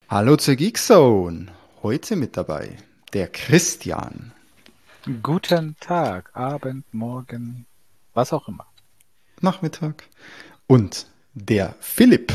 Hallo zur Geekzone. Heute mit dabei der Christian. Guten Tag, Abend, Morgen, was auch immer. Nachmittag. Und der Philipp.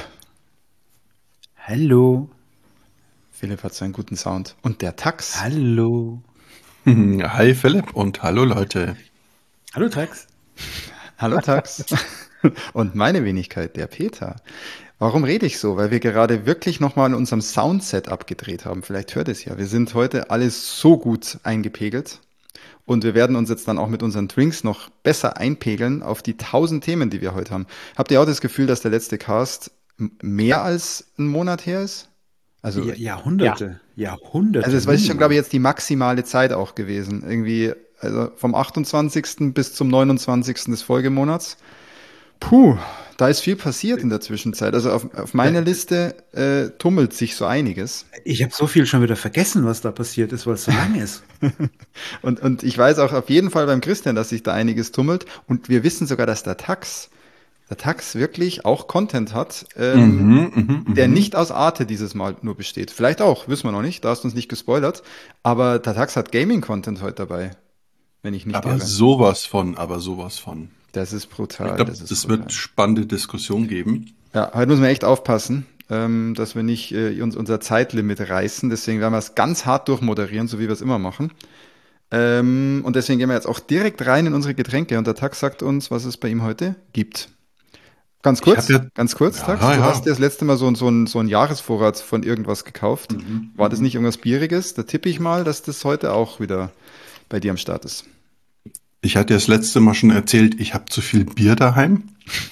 Hallo, Philipp hat so einen guten Sound. Und der Tax. hallo. Hi Philipp und hallo Leute. Hallo Tax. Hallo Tax. Und meine Wenigkeit, der Peter. Warum rede ich so? Weil wir gerade wirklich nochmal an unserem Soundset abgedreht haben. Vielleicht hört es ja. Wir sind heute alles so gut eingepegelt. Und wir werden uns jetzt dann auch mit unseren Drinks noch besser einpegeln auf die 1000 Themen, die wir heute haben. Habt ihr auch das Gefühl, dass der letzte Cast mehr als einen Monat her ist? Also, Jahrhunderte, Jahrhunderte. also es war schon, Minimum. glaube ich, jetzt die maximale Zeit auch gewesen. Irgendwie, also vom 28. bis zum 29. des Folgemonats. Puh, da ist viel passiert in der Zwischenzeit. Also auf meiner Liste tummelt sich so einiges. Ich habe so viel schon wieder vergessen, was da passiert ist, weil es so lang ist. Und ich weiß auch auf jeden Fall beim Christian, dass sich da einiges tummelt. Und wir wissen sogar, dass der Tax wirklich auch Content hat, der nicht aus Arte dieses Mal nur besteht. Vielleicht auch, wissen wir noch nicht, da hast du uns nicht gespoilert. Aber der Tax hat Gaming-Content heute dabei, wenn ich nicht Aber irre. sowas von. Das ist brutal. Ich glaube, Das ist es brutal. wird spannende Diskussion geben. Ja, heute müssen wir echt aufpassen, dass wir nicht uns unser Zeitlimit reißen. Deswegen werden wir es ganz hart durchmoderieren, so wie wir es immer machen. Und deswegen gehen wir jetzt auch direkt rein in unsere Getränke. Und der Tax sagt uns, was es bei ihm heute gibt. Ganz Ich kurz, hab ja- ganz kurz, Ja, Tax. Du ja. hast dir das letzte Mal so ein Jahresvorrat von irgendwas gekauft. War das nicht irgendwas Bieriges? Da tippe ich mal, dass das heute auch wieder bei dir am Start ist. Ich hatte ja das letzte Mal schon erzählt, ich habe zu viel Bier daheim.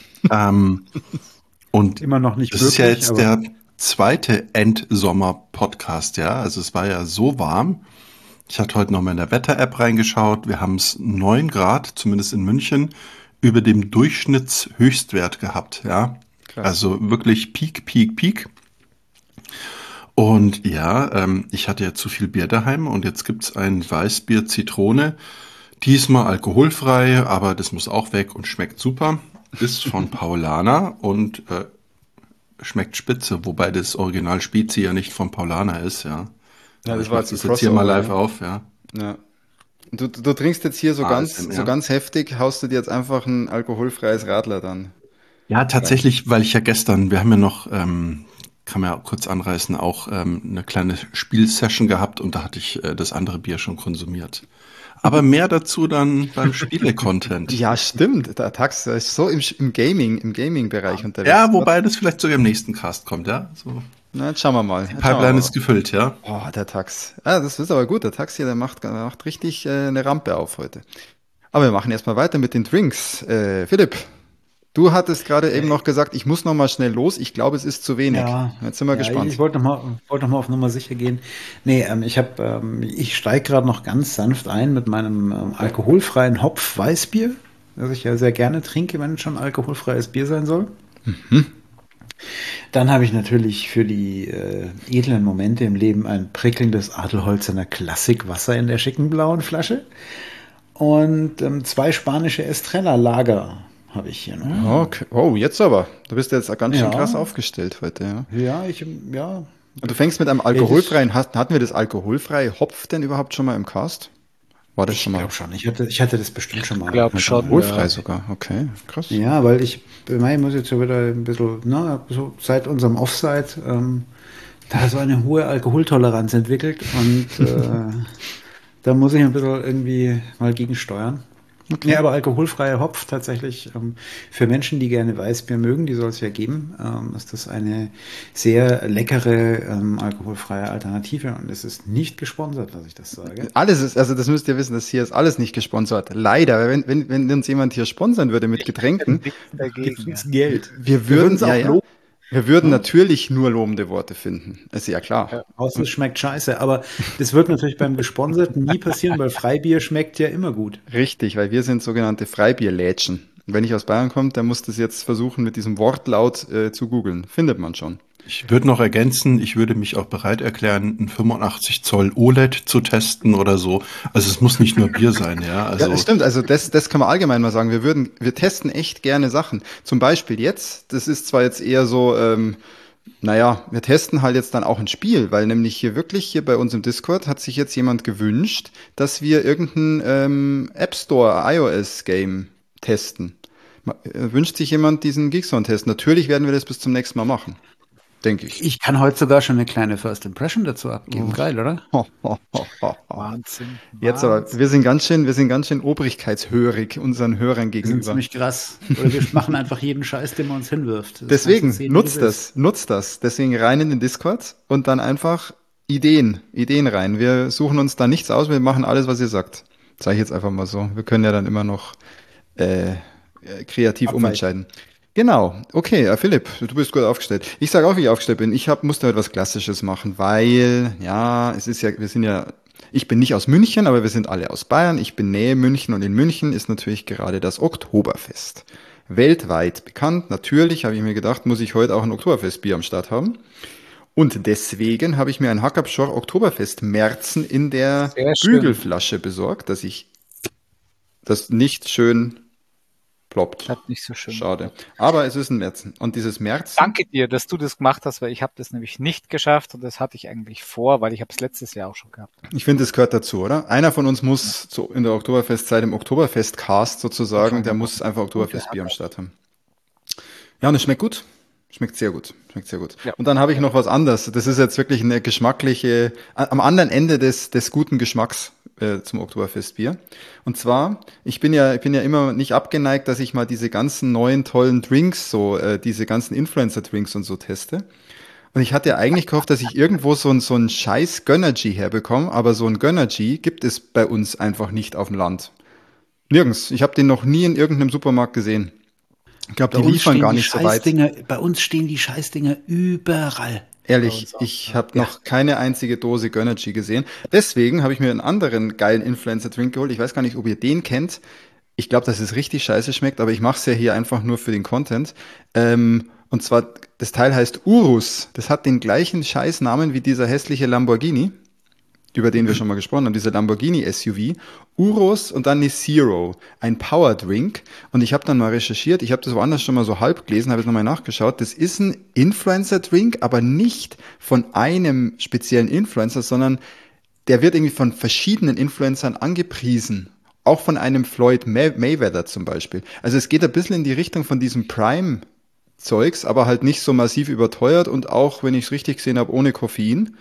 Und Immer noch nicht das ist ja wirklich, jetzt aber der zweite Endsommer-Podcast, ja. Also es war ja so warm. Ich hatte heute noch mal in der Wetter-App reingeschaut. Wir haben es 9 Grad, zumindest in München, über dem Durchschnittshöchstwert gehabt, ja. Krass. Also wirklich Peak, Peak, Peak. Und ja, ich hatte ja zu viel Bier daheim und jetzt gibt's ein Weißbier Zitrone. Diesmal alkoholfrei, aber das muss auch weg und schmeckt super. Ist von Paulaner und schmeckt spitze, wobei das Original Spezi ja nicht von Paulaner ist, ja. Ja, Aber das ich war mache jetzt ein das jetzt hier mal Crossover, live ja. auf, ja. Ja. Du trinkst jetzt hier so ASMR. ganz heftig, haust du dir jetzt einfach ein alkoholfreies Radler dann. Ja, tatsächlich, weil ich ja gestern, wir haben ja noch, kann man ja kurz anreißen, auch eine kleine Spielsession gehabt und da hatte ich das andere Bier schon konsumiert. Aber mehr dazu dann beim Spiele-Content. Ja, stimmt. Der Tax ist so im Gaming-Bereich unterwegs. Ja, wobei das vielleicht sogar im nächsten Cast kommt, ja. So, Na, jetzt schauen wir mal. die Pipeline ist gefüllt, ja. Oh, der Tax. Ah, das ist aber gut. Der Tax hier, der macht richtig eine Rampe auf heute. Aber wir machen erstmal weiter mit den Drinks. Philipp, du hattest gerade eben noch gesagt, ich muss noch mal schnell los. Ich glaube, es ist zu wenig. ja, Jetzt sind wir ja, gespannt. ich wollte noch mal auf Nummer sicher gehen. Nee, ich steige gerade noch ganz sanft ein mit meinem alkoholfreien Hopf-Weißbier, das ich ja sehr gerne trinke, wenn es schon alkoholfreies Bier sein soll. Dann habe ich natürlich für die edlen Momente im Leben ein prickelndes Adelholzener Klassikwasser in der schicken blauen Flasche. Und 2 spanische Estrella-Lager habe ich hier noch. Okay. Oh, jetzt aber. Du bist jetzt ganz schön Ja. krass aufgestellt heute, ja. Ja. Und du fängst mit einem alkoholfreien, hatten wir das alkoholfreie Hopf denn überhaupt schon mal im Cast? War das Ich schon mal glaube schon. Ich hatte das bestimmt schon mal. glaub schon, alkoholfrei ja. sogar? Okay, krass. Ja, weil ich muss jetzt so wieder ein bisschen, so seit unserem Offside, da so eine hohe Alkoholtoleranz entwickelt und da muss ich ein bisschen irgendwie mal gegensteuern. Okay. Ja, aber alkoholfreier Hopf tatsächlich für Menschen, die gerne Weißbier mögen, die soll es ja geben, ist das eine sehr leckere alkoholfreie Alternative und es ist nicht gesponsert, dass ich das sage. Alles ist, also das müsst ihr wissen, das hier ist alles nicht gesponsert. Leider, wenn uns jemand hier sponsern würde mit Getränken, Dagegen, ja. Geld. wir würden's würden, auch ja, loben. wir würden natürlich nur lobende Worte finden. Ist ja klar. Ja. Außer es schmeckt scheiße, aber das wird natürlich beim Gesponserten nie passieren, weil Freibier schmeckt ja immer gut. Richtig, weil wir sind sogenannte Freibierlädchen. Und wenn ich aus Bayern komme, der muss das jetzt versuchen, mit diesem Wortlaut zu googeln. Findet man schon. Ich würde noch ergänzen, ich würde mich auch bereit erklären, ein 85 Zoll OLED zu testen oder so. Also es muss nicht nur Bier sein, ja. Also Ja, das stimmt. Also das kann man allgemein mal sagen. Wir testen echt gerne Sachen. Zum Beispiel jetzt, das ist zwar jetzt eher so naja, wir testen halt jetzt dann auch ein Spiel, weil nämlich hier bei uns im Discord hat sich jetzt jemand gewünscht, dass wir irgendein App Store iOS Game testen. Wünscht sich jemand diesen Geekzone-Test? Natürlich werden wir das bis zum nächsten Mal machen, denke ich. Ich kann heute sogar schon eine kleine First Impression dazu abgeben. Geil, oder? Wahnsinn. Jetzt aber, wir sind ganz schön obrigkeitshörig unseren Hörern Wir sind gegenüber. ziemlich krass. Oder wir machen einfach jeden Scheiß, den man uns hinwirft. Das Deswegen, kannst du sehen, wie nutzt das. Deswegen rein in den Discord und dann einfach Ideen rein. Wir suchen uns da nichts aus, wir machen alles, was ihr sagt. Sage ich jetzt einfach mal so. Wir können ja dann immer noch kreativ Abweichen. umentscheiden. Genau, okay, Philipp, du bist gut aufgestellt. Ich sage auch, wie ich aufgestellt bin. Musste heute was Klassisches machen, weil, ja, ich bin nicht aus München, aber wir sind alle aus Bayern. Ich bin Nähe München und in München ist natürlich gerade das Oktoberfest. Weltweit bekannt. Natürlich habe ich mir gedacht, muss ich heute auch ein Oktoberfestbier am Start haben. Und deswegen habe ich mir ein Hackabschor Oktoberfest Märzen in der Sehr schön. Bügelflasche besorgt, dass das nicht schön ploppt. Hat nicht so schön. Schade. Aber es ist ein Märzen. Und dieses Märzen, Danke dir, dass du das gemacht hast, weil ich habe das nämlich nicht geschafft und das hatte ich eigentlich vor, weil ich habe es letztes Jahr auch schon gehabt. ich finde, es gehört dazu, oder? Einer von uns muss in der Oktoberfestzeit, im Oktoberfest-Cast sozusagen, der muss einfach Oktoberfestbier am Start haben. Ja, und es schmeckt gut. Schmeckt sehr gut. Schmeckt sehr gut. Ja. Und dann habe ich noch was anderes. Das ist jetzt wirklich eine geschmackliche, am anderen Ende des guten Geschmacks zum Oktoberfestbier. Und zwar, ich bin ja immer nicht abgeneigt, dass ich mal diese ganzen neuen tollen Drinks, diese ganzen Influencer-Drinks und so teste. Und ich hatte ja eigentlich gehofft, dass ich irgendwo so ein scheiß Gönnergy herbekomme, aber so ein Gönnergy gibt es bei uns einfach nicht auf dem Land. Nirgends. Ich habe den noch nie in irgendeinem Supermarkt gesehen. Ich glaube, die liefern gar nicht so weit. Bei uns stehen die Scheißdinger überall. Ehrlich, uns auch, ich habe noch keine einzige Dose Gönnergy gesehen. Deswegen habe ich mir einen anderen geilen Influencer-Drink geholt. Ich weiß gar nicht, ob ihr den kennt. Ich glaube, dass es richtig scheiße schmeckt, aber ich mache es ja hier einfach nur für den Content. Und zwar, das Teil heißt Urus. Das hat den gleichen Scheißnamen wie dieser hässliche Lamborghini, über den wir schon mal gesprochen haben, dieser Lamborghini SUV. Urus und dann eine Zero, ein Powerdrink. Und ich habe dann mal recherchiert, ich habe das woanders schon mal so halb gelesen, habe jetzt nochmal nachgeschaut. Das ist ein Influencer-Drink, aber nicht von einem speziellen Influencer, sondern der wird irgendwie von verschiedenen Influencern angepriesen. Auch von einem Floyd Mayweather zum Beispiel. Also es geht ein bisschen in die Richtung von diesem Prime-Zeugs, aber halt nicht so massiv überteuert und auch, wenn ich es richtig gesehen habe, ohne Koffein.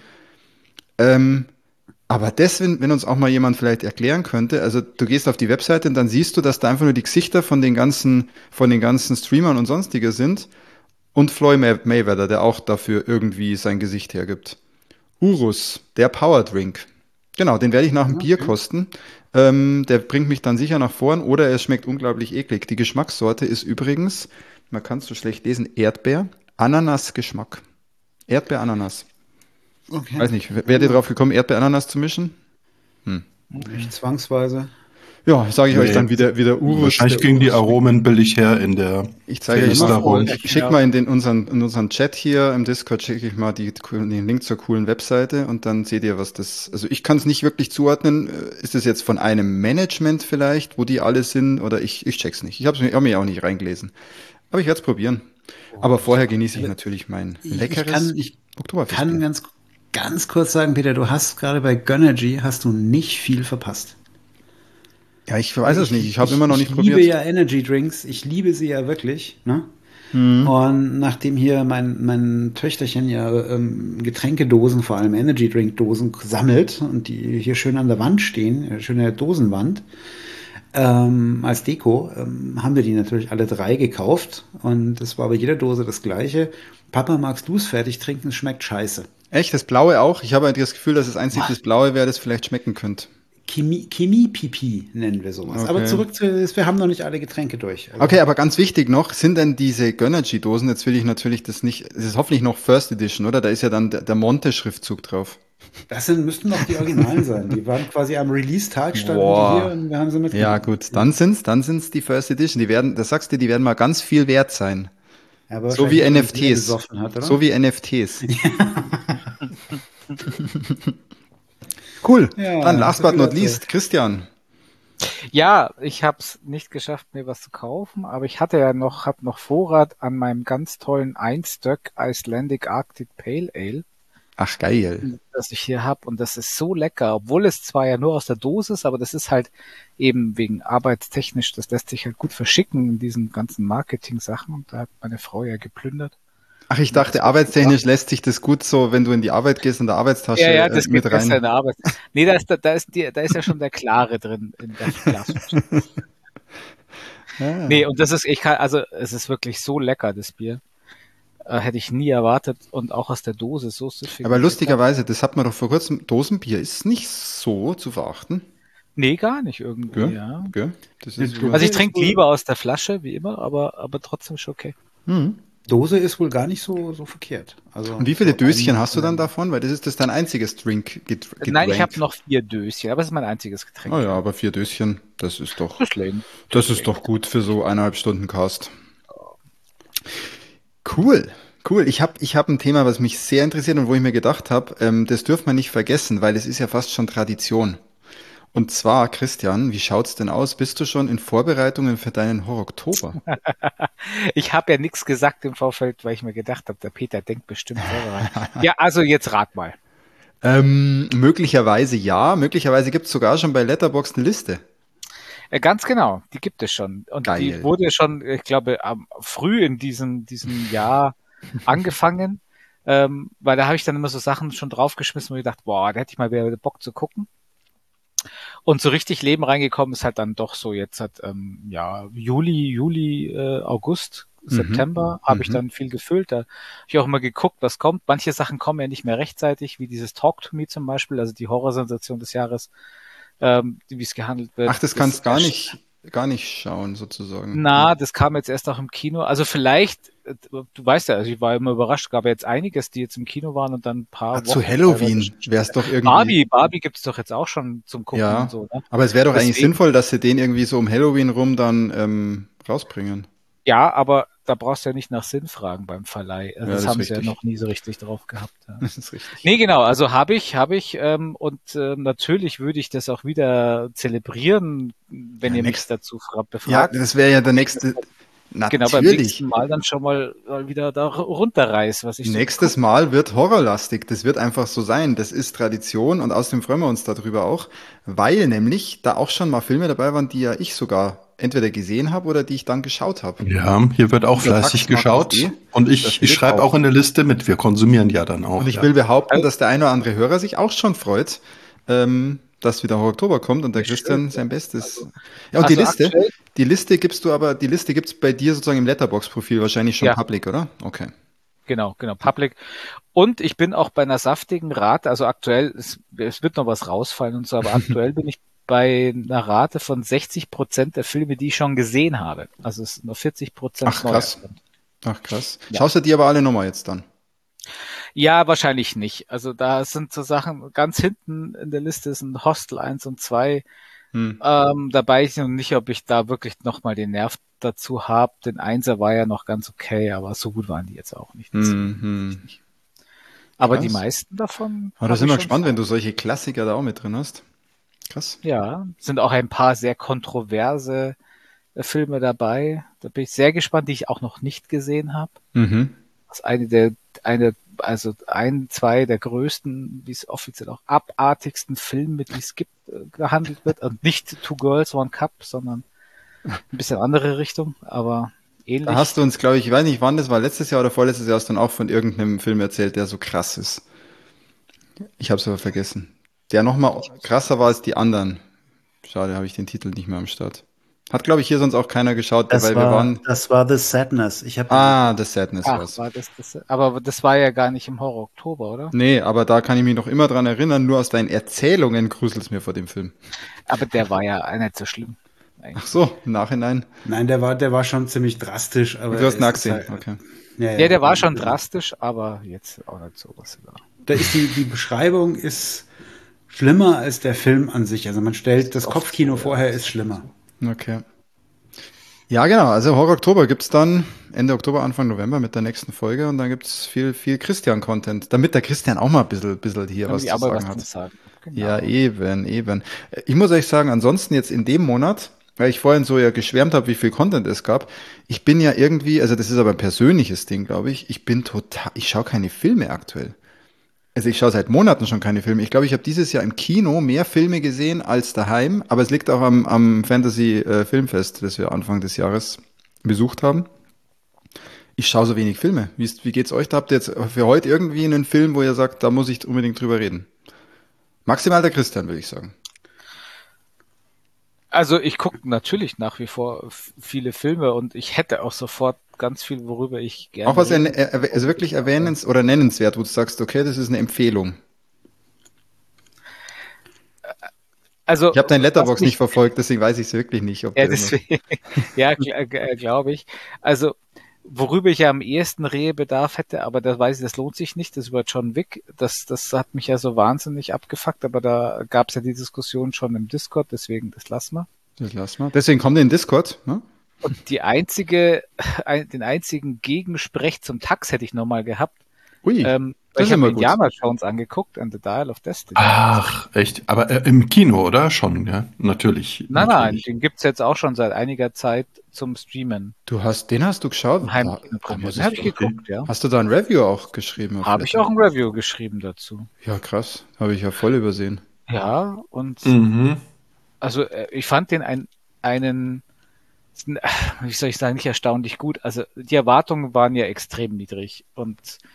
Aber das, wenn uns auch mal jemand vielleicht erklären könnte, also du gehst auf die Webseite und dann siehst du, dass da einfach nur die Gesichter von den ganzen Streamern und sonstiger sind und Floyd Mayweather, der auch dafür irgendwie sein Gesicht hergibt. Urus, der Powerdrink. Genau, den werde ich nach dem Bier kosten. Der bringt mich dann sicher nach vorn oder er schmeckt unglaublich eklig. Die Geschmackssorte ist übrigens, man kann es so schlecht lesen, Erdbeer, Ananas-Geschmack. Erdbeer-Ananas. Okay. Weiß nicht, wärt ihr drauf gekommen, Erdbeer-Ananas zu mischen? Nicht zwangsweise. Ja, sage ich euch Nee. dann wieder Urus. Wahrscheinlich der gingen die Urus. Aromen billig her in der Ich zeige euch Esterroll. mal, ich schicke mal in unseren Chat hier im Discord, schicke ich mal den Link zur coolen Webseite und dann seht ihr, was das, also ich kann es nicht wirklich zuordnen. Ist es jetzt von einem Management vielleicht, wo die alle sind, oder ich check's nicht. Ich habe mich auch nicht reingelesen. Aber ich werde es probieren. Aber vorher genieße ich natürlich mein leckeres Ich Oktoberfest. kann ganz kurz sagen, Peter, du hast gerade bei Gönnergy hast du nicht viel verpasst. Ja, ich weiß es nicht. Ich habe immer noch nicht Ich probiert. liebe ja Energy Drinks. Ich liebe sie ja wirklich. Ne? Und nachdem hier mein Töchterchen ja Getränkedosen, vor allem Energy Drink Dosen sammelt und die hier schön an der Wand stehen, schöne Dosenwand, als Deko, haben wir die natürlich alle 3 gekauft. Und es war bei jeder Dose das Gleiche. Papa, magst du es fertig trinken? Es schmeckt scheiße. Echt, das Blaue auch? Ich habe halt das Gefühl, dass es einzig das Blaue wäre, das vielleicht schmecken könnte. Chemie-Pipi nennen wir sowas. Okay. Aber zurück wir haben noch nicht alle Getränke durch. Also, Okay, aber ganz wichtig noch, sind denn diese Gönnergy-Dosen, jetzt will ich natürlich das ist hoffentlich noch First Edition, oder? Da ist ja dann der Monte-Schriftzug drauf. müssten noch die Originalen sein. Die waren quasi am Release-Tag, standen Boah. die hier und wir haben sie mitgenommen. Ja, gut, dann sind's die First Edition. Das sagst du, die werden mal ganz viel wert sein. Ja, aber So wie wahrscheinlich, wenn man Bier NFTs. gesoffen hat, oder? So wie NFTs. Cool. Ja, Dann last so but not viel least, Christian. Ja, ich habe es nicht geschafft, mir was zu kaufen, aber ich hab noch Vorrat an meinem ganz tollen Einstöck Icelandic Arctic Pale Ale, Ach, geil. das ich hier habe. Und das ist so lecker, obwohl es zwar ja nur aus der Dose ist, aber das ist halt eben wegen arbeitstechnisch, das lässt sich halt gut verschicken in diesen ganzen Marketing-Sachen. Und da hat meine Frau ja geplündert. Ach, ich dachte, arbeitstechnisch lässt sich das gut so, wenn du in die Arbeit gehst, in der Arbeitstasche Ja, das mit geht besser in rein. der Arbeit. Nee, da ist ja schon der Klare drin in der Glasflasche. Ja. Nee, und also es ist wirklich so lecker, das Bier. Hätte ich nie erwartet und auch aus der Dose so süffig. Aber und lecker. lustigerweise, das hat man doch vor kurzem, Dosenbier ist nicht so zu verachten. Nee, gar nicht irgendwie, Gell? ja. Gell? Das Ja, ist du- Also ich ist trinke wohl- lieber aus der Flasche, wie immer, aber trotzdem schon okay. Dose ist wohl gar nicht so verkehrt. Also Und wie viele so Döschen ein- hast du dann davon? Weil das dein einziges Getränk. Nein, ich habe noch 4 Döschen, aber es ist mein einziges Getränk. Oh ja, aber 4 Döschen, das ist doch Lame. gut für so 1,5 Stunden Cast. Cool. Cool. Ich hab ein Thema, was mich sehr interessiert und wo ich mir gedacht habe, das dürfen wir nicht vergessen, weil es ist ja fast schon Tradition. Und zwar, Christian, wie schaut's denn aus? Bist du schon in Vorbereitungen für deinen Horror-Oktober? Ich habe ja nichts gesagt im Vorfeld, weil ich mir gedacht habe, der Peter denkt bestimmt selber rein. Ja, also jetzt rat mal. Möglicherweise ja. Möglicherweise gibt's sogar schon bei Letterboxd eine Liste. Ganz genau, die gibt es schon. Und Geil. die wurde schon, ich glaube, früh in diesem Jahr angefangen, weil da habe ich dann immer so Sachen schon draufgeschmissen, wo ich dachte, boah, da hätte ich mal wieder Bock zu gucken. Und so richtig Leben reingekommen ist halt dann doch so jetzt Juli, August, September habe ich dann viel gefüllt. Da habe ich auch immer geguckt, was kommt. Manche Sachen kommen ja nicht mehr rechtzeitig, wie dieses Talk to Me zum Beispiel, also die Horrorsensation des Jahres, wie es gehandelt wird. Ach, das kannst gar nicht schauen, sozusagen. Na, das kam jetzt erst auch im Kino. Also vielleicht, du weißt ja, also ich war immer überrascht, gab ja jetzt einiges, die jetzt im Kino waren und dann ein paar Zu Halloween wäre es doch irgendwie. Barbie gibt's doch jetzt auch schon zum Gucken Ja, und so, ne? aber es wäre doch eigentlich Deswegen- sinnvoll, dass sie den irgendwie so um Halloween rum dann rausbringen. Ja, aber da brauchst du ja nicht nach Sinn fragen beim Verleih. Also Ja, das das haben ist sie ja richtig. noch nie so richtig drauf gehabt. Ja. Das ist richtig. Nee, genau, also habe ich und natürlich würde ich das auch wieder zelebrieren, wenn Ja, ihr mich next- dazu Ja, befragt. das wäre ja der nächste. Genau, beim Natürlich. nächsten Mal dann schon mal wieder da runterreiß, was ich so Nächstes Mal wird horrorlastig. Das wird einfach so sein. Das ist Tradition und außerdem freuen wir uns darüber auch, weil nämlich da auch schon mal Filme dabei waren, die ja ich sogar entweder gesehen habe oder die ich dann geschaut habe. Ja, hier wird auch Der fleißig Tax macht geschaut. das Und Das ich Philipp schreibe auch. auch in der Liste mit. Wir konsumieren ja dann auch. Und ich ja. will behaupten, dass der eine oder andere Hörer sich auch schon freut, dass wieder Oktober kommt und der Christian sein Bestes. Ja, und Also aktuell- die Liste gibt's bei dir sozusagen im Letterboxd-Profil wahrscheinlich schon Ja. public, oder? Okay. Genau, Public. Und ich bin auch bei einer saftigen Rate, also aktuell, es wird noch was rausfallen und so, aber aktuell bin ich bei einer Rate von 60% der Filme, die ich schon gesehen habe. Also es sind nur 40% Ach, krass. Neuerstand. Ach, krass. Ja. Schaust du die aber alle nochmal jetzt dann? Ja, wahrscheinlich nicht. Also da sind so Sachen, ganz hinten in der Liste sind Hostel 1 und 2. Dabei ist noch nicht, ob ich da wirklich nochmal den Nerv dazu habe. Den Einser war ja noch ganz okay, aber so gut waren die jetzt auch nicht. Mhm. Aber Krass. die meisten davon. Aber da hab sind ich wir schon gespannt, wenn du solche Klassiker da auch mit drin hast. Krass. Ja, sind auch ein paar sehr kontroverse Filme dabei. Da bin ich sehr gespannt, die ich auch noch nicht gesehen habe. Mhm. Das ist zwei der größten, wie es offiziell auch abartigsten Filme, die es gibt, gehandelt wird. Und nicht Two Girls, One Cup, sondern ein bisschen andere Richtung, aber ähnlich. Da hast du uns, glaube ich weiß nicht wann, das war letztes Jahr oder vorletztes Jahr, hast du dann auch von irgendeinem Film erzählt, der so krass ist. Ich habe es aber vergessen. Der nochmal krasser war als die anderen. Schade, habe ich den Titel nicht mehr am Start. Hat, glaube ich, hier sonst auch keiner geschaut, weil wir waren. Das war The Sadness. Ich habe The Sadness Ach, war's. war das, aber das war ja gar nicht im Horror Oktober, oder? Nee, aber da kann ich mich noch immer dran erinnern, nur aus deinen Erzählungen gruselt's mir vor dem Film. Aber der war ja nicht so schlimm. Ach so, im Nachhinein. Nein, der war schon ziemlich drastisch. Aber Du hast ihn auch es ist gesehen, halt- okay. Ja, der war schon drastisch, aber jetzt auch nicht so was. Da ist die Beschreibung ist schlimmer als der Film an sich. Also man stellt, das Kopfkino vorher ist schlimmer. Okay. Ja, genau. Also Horror Oktober gibt's dann Ende Oktober, Anfang November mit der nächsten Folge und dann gibt's viel Christian-Content, damit der Christian auch mal ein bisschen hier Damit was ich zu aber sagen was hat. zu sagen. Genau. Ja, eben. Ich muss euch sagen, ansonsten jetzt in dem Monat, weil ich vorhin so ja geschwärmt habe, wie viel Content es gab, ich bin ja irgendwie, also das ist aber ein persönliches Ding, glaube ich, ich schaue keine Filme aktuell. Also ich schaue seit Monaten schon keine Filme. Ich glaube, ich habe dieses Jahr im Kino mehr Filme gesehen als daheim, aber es liegt auch am Fantasy Filmfest, das wir Anfang des Jahres besucht haben. Ich schaue so wenig Filme. Wie geht's euch? Da habt ihr jetzt für heute irgendwie einen Film, wo ihr sagt, da muss ich unbedingt drüber reden? Maximal der Christian, würde ich sagen. Also ich gucke natürlich nach wie vor viele Filme und ich hätte auch sofort ganz viel, worüber ich gerne Auch was reden also wirklich erwähnens oder nennenswert, wo du sagst, okay, das ist eine Empfehlung. Also Ich habe dein was Letterbox nicht mich, verfolgt, deswegen weiß ich es wirklich nicht, ob ja da irgendwas. deswegen, ja glaube ich. Also worüber ich ja am ehesten Rehebedarf hätte, aber da weiß ich, das lohnt sich nicht, das über John Wick, das hat mich ja so wahnsinnig abgefuckt, aber da gab es ja die Diskussion schon im Discord, deswegen das lassen wir. Das lass mal. Deswegen kommt ihr in Discord, ne? Und den einzigen Gegensprech zum Tax hätte ich nochmal gehabt. Ui, Weil das ich ist habe immer mir gut. Indiana Jones angeguckt and the Dial of Destiny. Ach, echt? Aber im Kino, oder? Schon, ja? Natürlich. Nein, natürlich. den gibt's jetzt auch schon seit einiger Zeit zum Streamen. Den hast du geschaut? Im Heimkino Premiere. Den habe ich geguckt, ja. Hast du da ein Review auch geschrieben? auf Habe ich auch ein Review geschrieben dazu. Ja, krass. Habe ich ja voll übersehen. Ja, und Mhm. also ich fand den einen, wie soll ich sagen, nicht erstaunlich gut. Also die Erwartungen waren ja extrem niedrig und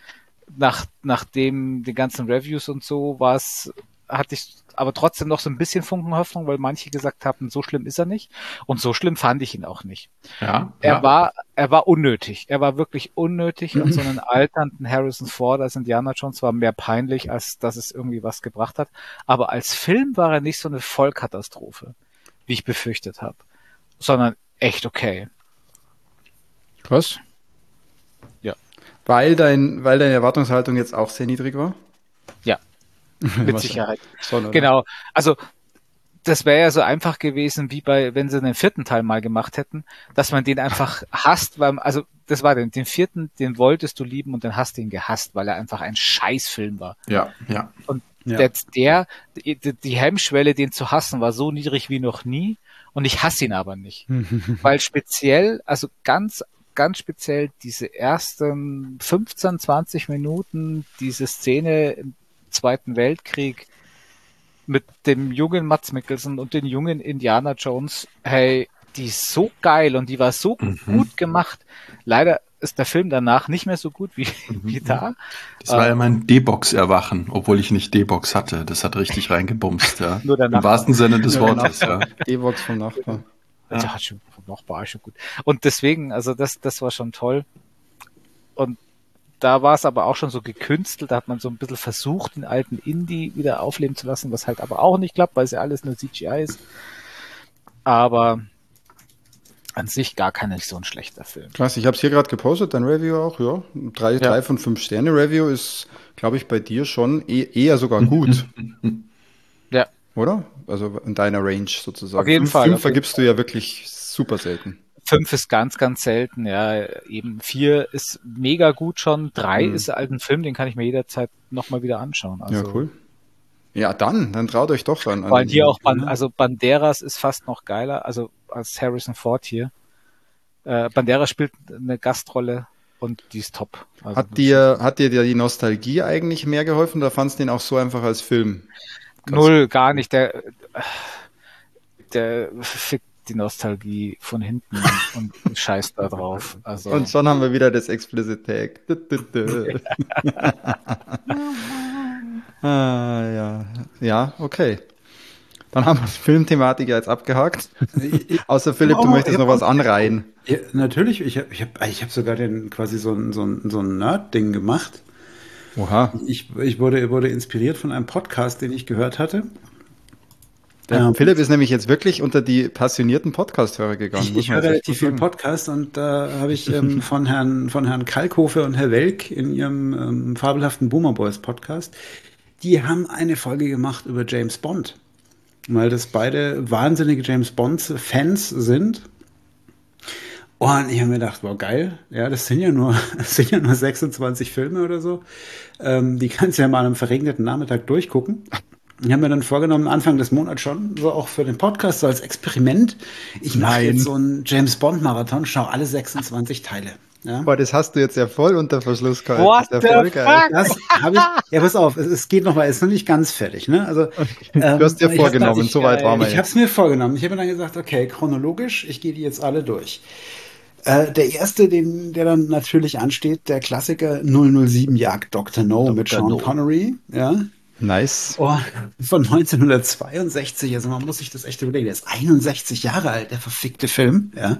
nachdem die ganzen Reviews und so hatte ich aber trotzdem noch so ein bisschen Funken Hoffnung, weil manche gesagt haben, so schlimm ist er nicht. Und so schlimm fand ich ihn auch nicht. Ja. Er war unnötig. Er war wirklich unnötig und so einen alternden Harrison Ford als Indiana Jones war mehr peinlich, als dass es irgendwie was gebracht hat. Aber als Film war er nicht so eine Vollkatastrophe, wie ich befürchtet habe, sondern echt okay. Krass. Ja. Weil deine Erwartungshaltung jetzt auch sehr niedrig war? Ja, mit Sicherheit. Schon, oder? Genau. Also das wäre ja so einfach gewesen, wie wenn sie den vierten Teil mal gemacht hätten, dass man den einfach hasst, also das war den vierten, den wolltest du lieben und dann hast du ihn gehasst, weil er einfach ein Scheißfilm war. Ja. Und Ja. die Hemmschwelle, den zu hassen, war so niedrig wie noch nie und ich hasse ihn aber nicht. Weil speziell, also ganz speziell diese ersten 15, 20 Minuten, diese Szene im Zweiten Weltkrieg, mit dem jungen Mads Mikkelsen und den jungen Indiana Jones, hey, die ist so geil und die war so gut gemacht. Leider ist der Film danach nicht mehr so gut wie da. Das war ja mein D-Box-Erwachen, obwohl ich nicht D-Box hatte. Das hat richtig reingebumst, ja. Nur der Im Nachbar. wahrsten Sinne des Wortes, ja. D-Box vom Nachbarn. Ja, hat schon noch war schon gut. Und deswegen, also das war schon toll. Und da war es aber auch schon so gekünstelt, da hat man so ein bisschen versucht, den alten Indie wieder aufleben zu lassen, was halt aber auch nicht klappt, weil es ja alles nur CGI ist. Aber an sich gar kein so ein schlechter Film. Krass, ich habe es hier gerade gepostet, dein Review auch, ja. 3 von 5 Sterne Review ist, glaube ich, bei dir schon eher sogar gut, Ja, oder? Also in deiner Range sozusagen. Auf jeden Fall, 5 auf jeden vergibst du ja wirklich super selten. 5 ist ganz, ganz selten, ja. Eben 4 ist mega gut schon. 3 ist halt ein Film, den kann ich mir jederzeit nochmal wieder anschauen. Also, Ja, cool. Ja, dann traut euch doch an. Weil hier auch Banderas ist fast noch geiler, also als Harrison Ford hier. Banderas spielt eine Gastrolle und die ist top. Also Hat dir die Nostalgie eigentlich mehr geholfen oder fandst du den auch so einfach als Film? Null, gar nicht. Der fickt die Nostalgie von hinten und scheißt da drauf. Also, Und schon haben wir wieder das Explicit Tag. Ja, okay. Dann haben wir die Filmthematik ja jetzt abgehakt. Außer Philipp, du möchtest noch was anreihen. Ja, natürlich, ich hab sogar quasi so ein Nerd-Ding gemacht. Oha. Ich wurde inspiriert von einem Podcast, den ich gehört hatte. Philipp ist nämlich jetzt wirklich unter die passionierten Podcast-Hörer gegangen. Ich höre relativ viel Podcast und da habe ich von Herrn Kalkofe und Herr Welk in ihrem fabelhaften Boomer Boys Podcast, die haben eine Folge gemacht über James Bond, weil das beide wahnsinnige James Bond Fans sind. Und ich habe mir gedacht, wow, geil, ja, das sind ja nur 26 Filme oder so. Die kannst du ja mal an einem verregneten Nachmittag durchgucken. Ich habe mir dann vorgenommen, Anfang des Monats schon, so auch für den Podcast, so als Experiment, ich mache jetzt so einen James-Bond-Marathon, schaue alle 26 Teile. Ja? Boah, das hast du jetzt ja voll unter Verschluss gehalten. What Das ist ja voll the geil. fuck? Das habe ich, ja, pass auf, es geht noch mal, ist noch nicht ganz fertig, ne? Also, Du hast dir ich vorgenommen, das- so weit waren wir Ich habe jetzt. es mir vorgenommen. Ich habe mir dann gesagt, okay, chronologisch, ich gehe die jetzt alle durch. Der erste, der dann natürlich ansteht, der Klassiker 007 Jagd Dr. No mit Dr. Sean No. Connery, ja. Nice. Oh, von 1962, also man muss sich das echt überlegen, der ist 61 Jahre alt, der verfickte Film, ja.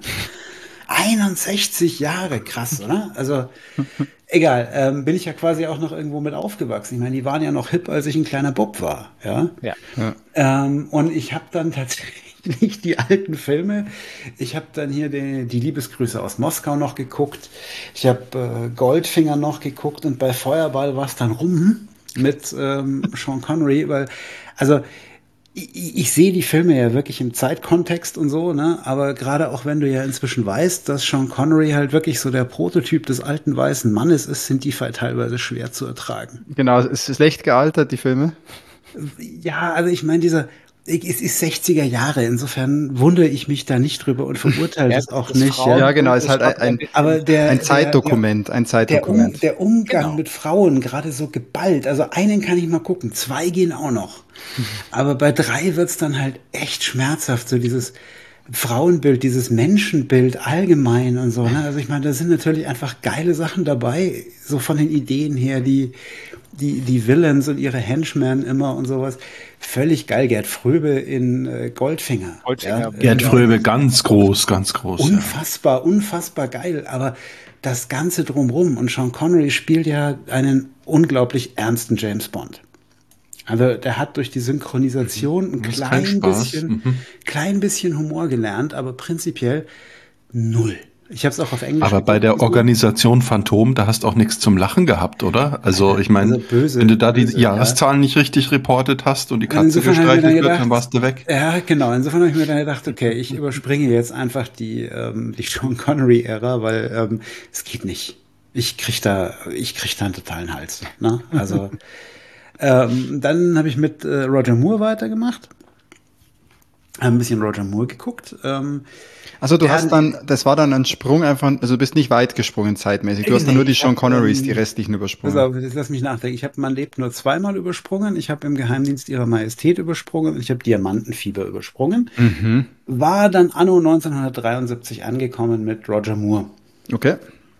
61 Jahre, krass, oder? Also, egal, bin ich ja quasi auch noch irgendwo mit aufgewachsen. Ich meine, die waren ja noch hip, als ich ein kleiner Bub war, ja. Ja. Und ich habe dann tatsächlich die alten Filme, ich habe dann hier die Liebesgrüße aus Moskau noch geguckt, ich habe Goldfinger noch geguckt und bei Feuerball war es dann rum mit Sean Connery, weil, also ich sehe die Filme ja wirklich im Zeitkontext und so, ne? Aber gerade auch wenn du ja inzwischen weißt, dass Sean Connery halt wirklich so der Prototyp des alten weißen Mannes ist, sind die teilweise schwer zu ertragen. Genau, es ist schlecht gealtert, die Filme. Ja, also ich meine, es ist 60er Jahre, insofern wundere ich mich da nicht drüber und verurteile Ja, das auch das nicht. Frauen- Ja, genau, ist halt das ein Aber ein Zeitdokument, ein Zeitdokument. der Umgang Genau. mit Frauen gerade so geballt. Also einen kann ich mal gucken, 2 gehen auch noch. Aber bei 3 wird's dann halt echt schmerzhaft, so dieses Frauenbild, dieses Menschenbild allgemein und so. Ne? Also ich meine, da sind natürlich einfach geile Sachen dabei, so von den Ideen her, die Villains und ihre Henchmen immer und sowas. Völlig geil. Gerd Fröbe in Goldfinger. Goldfinger. Gerd Fröbe, ganz groß, ganz groß. Ja. Unfassbar, unfassbar geil. Aber das Ganze drumrum und Sean Connery spielt ja einen unglaublich ernsten James Bond. Also der hat durch die Synchronisation ein Das ist kein Spaß. klein bisschen Humor gelernt, aber prinzipiell null. Ich habe es auch auf Englisch Aber bei geguckt, der diesmal. Organisation Phantom, da hast du auch nichts zum Lachen gehabt, oder? Also ich meine, Also böse, wenn du da die böse, Jahreszahlen nicht richtig reportet hast und die Katze Insofern habe ich mir gestreichelt dann wird, gedacht, dann warst du weg. Ja, genau. Insofern habe ich mir dann gedacht, okay, ich überspringe jetzt einfach die Sean Connery-Ära, weil es geht nicht. Ich krieg da einen totalen Hals. Ne? Also dann habe ich mit Roger Moore weitergemacht. Habe ein bisschen Roger Moore geguckt. Also du der hast hat- dann, das war dann ein Sprung einfach, also du bist nicht weit gesprungen zeitmäßig. Du hast dann Nee, nur die ich Sean hab, Connerys, die restlichen Pass übersprungen. auf, jetzt lass mich nachdenken. Ich habe Man lebt nur zweimal übersprungen. Ich habe im Geheimdienst ihrer Majestät übersprungen und ich habe Diamantenfieber übersprungen. War dann anno 1973 angekommen mit Roger Moore. Okay.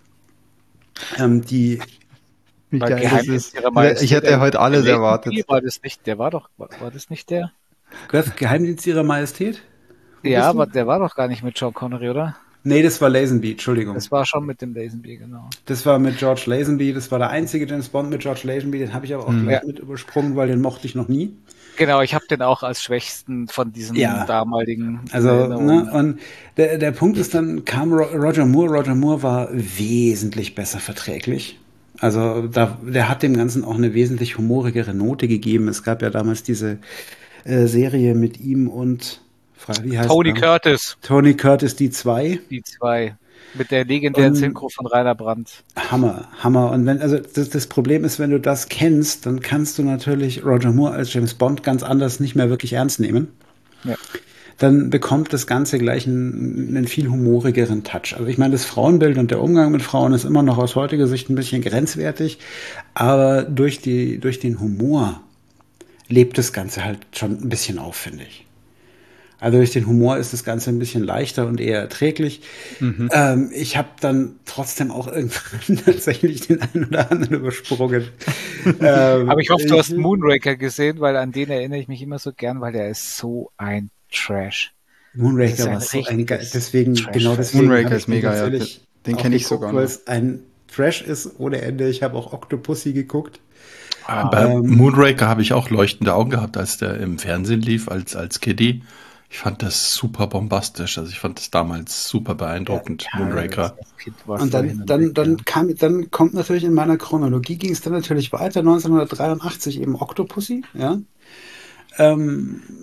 Die Wie Bei geil das Geheimdienst ist. ihrer Majestät, Ich hätte heute alles der erwartet. Lazenby, war das nicht, der war das nicht der? Geheimdienst ihrer Majestät? Wo Ja, bist du? aber der war doch gar nicht mit Sean Connery, oder? Nee, das war Lazenby, Entschuldigung. Das war schon mit dem Lazenby, genau. Das war mit George Lazenby, das war der einzige James Bond mit George Lazenby, den habe ich aber auch gleich Ja. mit übersprungen, weil den mochte ich noch nie. Genau, ich habe den auch als schwächsten von diesen Ja. damaligen Also, Erinnerungen. ne, und der Punkt ist dann, kam Roger Moore. Roger Moore war wesentlich besser verträglich. Also, der hat dem Ganzen auch eine wesentlich humorigere Note gegeben. Es gab ja damals diese Serie mit ihm und, wie heißt Tony er? Curtis, Tony Curtis, die 2. die zwei. Mit der legendären Und- Synchro von Rainer Brandt. Hammer, Hammer. Und also das Problem ist, wenn du das kennst, dann kannst du natürlich Roger Moore als James Bond ganz anders nicht mehr wirklich ernst nehmen. Ja. Dann bekommt das Ganze gleich einen viel humorigeren Touch. Also ich meine, das Frauenbild und der Umgang mit Frauen ist immer noch aus heutiger Sicht ein bisschen grenzwertig, aber durch den Humor lebt das Ganze halt schon ein bisschen auf, finde ich. Also durch den Humor ist das Ganze ein bisschen leichter und eher erträglich. Ich habe dann trotzdem auch irgendwann tatsächlich den einen oder anderen übersprungen. Aber ich hoffe, du hast Moonraker gesehen, weil an den erinnere ich mich immer so gern, weil der ist so ein Trash. Das ist Moonraker ein war so ein richtiges deswegen, Trash. genau deswegen. Moonraker hab ich ist mega, den ja. tatsächlich Den auch kenn ich geguckt, sogar weil noch. es ein Trash ist ohne Ende. Ich habe auch Octopussy geguckt. Bei Moonraker habe ich auch leuchtende Augen gehabt, als der im Fernsehen lief, als Kiddie. Ich fand das super bombastisch. Also ich fand das damals super beeindruckend, Moonraker. Das Kind war Und voll hin dann weg, kommt natürlich in meiner Chronologie ging es dann natürlich weiter. 1983 eben Octopussy, ja.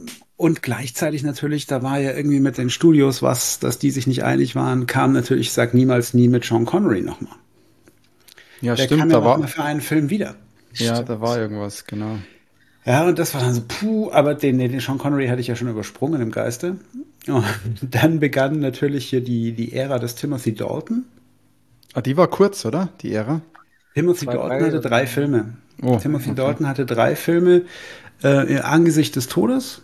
Und gleichzeitig natürlich, da war ja irgendwie mit den Studios dass die sich nicht einig waren, kam natürlich Sag niemals nie mit Sean Connery nochmal. Ja, Der stimmt, kam ja nochmal für einen Film wieder. Ja, da war irgendwas, genau. Ja, und das war dann so, aber den Sean Connery hatte ich ja schon übersprungen im Geiste. Und dann begann natürlich hier die Ära des Timothy Dalton. Ah, die war kurz, oder? Die Ära? Timothy Dalton hatte 3 Filme. Oh, Timothy Dalton hatte 3 Filme. Angesicht des Todes,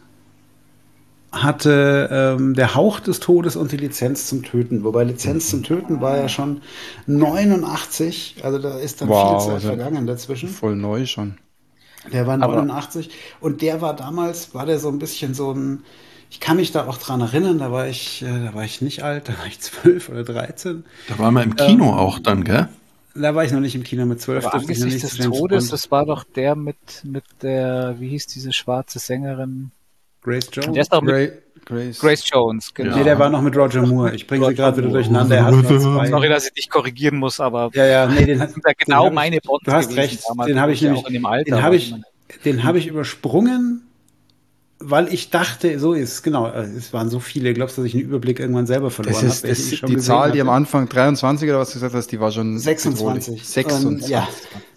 hatte Der Hauch des Todes und die Lizenz zum Töten. Wobei Lizenz zum Töten war ja schon 89, also da ist dann viel Zeit vergangen dazwischen. Voll neu schon. Der war 89 und der war damals, war der so ein bisschen so ein, ich kann mich da auch dran erinnern, da war ich nicht alt, da war ich 12 oder 13. Da waren wir im Kino auch dann, gell? Da war ich noch nicht im Kino mit 12. Aber Angesicht des Todes, das war doch der mit der, wie hieß diese schwarze Sängerin? Grace Jones. Der ist doch mit Grace Jones, genau. Nee, der war noch mit Roger Moore. Ich bringe sie gerade wieder durcheinander. Er hat Sorry, dass ich dich korrigieren muss, aber nee, den hat genau meine Bond. Du hast recht. Den habe ich nämlich auch in dem Alter. Den habe ich übersprungen, weil ich dachte, so ist genau. Es waren so viele. Glaubst du, dass ich einen Überblick irgendwann selber verloren habe? Das ist die Zahl, die am Anfang 23 oder was du gesagt hast, die war schon 26. 26. Ja.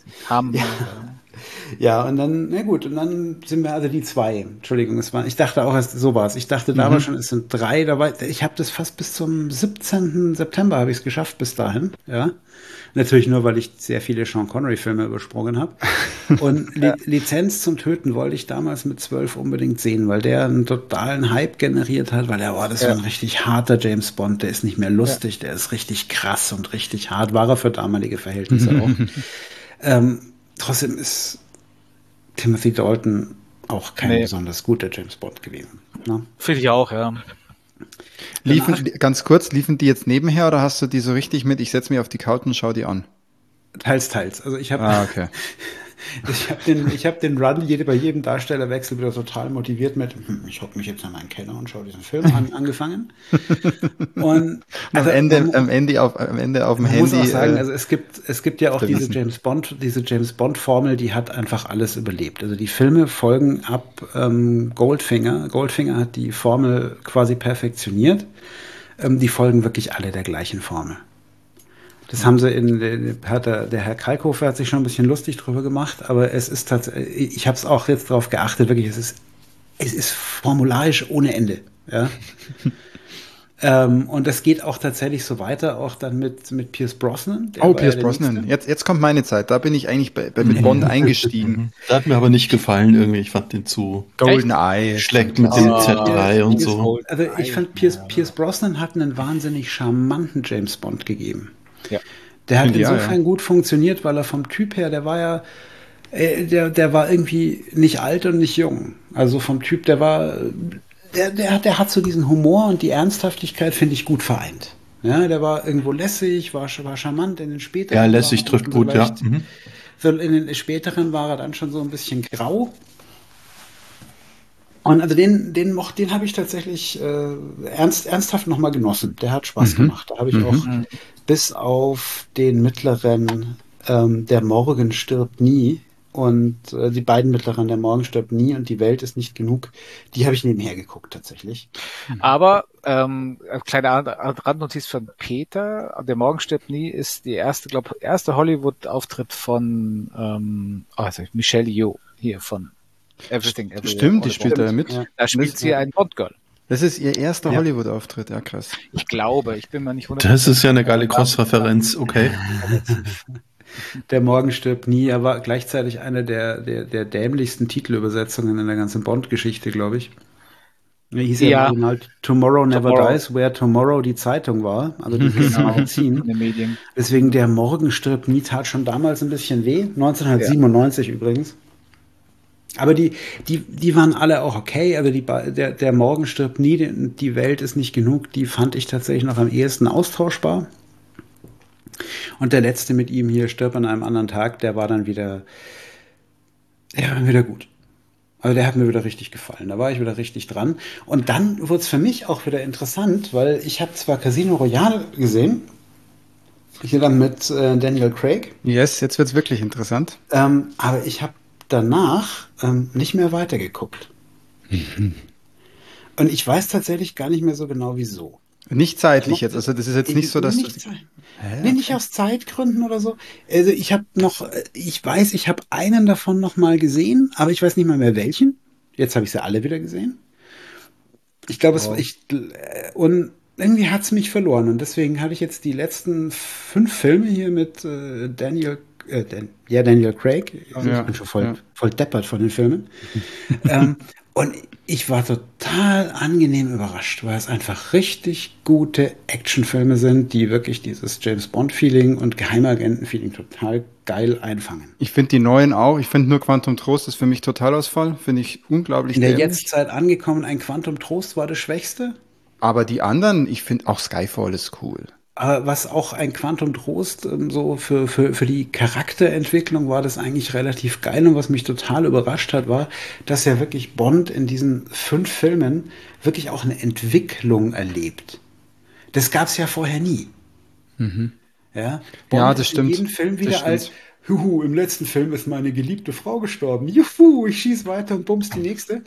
Ja, und dann, na gut, und dann sind wir also die 2. Entschuldigung, ich dachte auch erst sowas. Ich dachte damals schon, es sind 3 dabei. Ich habe das fast bis zum 17. September habe ich es geschafft bis dahin, ja. Natürlich nur, weil ich sehr viele Sean Connery-Filme übersprungen habe. Und Lizenz zum Töten wollte ich damals mit 12 unbedingt sehen, weil der einen totalen Hype generiert hat, weil das war ein richtig harter James Bond, der ist nicht mehr lustig, der ist richtig krass und richtig hart, war er für damalige Verhältnisse auch. Trotzdem ist Timothy Dalton auch kein besonders guter James Bond gewesen. Ne? Finde ich auch, ja. Ganz kurz, liefen die jetzt nebenher oder hast du die so richtig mit, ich setze mich auf die Couch und schau die an? Teils. Also ich habe okay. ich hab den Run bei jedem Darstellerwechsel wieder total motiviert mit, ich hocke mich jetzt an meinen Keller und schaue diesen Film an, angefangen. Und am Ende auf dem Handy. Ich muss auch sagen, also es gibt ja auch diese James Bond Formel, die hat einfach alles überlebt. Also die Filme folgen ab Goldfinger. Goldfinger hat die Formel quasi perfektioniert. Die folgen wirklich alle der gleichen Formel. Das haben sie der Herr Kalkofer hat sich schon ein bisschen lustig drüber gemacht, aber es ist tatsächlich, ich habe es auch jetzt darauf geachtet, wirklich, es ist formularisch ohne Ende, ja. Und das geht auch tatsächlich so weiter, auch dann mit Pierce Brosnan. Pierce Brosnan. Jetzt kommt meine Zeit. Da bin ich eigentlich mit Bond eingestiegen. Da hat mir aber nicht gefallen irgendwie. Ich fand den zu GoldenEye. Schlecht mit dem Z3 und so. Also ich fand Pierce Brosnan hat einen wahnsinnig charmanten James Bond gegeben. Ja. Der hat insofern gut funktioniert, weil er vom Typ her, der war ja, der war irgendwie nicht alt und nicht jung. Also vom Typ, der hat so diesen Humor und die Ernsthaftigkeit, finde ich, gut vereint. Ja, der war irgendwo lässig, war charmant in den späteren. Ja, lässig trifft gut, ja. So in den späteren war er dann schon so ein bisschen grau. Und also den habe ich tatsächlich ernsthaft nochmal genossen. Der hat Spaß gemacht. Da habe ich auch bis auf den mittleren Der Morgen stirbt nie und die beiden mittleren Der Morgen stirbt nie und Die Welt ist nicht genug, die habe ich nebenher geguckt tatsächlich. Aber kleine Randnotiz von Peter, Der Morgen stirbt nie ist die erste Hollywood-Auftritt von Michelle Yeoh hier von Everything Everywhere. Stimmt, die spielt da mit. Ja. Da spielt sie ein Bond-Girl. Das ist ihr erster Hollywood-Auftritt, ja krass. Ich glaube, ich bin mir nicht 100%. Das ist ja eine geile Cross-Referenz, okay. Der Morgen stirbt nie, aber gleichzeitig eine der dämlichsten Titelübersetzungen in der ganzen Bond-Geschichte, glaube ich. Hieß ja im Original Tomorrow Never Dies, where Tomorrow die Zeitung war, also dieses Magazin. Deswegen Der Morgen stirbt nie tat schon damals ein bisschen weh, 1997 übrigens. Aber die waren alle auch okay. Also der Morgen stirbt nie, die Welt ist nicht genug. Die fand ich tatsächlich noch am ehesten austauschbar. Und der letzte mit ihm hier stirbt an einem anderen Tag, der war dann wieder gut. Also der hat mir wieder richtig gefallen. Da war ich wieder richtig dran. Und dann wurde es für mich auch wieder interessant, weil ich habe zwar Casino Royale gesehen, hier dann mit Daniel Craig. Yes, jetzt wird's wirklich interessant. Aber ich habe danach nicht mehr weitergeguckt. Und ich weiß tatsächlich gar nicht mehr so genau, wieso. Nicht zeitlich jetzt, also das ist jetzt nicht so, dass du... Nee, nicht aus Zeitgründen oder so. Also ich weiß, ich habe einen davon noch mal gesehen, aber ich weiß nicht mal mehr welchen. Jetzt habe ich sie alle wieder gesehen. Ich glaube, und irgendwie hat es mich verloren. Und deswegen habe ich jetzt die letzten 5 Filme hier mit Daniel Craig. Also ich bin schon voll deppert von den Filmen. Und ich war total angenehm überrascht, weil es einfach richtig gute Actionfilme sind, die wirklich dieses James Bond-Feeling und Geheimagenten-Feeling total geil einfangen. Ich finde die neuen auch. Ich finde nur Quantum Trost ist für mich Totalausfall. Finde ich unglaublich In der dämlich. Jetztzeit angekommen, ein Quantum Trost war das Schwächste. Aber die anderen, ich finde auch Skyfall ist cool. Aber was auch ein Quantum Trost so für die Charakterentwicklung war, das eigentlich relativ geil. Und was mich total überrascht hat, war, dass ja wirklich Bond in diesen 5 Filmen wirklich auch eine Entwicklung erlebt. Das gab es ja vorher nie. Ja, Bond das ist stimmt. in jedem Film wieder Das als, stimmt. Juhu, im letzten Film ist meine geliebte Frau gestorben. Juhu, ich schieß weiter und bums die nächste.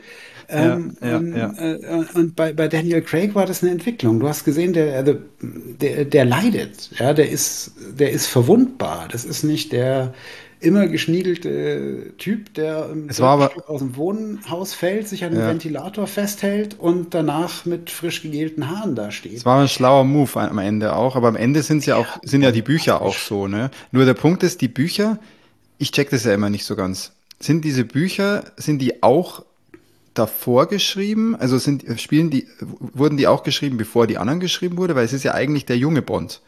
Und bei Daniel Craig war das eine Entwicklung. Du hast gesehen, der leidet. Ja, der ist verwundbar. Das ist nicht der immer geschniegelte Typ, der im Es war aber- Stück aus dem Wohnhaus fällt, sich an dem Ventilator festhält und danach mit frisch gegelten Haaren da steht. Es war ein schlauer Move am Ende auch, aber am Ende sind ja die Bücher auch so, ne? Nur der Punkt ist, die Bücher, ich check das ja immer nicht so ganz. Sind die auch davor geschrieben? Also wurden die auch geschrieben, bevor die anderen geschrieben wurde? Weil es ist ja eigentlich der junge Bond.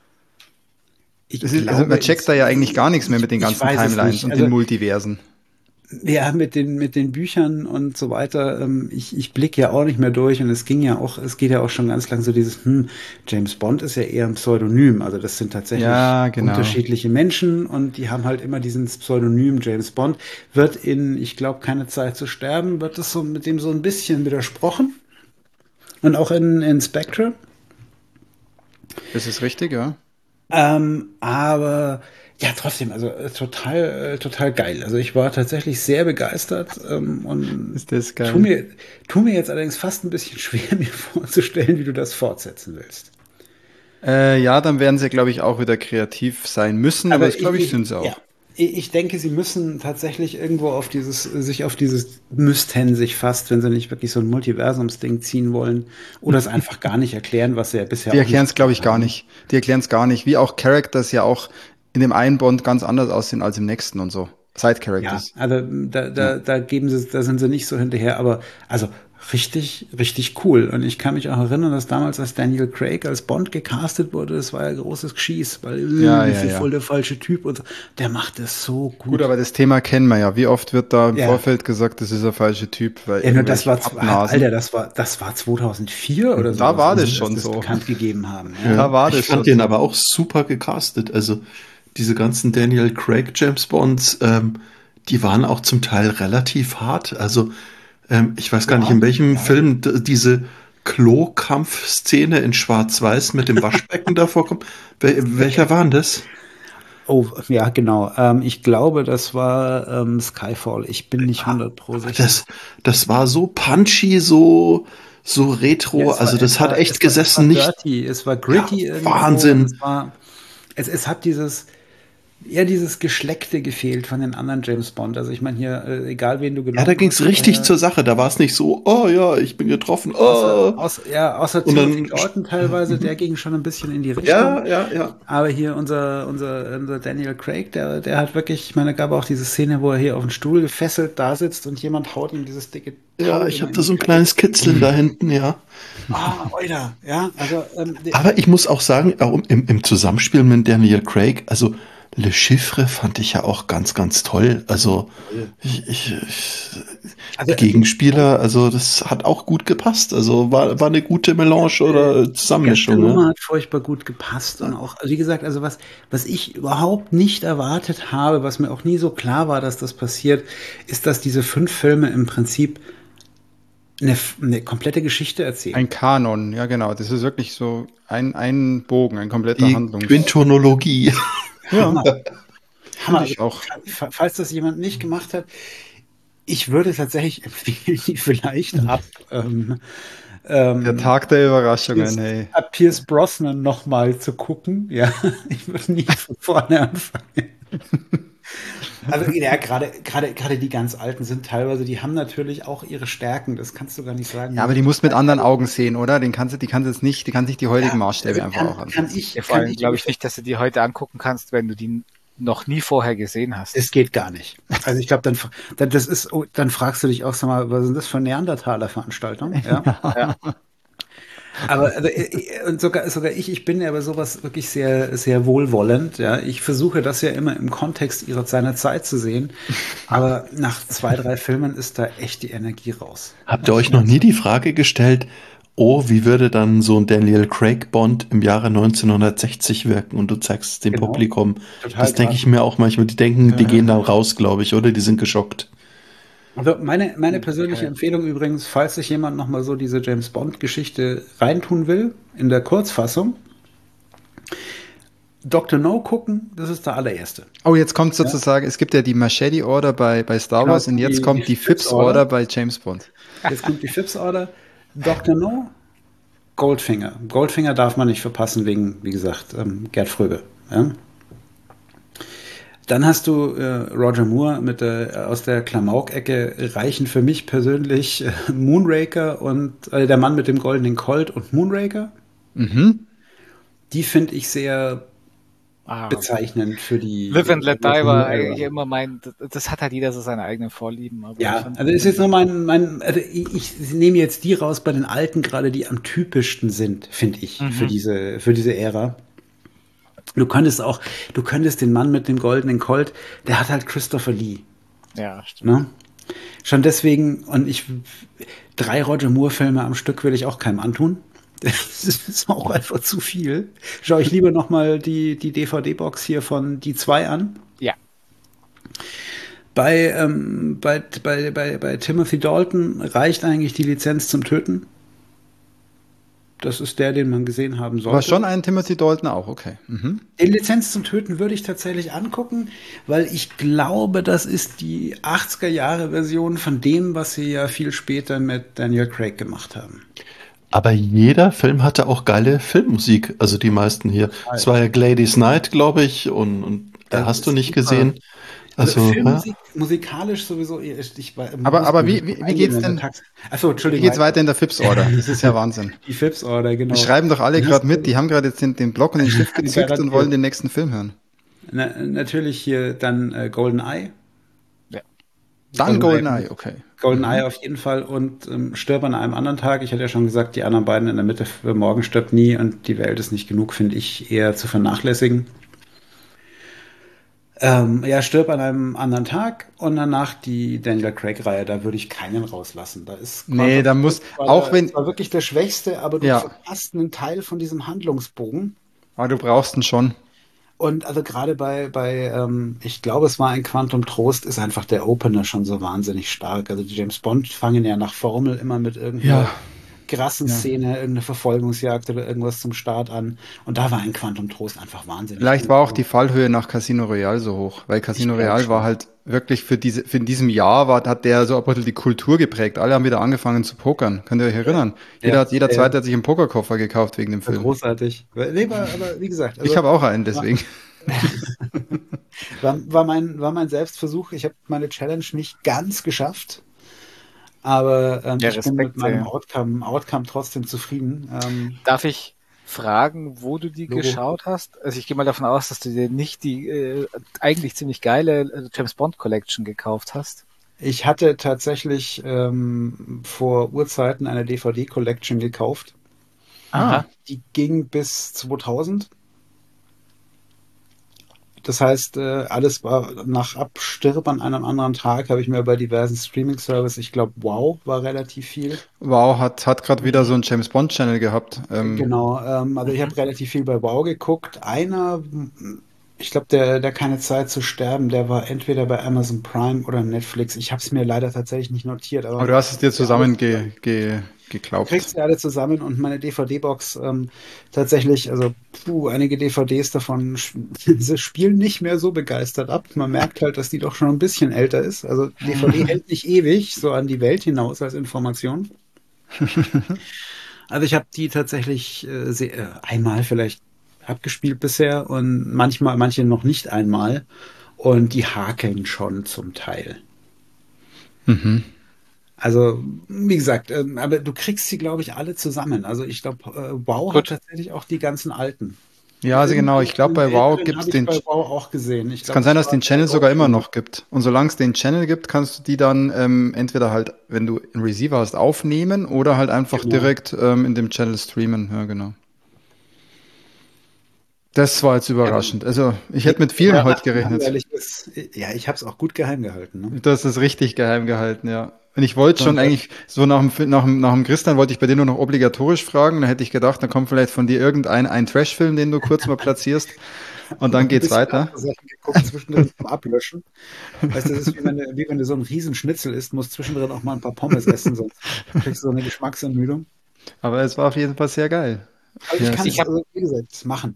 Also man checkt da ja eigentlich gar nichts mehr mit den ganzen Timelines und den Multiversen. Ja, mit den Büchern und so weiter. Ich blicke ja auch nicht mehr durch und es geht ja auch schon ganz lang so dieses, James Bond ist ja eher ein Pseudonym. Also das sind tatsächlich unterschiedliche Menschen und die haben halt immer diesen Pseudonym James Bond. Wird in, ich glaube, keine Zeit zu sterben, wird das so mit dem so ein bisschen widersprochen. Und auch in Spectre. Das ist richtig, ja. Aber ja, trotzdem, also total geil. Also ich war tatsächlich sehr begeistert und Ist das geil. tu mir jetzt allerdings fast ein bisschen schwer, mir vorzustellen, wie du das fortsetzen willst. Dann werden sie, glaube ich, auch wieder kreativ sein müssen, aber das, glaube ich, sind sie auch. Ja, ich denke, sie müssen tatsächlich irgendwo müssten sich fast, wenn sie nicht wirklich so ein Multiversumsding ziehen wollen oder es einfach gar nicht erklären, was sie ja bisher Die auch erklären es, nicht glaube ich, gemacht gar haben. nicht. Die erklären es gar nicht. Wie auch Characters ja auch in dem einen Bond ganz anders aussehen als im nächsten und so. Ja, Side-Characters. also da sind sie nicht so hinterher, aber also richtig cool. Und ich kann mich auch erinnern, dass damals, als Daniel Craig als Bond gecastet wurde, das war ja großes Geschieß, weil voll der falsche Typ und so. Der macht es so gut. Gut, aber das Thema kennen wir ja. Wie oft wird da im Vorfeld gesagt, das ist der falsche Typ? Weil Ja, nur das war, Pappnasen. Alter, das war 2004 oder so. Da war das als schon das so. bekannt gegeben haben. Ja. Da war Ich das fand schon den so. aber auch super gecastet. Also diese ganzen Daniel Craig James Bonds, die waren auch zum Teil relativ hart. Also ich weiß gar nicht, in welchem Film diese Klo-Kampf-Szene in Schwarz-Weiß mit dem Waschbecken davor kommt. Welcher war denn das? Oh, ja, genau. Ich glaube, das war Skyfall. Ich bin nicht 100% sicher. Das war so punchy, so retro. Ja, das hat echt gesessen. Es war dirty, es war gritty. Ja, Wahnsinn. Es hat dieses Geschleckte gefehlt von den anderen James Bond. Also ich meine hier, egal wen du genommen hast. Ja, da ging es richtig zur Sache. Da war es nicht so, oh ja, ich bin getroffen. Oh. Außer Timothy Dalton teilweise, der ging schon ein bisschen in die Richtung. Ja. Aber hier unser Daniel Craig, der hat wirklich, ich meine, da gab auch diese Szene, wo er hier auf dem Stuhl gefesselt da sitzt und jemand haut ihm dieses dicke Ja, ich habe da so ein kleines Kitzeln da hinten, ja. Oida, ja. Also, aber ich muss auch sagen, auch im Zusammenspiel mit Daniel Craig, also Le Chiffre fand ich ja auch ganz, ganz toll. Also Gegenspieler, also das hat auch gut gepasst. Also war eine gute Melange oder Zusammenmischung. Die Nummer hat furchtbar gut gepasst und auch, wie gesagt, also was ich überhaupt nicht erwartet habe, was mir auch nie so klar war, dass das passiert, ist, dass diese 5 Filme im Prinzip eine komplette Geschichte erzählen. Ein Kanon, ja genau. Das ist wirklich so ein Bogen, ein kompletter Handlungs... Quintonologie. Ja. Hammer. Ich auch. Falls das jemand nicht gemacht hat, Ich würde tatsächlich empfehlen, die vielleicht Der Tag der Überraschungen, hey. ab Pierce Brosnan nochmal zu gucken. Ja, ich würde nicht von vorne anfangen. Also ja, gerade die ganz Alten sind teilweise, die haben natürlich auch ihre Stärken, das kannst du gar nicht sagen. Ja, aber die musst mit anderen Augen sehen, oder? Die kannst jetzt nicht, die kann sich die heutigen Maßstäbe einfach auch ansehen. Vor allem glaube ich nicht, dass du die heute angucken kannst, wenn du die noch nie vorher gesehen hast. Es geht gar nicht. Also ich glaube, dann fragst du dich auch, sag mal, was sind das für Neandertaler-Veranstaltungen? Ja. Ja. Aber also, und sogar ich bin ja bei sowas wirklich sehr, sehr wohlwollend. Ja, ich versuche das ja immer im Kontext seiner Zeit zu sehen. Aber nach 2, 3 Filmen ist da echt die Energie raus. Habt ihr euch noch nie die Frage gestellt, oh, wie würde dann so ein Daniel Craig Bond im Jahre 1960 wirken und du zeigst es dem Publikum? Das denke ich mir auch manchmal. Die denken, die gehen da raus, glaube ich, oder? Die sind geschockt. Also meine persönliche Empfehlung übrigens, falls sich jemand nochmal so diese James Bond-Geschichte reintun will, in der Kurzfassung, Dr. No gucken, das ist der allererste. Oh, jetzt kommt sozusagen, es gibt ja die Machete Order bei Star Wars und jetzt kommt die Phipps Order bei James Bond. Jetzt kommt die Phipps Order. Dr. No, Goldfinger. Goldfinger darf man nicht verpassen wegen, wie gesagt, Gerd Fröbe. Ja? Dann hast du Roger Moore aus der Klamauk-Ecke, reichen für mich persönlich Moonraker und der Mann mit dem goldenen Colt und Moonraker. Mhm. Die finde ich sehr bezeichnend für die. Live and Let Die war eigentlich immer das hat halt jeder so seine eigenen Vorlieben. Aber ja, also ist jetzt nur also ich nehme jetzt die raus bei den Alten gerade, die am typischsten sind, finde ich, für diese Ära. Du könntest den Mann mit dem goldenen Colt, der hat halt Christopher Lee. Ja, stimmt. Ne? Schon deswegen, und 3 Roger Moore-Filme am Stück will ich auch keinem antun. Das ist auch einfach zu viel. Schau ich lieber nochmal die DVD-Box hier von Die 2 an. Ja. Bei Timothy Dalton reicht eigentlich die Lizenz zum Töten. Das ist der, den man gesehen haben sollte. War schon ein Timothy Dalton auch, okay. Mhm. Den Lizenz zum Töten würde ich tatsächlich angucken, weil ich glaube, das ist die 80er-Jahre-Version von dem, was sie ja viel später mit Daniel Craig gemacht haben. Aber jeder Film hatte auch geile Filmmusik, also die meisten hier. Es war ja Gladys Knight, glaube ich, und hast du nicht gesehen. Also Filmmusik, musikalisch sowieso. Aber wie geht's denn? Achso, Entschuldigung. Wie geht's weiter in der Phipps Order? Das ist ja Wahnsinn. Die Phipps Order, genau. Die schreiben doch alle gerade mit. Die haben gerade jetzt den Block und den Stift gezückt und wollen den nächsten Film hören. Natürlich hier dann GoldenEye. Ja. Dann GoldenEye, okay. GoldenEye auf jeden Fall und Stirb an einem anderen Tag. Ich hatte ja schon gesagt, die anderen beiden in der Mitte für Morgen stirbt nie und die Welt ist nicht genug, finde ich eher zu vernachlässigen. Stirb an einem anderen Tag und danach die Daniel Craig-Reihe, da würde ich keinen rauslassen. Das war wirklich der Schwächste, aber du verpasst einen Teil von diesem Handlungsbogen. Aber du brauchst ihn schon. Und also gerade bei ich glaube, es war ein Quantum Trost, ist einfach der Opener schon so wahnsinnig stark. Also die James Bond fangen ja nach Formel immer mit irgendeiner krassen Szene, irgendeine Verfolgungsjagd oder irgendwas zum Start an. Und da war ein Quantum Trost einfach wahnsinnig. Vielleicht war auch die Fallhöhe nach Casino Royale so hoch, weil Casino Royale war halt wirklich in diesem Jahr hat der so ein bisschen die Kultur geprägt. Alle haben wieder angefangen zu pokern. Könnt ihr euch erinnern? Jeder Zweite hat sich einen Pokerkoffer gekauft wegen dem Film. Großartig. Nee, aber wie gesagt. Also, ich habe auch einen, deswegen. war mein Selbstversuch. Ich habe meine Challenge nicht ganz geschafft. Aber ich bin mit meinem Outcome trotzdem zufrieden. Darf ich fragen, wo du die geschaut hast? Also ich gehe mal davon aus, dass du dir nicht die eigentlich ziemlich geile James Bond Collection gekauft hast. Ich hatte tatsächlich vor Urzeiten eine DVD Collection gekauft. Aha. Die ging bis 2000. Das heißt, alles war nach Abstirb an einem anderen Tag, habe ich mir bei diversen Streaming-Services, ich glaube, Wow war relativ viel. Wow hat gerade wieder so einen James Bond-Channel gehabt. Genau, also ich habe relativ viel bei Wow geguckt. Ich glaube, der keine Zeit zu sterben, der war entweder bei Amazon Prime oder Netflix. Ich habe es mir leider tatsächlich nicht notiert. Aber du hast es dir zusammen geglaubt. Du kriegst sie alle zusammen und meine DVD-Box tatsächlich, also einige DVDs davon sie spielen nicht mehr so begeistert ab. Man merkt halt, dass die doch schon ein bisschen älter ist. Also DVD hält nicht ewig so an die Welt hinaus als Information. Also ich habe die tatsächlich einmal vielleicht abgespielt bisher und manche noch nicht einmal. Und die hakeln schon zum Teil. Mhm. Also, wie gesagt, aber du kriegst sie, glaube ich, alle zusammen. Also ich glaube, WoW hat tatsächlich auch die ganzen alten. Ja, also genau, ich glaube, bei WoW gibt es habe ich bei WoW auch gesehen. Ich es glaube, kann sein, das dass war den Channel bei sogar immer WoW. noch gibt. Und solange es den Channel gibt, kannst du die dann entweder halt, wenn du einen Receiver hast, aufnehmen oder halt einfach Genau. direkt in dem Channel streamen. Ja, genau. Das war jetzt überraschend. Also, ich hätte mit vielem heute gerechnet. Ja, ich habe es auch gut geheim gehalten. Ne? Du hast es richtig geheim gehalten, ja. Und ich wollte schon Sonst- eigentlich, so nach dem Christian wollte ich bei dir nur noch obligatorisch fragen. Da hätte ich gedacht, da kommt vielleicht von dir ein Trash-Film, den du kurz mal platzierst. Und dann Ein geht's bisschen weiter. andere Sachen geguckt, zwischendrin zum Ablöschen. Weißt du, das ist wie wenn du so einen Riesenschnitzel isst, musst zwischendrin auch mal ein paar Pommes essen, sonst kriegst du so eine Geschmacksermüdung. Aber es war auf jeden Fall sehr geil. Aber ich Ja, kann Ich es, also, wie gesagt, machen.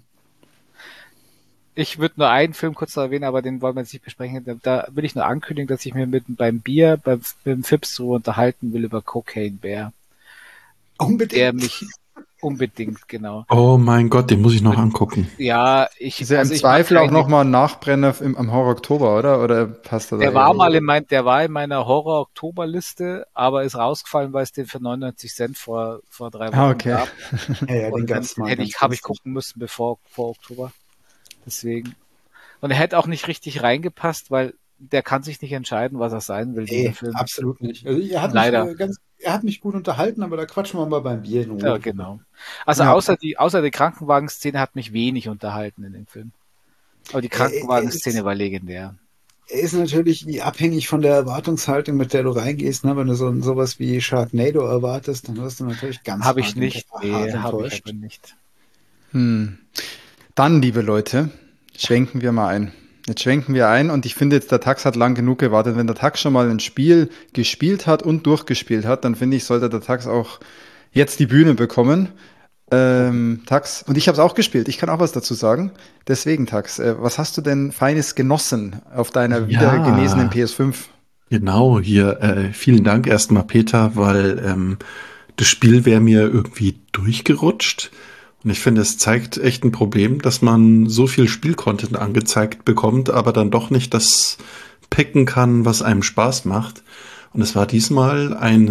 Ich würde nur einen Film kurz noch erwähnen, aber den wollen wir jetzt nicht besprechen. Da will ich nur ankündigen, dass ich mir beim Bier, beim Fips so unterhalten will über Cocaine Bear. Der Unbedingt. mich unbedingt, genau. Oh mein Gott, den muss ich noch angucken. Ja, ist ja im ich mag Zweifel auch keine, nochmal ein Nachbrenner am Horror Oktober, oder? Oder passt er da eher? der war in meiner Horror-Oktober-Liste, aber ist rausgefallen, weil es den für 99 Cent vor 3 Ah, Wochen okay. gab. Ja, den Und dann gab's mal habe ganz ich günstig. gucken müssen vor Oktober. Deswegen. Und er hätte auch nicht richtig reingepasst, weil der kann sich nicht entscheiden, was er sein will, dieser Nee, Film. absolut nicht. Also Leider. er hat mich gut unterhalten, aber da quatschen wir mal beim Bier in Ja, Ruhe. genau. Also Ja. außer die Krankenwagen-Szene hat mich wenig unterhalten in dem Film. Aber die Krankenwagen-Szene war legendär. Er ist natürlich abhängig von der Erwartungshaltung, mit der du reingehst. Ne? Wenn du sowas wie Sharknado erwartest, dann wirst du natürlich ganz Habe hart, ich nicht. hart Nee, habe ich enttäuscht. aber nicht. Dann, liebe Leute, schwenken wir mal ein. Jetzt schwenken wir ein und ich finde jetzt, der Tax hat lang genug gewartet. Wenn der Tax schon mal ein Spiel gespielt hat und durchgespielt hat, dann finde ich, sollte der Tax auch jetzt die Bühne bekommen. Tax, und ich habe es auch gespielt, ich kann auch was dazu sagen. Deswegen, Tax, was hast du denn Feines genossen auf deiner wieder genesenen Ja, PS5? genau, hier, vielen Dank erstmal, Peter, weil das Spiel wäre mir irgendwie durchgerutscht. Und ich finde, es zeigt echt ein Problem, dass man so viel Spielcontent angezeigt bekommt, aber dann doch nicht das picken kann, was einem Spaß macht. Und es war diesmal ein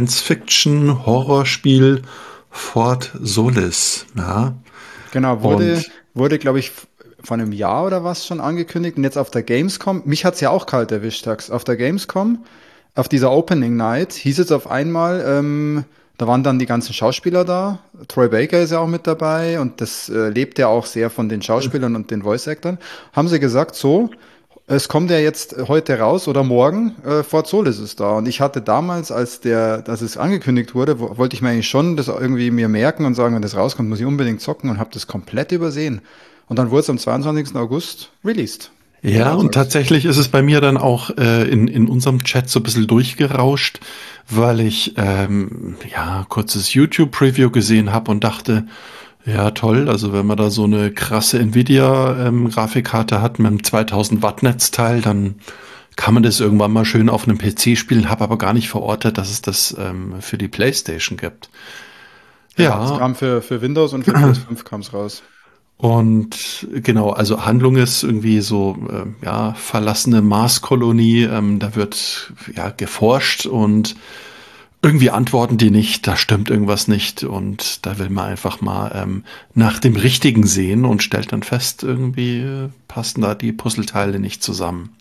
Science-Fiction-Horrorspiel Fort Solis. Ja. Genau, Und wurde glaube ich, vor einem Jahr oder was schon angekündigt und jetzt auf der Gamescom, mich hat's ja auch kalt erwischt, Tax, auf der Gamescom, auf dieser Opening Night, hieß es auf einmal, da waren dann die ganzen Schauspieler da, Troy Baker ist ja auch mit dabei und das lebt ja auch sehr von den Schauspielern und den Voice-Actern, haben sie gesagt, so, es kommt ja jetzt heute raus oder morgen, Fort Solis ist da. Und ich hatte damals, als es angekündigt wurde, wollte ich mir eigentlich schon das irgendwie mir merken und sagen, wenn das rauskommt, muss ich unbedingt zocken und habe das komplett übersehen. Und dann wurde es am 22. August released. ja, und Tags. tatsächlich ist es bei mir dann auch in unserem Chat so ein bisschen durchgerauscht, weil ich ja kurzes YouTube-Preview gesehen habe und dachte, ja toll, also wenn man da so eine krasse Nvidia-Grafikkarte hat mit einem 2000 Watt Netzteil, dann kann man das irgendwann mal schön auf einem PC spielen, habe aber gar nicht verortet, dass es das für die PlayStation gibt. Ja, es Ja, kam für Windows und für PS5 kam es raus. und genau, also Handlung ist irgendwie so, ja, verlassene Marskolonie, da wird ja geforscht und irgendwie antworten die nicht, da stimmt irgendwas nicht und da will man einfach mal nach dem Richtigen sehen und stellt dann fest, irgendwie passen da die Puzzleteile nicht zusammen.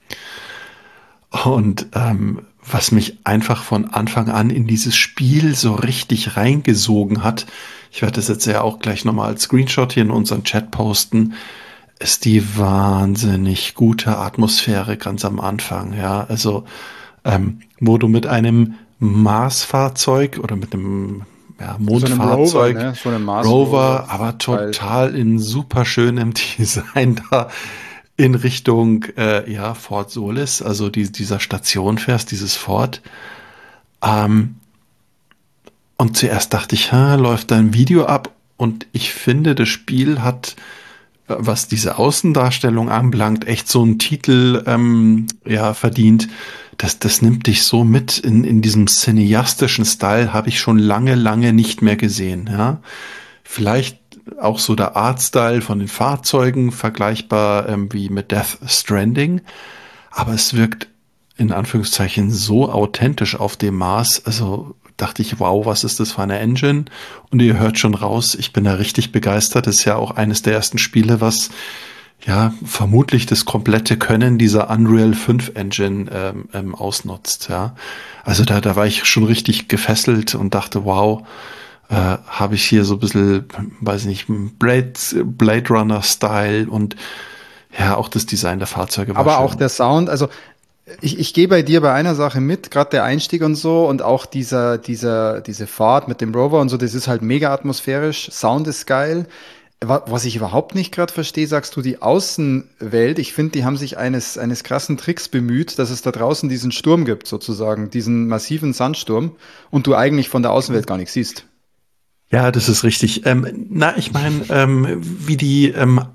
Und was mich einfach von Anfang an in dieses Spiel so richtig reingesogen hat, ich werde das jetzt ja auch gleich nochmal als Screenshot hier in unseren Chat posten, ist die wahnsinnig gute Atmosphäre ganz am Anfang. Ja, also wo du mit einem Mars-Fahrzeug oder mit einem ja, Mondfahrzeug, Rover, ne? So einem Mars Rover, aber halt. total in super schönem Design da in Richtung ja, Fort Solis, also dieser Station fährst, dieses Fort. Und zuerst dachte ich, läuft da ein Video ab? Und ich finde, das Spiel hat, was diese Außendarstellung anbelangt, echt so einen Titel verdient. Das nimmt dich so mit in diesem cineastischen Style, habe ich schon lange, lange nicht mehr gesehen. Ja, vielleicht auch so der Artstyle von den Fahrzeugen vergleichbar wie mit Death Stranding, aber es wirkt in Anführungszeichen so authentisch auf dem Maß. Also dachte ich, wow, was ist das für eine Engine? Und ihr hört schon raus, ich bin da richtig begeistert. Das ist ja auch eines der ersten Spiele, was ja vermutlich das komplette Können dieser Unreal 5 Engine ausnutzt. Ja, also da war ich schon richtig gefesselt und dachte, wow, habe ich hier so ein bisschen, weiß nicht, Blade Runner Style und ja, auch das Design der Fahrzeuge war Aber schön. auch der Sound, also ich gehe bei dir bei einer Sache mit, gerade der Einstieg und so und auch diese Fahrt mit dem Rover und so, das ist halt mega atmosphärisch, Sound ist geil. Was ich überhaupt nicht gerade verstehe, sagst du, die Außenwelt, ich finde, die haben sich eines krassen Tricks bemüht, dass es da draußen diesen Sturm gibt, sozusagen, diesen massiven Sandsturm und du eigentlich von der Außenwelt gar nichts siehst. Ja, das ist richtig. Ich meine, wie die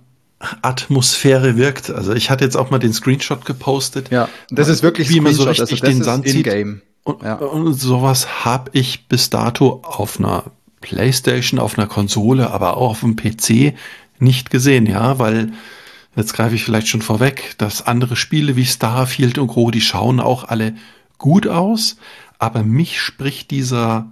Atmosphäre wirkt. Also ich hatte jetzt auch mal den Screenshot gepostet. Ja, das ist wirklich wie man so Screenshot, richtig also das den ist Sand sieht. in-game. Ja. Und sowas habe ich bis dato auf einer PlayStation, auf einer Konsole, aber auch auf dem PC nicht gesehen, ja, weil jetzt greife ich vielleicht schon vorweg, dass andere Spiele wie Starfield und Co., die schauen auch alle gut aus, aber mich spricht dieser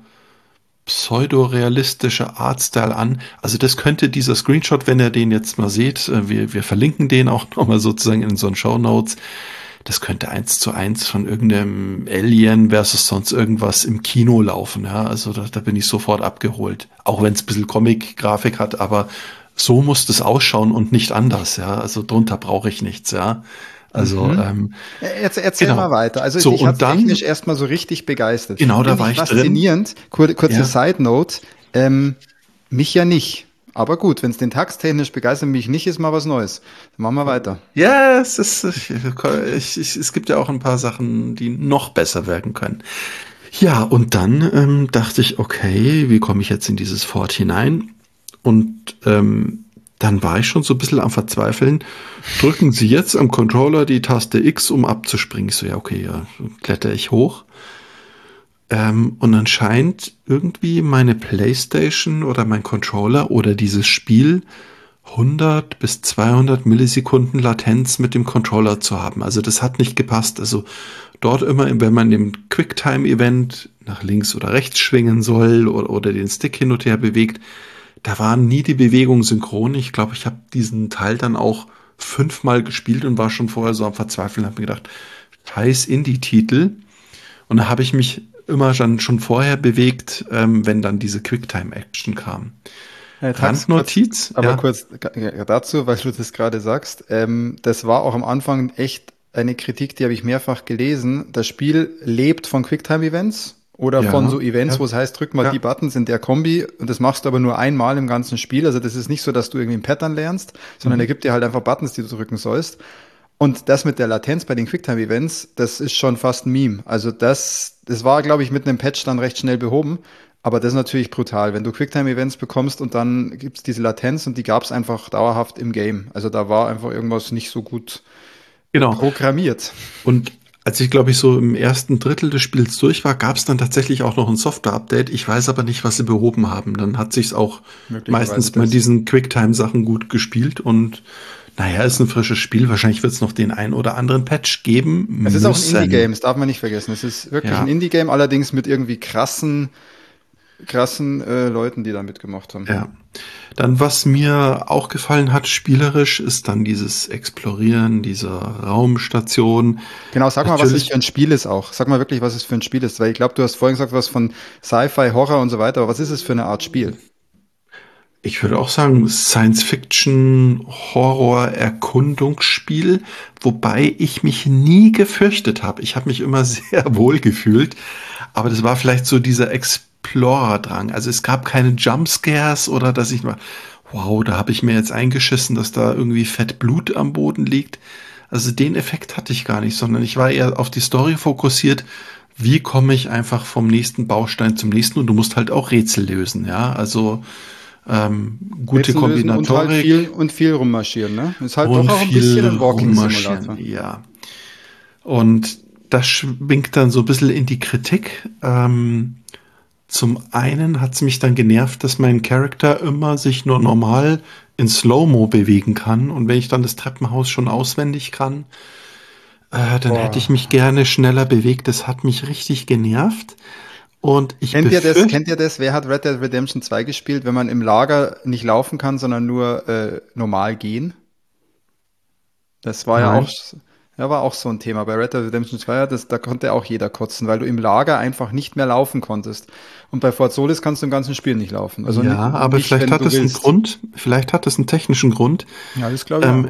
pseudorealistische Artstyle an. Also das könnte dieser Screenshot, wenn ihr den jetzt mal seht, wir verlinken den auch nochmal sozusagen in unseren Shownotes, das könnte 1:1 von irgendeinem Alien versus sonst irgendwas im Kino laufen. Ja, also da bin ich sofort abgeholt. Auch wenn es ein bisschen Comic-Grafik hat, aber so muss das ausschauen und nicht anders. Ja, also drunter brauche ich nichts. Ja, also Erzähl genau. mal weiter. Also So, ich und hatte dann technisch erstmal so richtig begeistert. genau, da Finde war ich ich drin. faszinierend. Kurze Ja. Side Note. Mich ja nicht. Aber gut, wenn es den Tax technisch begeistert, mich nicht, ist mal was Neues. Dann machen wir weiter. Ja, es gibt ja auch ein paar Sachen, die noch besser werden können. Ja, und dann dachte ich, okay, wie komme ich jetzt in dieses Fort hinein? Und dann war ich schon so ein bisschen am Verzweifeln. Drücken Sie jetzt am Controller die Taste X, um abzuspringen. Ich so, ja, okay, ja, kletter ich hoch. Und dann scheint irgendwie meine PlayStation oder mein Controller oder dieses Spiel 100 bis 200 Millisekunden Latenz mit dem Controller zu haben. Also das hat nicht gepasst. Also dort immer, wenn man im Quicktime-Event nach links oder rechts schwingen soll oder den Stick hin und her bewegt, da waren nie die Bewegungen synchron. Ich glaube, ich habe diesen Teil dann auch 5-mal gespielt und war schon vorher so am Verzweifeln und habe mir gedacht, scheiß Indie-Titel. Und da habe ich mich immer schon vorher bewegt, wenn dann diese Quicktime-Action kam. Randnotiz. Kurz dazu, weil du das gerade sagst. Das war auch am Anfang echt eine Kritik, die habe ich mehrfach gelesen. Das Spiel lebt von Quicktime-Events oder von so Events, wo es heißt, drück mal die Buttons in der Kombi und das machst du aber nur einmal im ganzen Spiel. Also das ist nicht so, dass du irgendwie ein Pattern lernst, sondern er gibt dir halt einfach Buttons, die du drücken sollst. Und das mit der Latenz bei den Quicktime-Events, das ist schon fast ein Meme. Also das war, glaube ich, mit einem Patch dann recht schnell behoben. Aber das ist natürlich brutal, wenn du Quicktime-Events bekommst und dann gibt's diese Latenz und die gab's einfach dauerhaft im Game. Also da war einfach irgendwas nicht so gut programmiert. Und als ich, glaube ich, so im ersten Drittel des Spiels durch war, gab's dann tatsächlich auch noch ein Software-Update. Ich weiß aber nicht, was sie behoben haben. Dann hat sich's auch meistens bei diesen Quicktime-Sachen gut gespielt und naja, ist ein frisches Spiel. Wahrscheinlich wird es noch den ein oder anderen Patch geben. Es ist auch ein Indie-Game, das darf man nicht vergessen. Es ist wirklich ein Indie-Game, allerdings mit irgendwie krassen Leuten, die da mitgemacht haben. Ja. Dann, was mir auch gefallen hat, spielerisch, ist dann dieses Explorieren dieser Raumstation. Genau, sag mal, was es für ein Spiel ist auch. Sag mal wirklich, was es für ein Spiel ist, weil ich glaube, du hast vorhin gesagt, was von Sci-Fi, Horror und so weiter, aber was ist es für eine Art Spiel? Ich würde auch sagen, Science-Fiction, Horror-Erkundungsspiel, wobei ich mich nie gefürchtet habe. Ich habe mich immer sehr wohl gefühlt, aber das war vielleicht so dieser Explorer-Drang. Also es gab keine Jumpscares oder dass ich mal, wow, da habe ich mir jetzt eingeschissen, dass da irgendwie fett Blut am Boden liegt. Also den Effekt hatte ich gar nicht, sondern ich war eher auf die Story fokussiert, wie komme ich einfach vom nächsten Baustein zum nächsten, und du musst halt auch Rätsel lösen, ja, also gute Rätsel lösen Kombinatorik und viel rummarschieren, ne? Ist halt doch und auch ein bisschen viel ein rummarschieren, Walking-Simulator. ja. Und das schwingt dann so ein bisschen in die Kritik. Zum einen hat es mich dann genervt, dass mein Charakter immer sich nur normal in Slow-Mo bewegen kann. Und wenn ich dann das Treppenhaus schon auswendig kann, dann hätte ich mich gerne schneller bewegt. Das hat mich richtig genervt. Und ich Kennt befürchte, ihr das? Wer hat Red Dead Redemption 2 gespielt, wenn man im Lager nicht laufen kann, sondern nur normal gehen? Das war nein, war auch so ein Thema. Bei Red Dead Redemption 2, da konnte auch jeder kotzen, weil du im Lager einfach nicht mehr laufen konntest. Und bei Fort Solis kannst du im ganzen Spiel nicht laufen. Also ja, aber nicht, vielleicht wenn hat du es einen willst. Grund, vielleicht hat es einen technischen Grund. Ja, das glaube ich auch.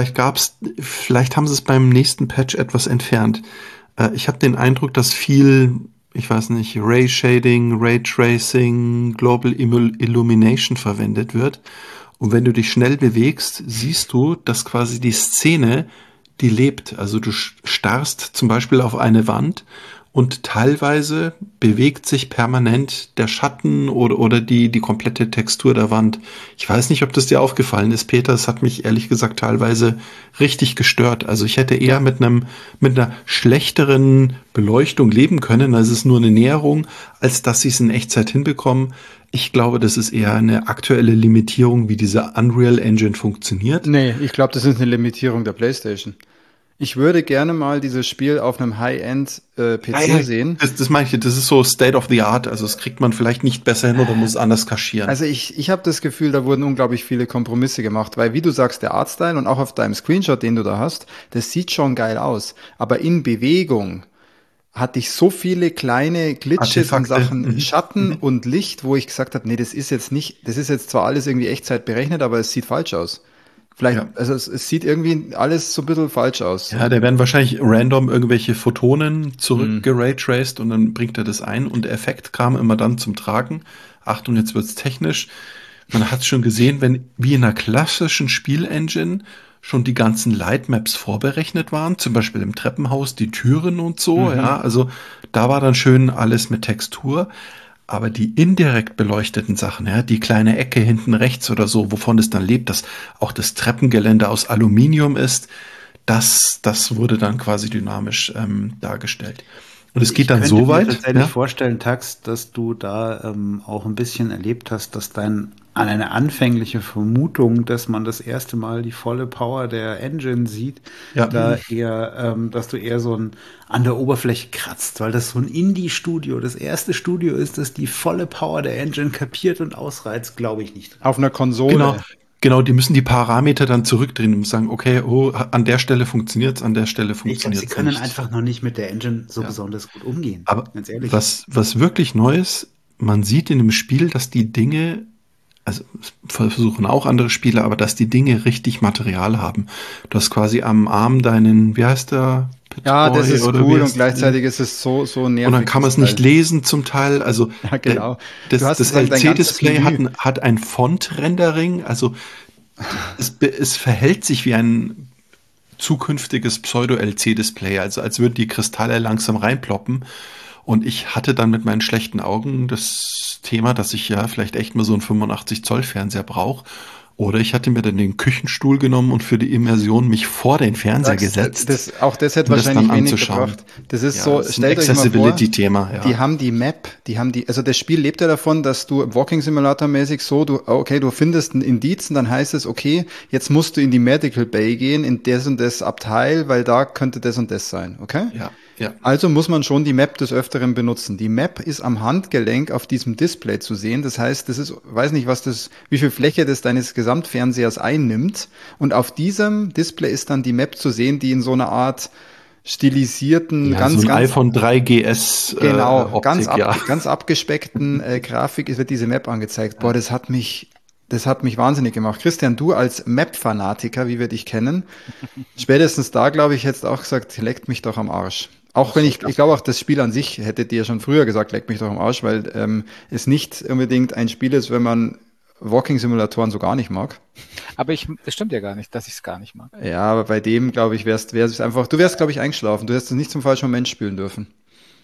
Vielleicht haben sie es beim nächsten Patch etwas entfernt. Ich habe den Eindruck, dass viel, ich weiß nicht, Ray Shading, Ray Tracing, Global Illumination verwendet wird. Und wenn du dich schnell bewegst, siehst du, dass quasi die Szene, die lebt. Also du starrst zum Beispiel auf eine Wand und teilweise bewegt sich permanent der Schatten oder die komplette Textur der Wand. Ich weiß nicht, ob das dir aufgefallen ist, Peter. Es hat mich ehrlich gesagt teilweise richtig gestört. Also ich hätte eher mit einer schlechteren Beleuchtung leben können. Also es ist nur eine Näherung, als dass sie es in Echtzeit hinbekommen. Ich glaube, das ist eher eine aktuelle Limitierung, wie diese Unreal Engine funktioniert. Nee, ich glaube, das ist eine Limitierung der PlayStation. Ich würde gerne mal dieses Spiel auf einem High-End PC sehen. Das meine ich, das ist so State of the Art, also das kriegt man vielleicht nicht besser hin oder muss es anders kaschieren. Also ich habe das Gefühl, da wurden unglaublich viele Kompromisse gemacht, weil wie du sagst, der Artstyle und auch auf deinem Screenshot, den du da hast, das sieht schon geil aus. Aber in Bewegung hatte ich so viele kleine Glitches in Artefakte. Sachen Schatten und Licht, wo ich gesagt habe, nee, das ist jetzt zwar alles irgendwie Echtzeit berechnet, aber es sieht falsch aus. Vielleicht, Ja. also es sieht irgendwie alles so ein bisschen falsch aus. Ja, da werden wahrscheinlich random irgendwelche Photonen zurückgeraytraced und dann bringt er das ein und der Effekt kam immer dann zum Tragen. Achtung, jetzt wird's technisch. Man hat es schon gesehen, wenn wie in einer klassischen Spielengine schon die ganzen Lightmaps vorberechnet waren, zum Beispiel im Treppenhaus, die Türen und so, ja, also da war dann schön alles mit Textur. Aber die indirekt beleuchteten Sachen, ja, die kleine Ecke hinten rechts oder so, wovon es dann lebt, dass auch das Treppengeländer aus Aluminium ist, das wurde dann quasi dynamisch dargestellt. Und es geht dann so weit. Ich könnte mir tatsächlich Ja, vorstellen, Tax, dass du da auch ein bisschen erlebt hast, dass an eine anfängliche Vermutung, dass man das erste Mal die volle Power der Engine sieht, ja, da eher, dass du eher an der Oberfläche kratzt, weil das so ein Indie-Studio, das erste Studio ist, das die volle Power der Engine kapiert und ausreizt, glaube ich nicht dran. Auf einer Konsole. genau. Genau, die müssen die Parameter dann zurückdrehen und sagen, okay, oh, an der Stelle funktioniert's, an der Stelle Ich glaube, funktioniert's sie können nicht. einfach noch nicht mit der Engine so besonders gut umgehen. Aber Ganz ehrlich. was wirklich neu ist, man sieht in dem Spiel, dass die Dinge, also es versuchen auch andere Spiele, aber dass die Dinge richtig Material haben. Du hast quasi am Arm deinen, wie heißt der? Ja, das Pitboy ist oder wie cool und heißt gleichzeitig ist es so nervig. und dann kann man es nicht lesen zum Teil. Also Ja, genau. das Du hast das sozusagen dein ganzes LC-Display Menü. hat ein Font-Rendering, also es verhält sich wie ein zukünftiges Pseudo-LC-Display, also als würden die Kristalle langsam reinploppen. Und ich hatte dann mit meinen schlechten Augen das Thema, dass ich ja vielleicht echt mal so einen 85 Zoll Fernseher brauche. Oder ich hatte mir dann den Küchenstuhl genommen und für die Immersion mich vor den Fernseher gesetzt, Auch das hätte um das wahrscheinlich dann wenig anzuschauen. gebracht. Das ist Ja, so, das ist ein stellt euch mal vor, Accessibility-Thema, ja. die haben die Map, also das Spiel lebt ja davon, dass du Walking Simulator mäßig du findest einen Indiz und dann heißt es, okay, jetzt musst du in die Medical Bay gehen, in das und das Abteil, weil da könnte das und das sein, okay? Ja, ja. Also muss man schon die Map des Öfteren benutzen. Die Map ist am Handgelenk auf diesem Display zu sehen. Das heißt, das ist, weiß nicht, wie viel Fläche das deines Gesamtfernsehers einnimmt. Und auf diesem Display ist dann die Map zu sehen, die in so einer Art stilisierten, Ja, so ein iPhone 3GS genau, Optik, ja. ganz abgespeckten Grafik wird diese Map angezeigt. Boah, das hat mich wahnsinnig gemacht. Christian, du als Map-Fanatiker, wie wir dich kennen, spätestens da, glaube ich, hättest du auch gesagt, leckt mich doch am Arsch. Auch wenn ich glaube auch das Spiel an sich hätte dir schon früher gesagt, leckt mich doch am Arsch, weil es nicht unbedingt ein Spiel ist, wenn man Walking-Simulatoren so gar nicht mag. Aber das stimmt ja gar nicht, dass ich es gar nicht mag. Ja, aber bei dem, glaube ich, wär's einfach, du wärst, glaube ich, eingeschlafen. Du hättest es nicht zum falschen Moment spielen dürfen.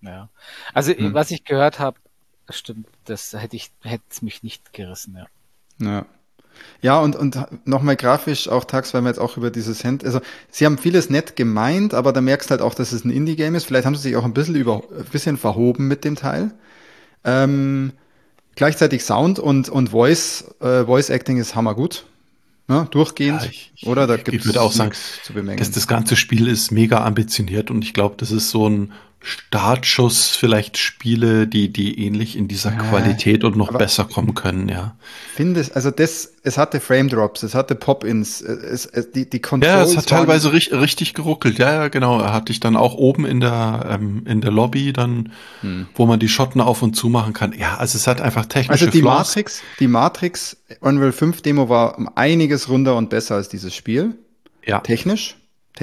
Ja. Also was ich gehört habe, stimmt, das hätte es mich nicht gerissen, ja. Ja. Ja, und nochmal grafisch auch Tags, weil wir jetzt auch über dieses also sie haben vieles nett gemeint, aber da merkst halt auch, dass es ein Indie-Game ist. Vielleicht haben sie sich auch ein bisschen verhoben mit dem Teil. Gleichzeitig Sound und Voice Acting ist hammergut. Ne? Durchgehend. Oder da ich würde auch sagen, zu bemängeln. dass das ganze Spiel ist mega ambitioniert und ich glaube, das ist so ein Startschuss, vielleicht Spiele, die ähnlich in dieser Qualität und noch besser kommen können, ja. Es hatte Frame Drops, es hatte Pop-ins, die Controls. Ja, es hat teilweise richtig geruckelt. Ja, genau. Hatte ich dann auch oben in der Lobby dann, wo man die Schotten auf und zu machen kann. Ja, also es hat einfach technische Flaws. Die Matrix Unreal 5 Demo war um einiges runder und besser als dieses Spiel. Ja. Technisch.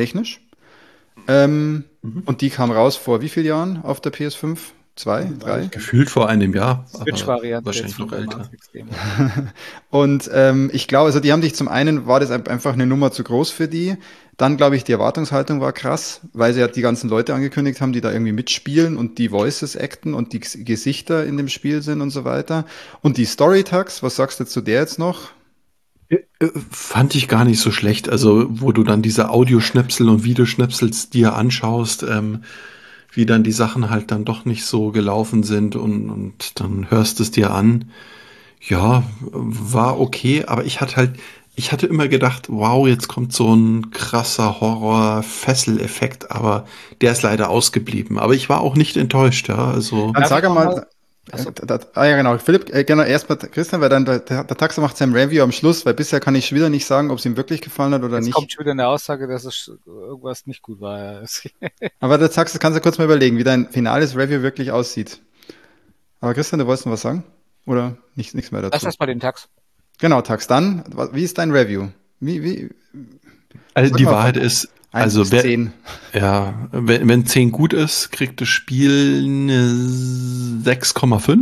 Und die kam raus vor wie vielen Jahren auf der PS5? 2, 3? Gefühlt vor einem Jahr. Switch-Variante wahrscheinlich noch älter. Und ich glaube, also die haben dich zum einen, war das einfach eine Nummer zu groß für die. Dann glaube ich, die Erwartungshaltung war krass, weil sie ja die ganzen Leute angekündigt haben, die da irgendwie mitspielen und die Voices acten und die Gesichter in dem Spiel sind und so weiter. Und die Story-Tags, was sagst du zu der jetzt noch? Fand ich gar nicht so schlecht. Also, wo du dann diese Audioschnipsel und Videoschnipsels dir anschaust, wie dann die Sachen halt dann doch nicht so gelaufen sind und dann hörst es dir an. Ja, war okay, aber ich hatte immer gedacht, wow, jetzt kommt so ein krasser Horror-Fessel-Effekt, aber der ist leider ausgeblieben. Aber ich war auch nicht enttäuscht, ja, also. Dann sag mal, ja genau, Philipp, genau, erstmal Christian, weil dann der Taxer macht sein Review am Schluss, weil bisher kann ich schon wieder nicht sagen, ob es ihm wirklich gefallen hat oder jetzt nicht. Kommt schon wieder eine Aussage, dass es irgendwas nicht gut war. Aber der Taxer, kannst du kurz mal überlegen, wie dein finales Review wirklich aussieht. Aber Christian, du wolltest noch was sagen? Oder nichts mehr dazu? Lass erst mal den Tax. Genau, Tax. Dann, wie ist dein Review? Also die Wahrheit ist, also 10. Ja, wenn 10 gut ist, kriegt das Spiel eine 6,5.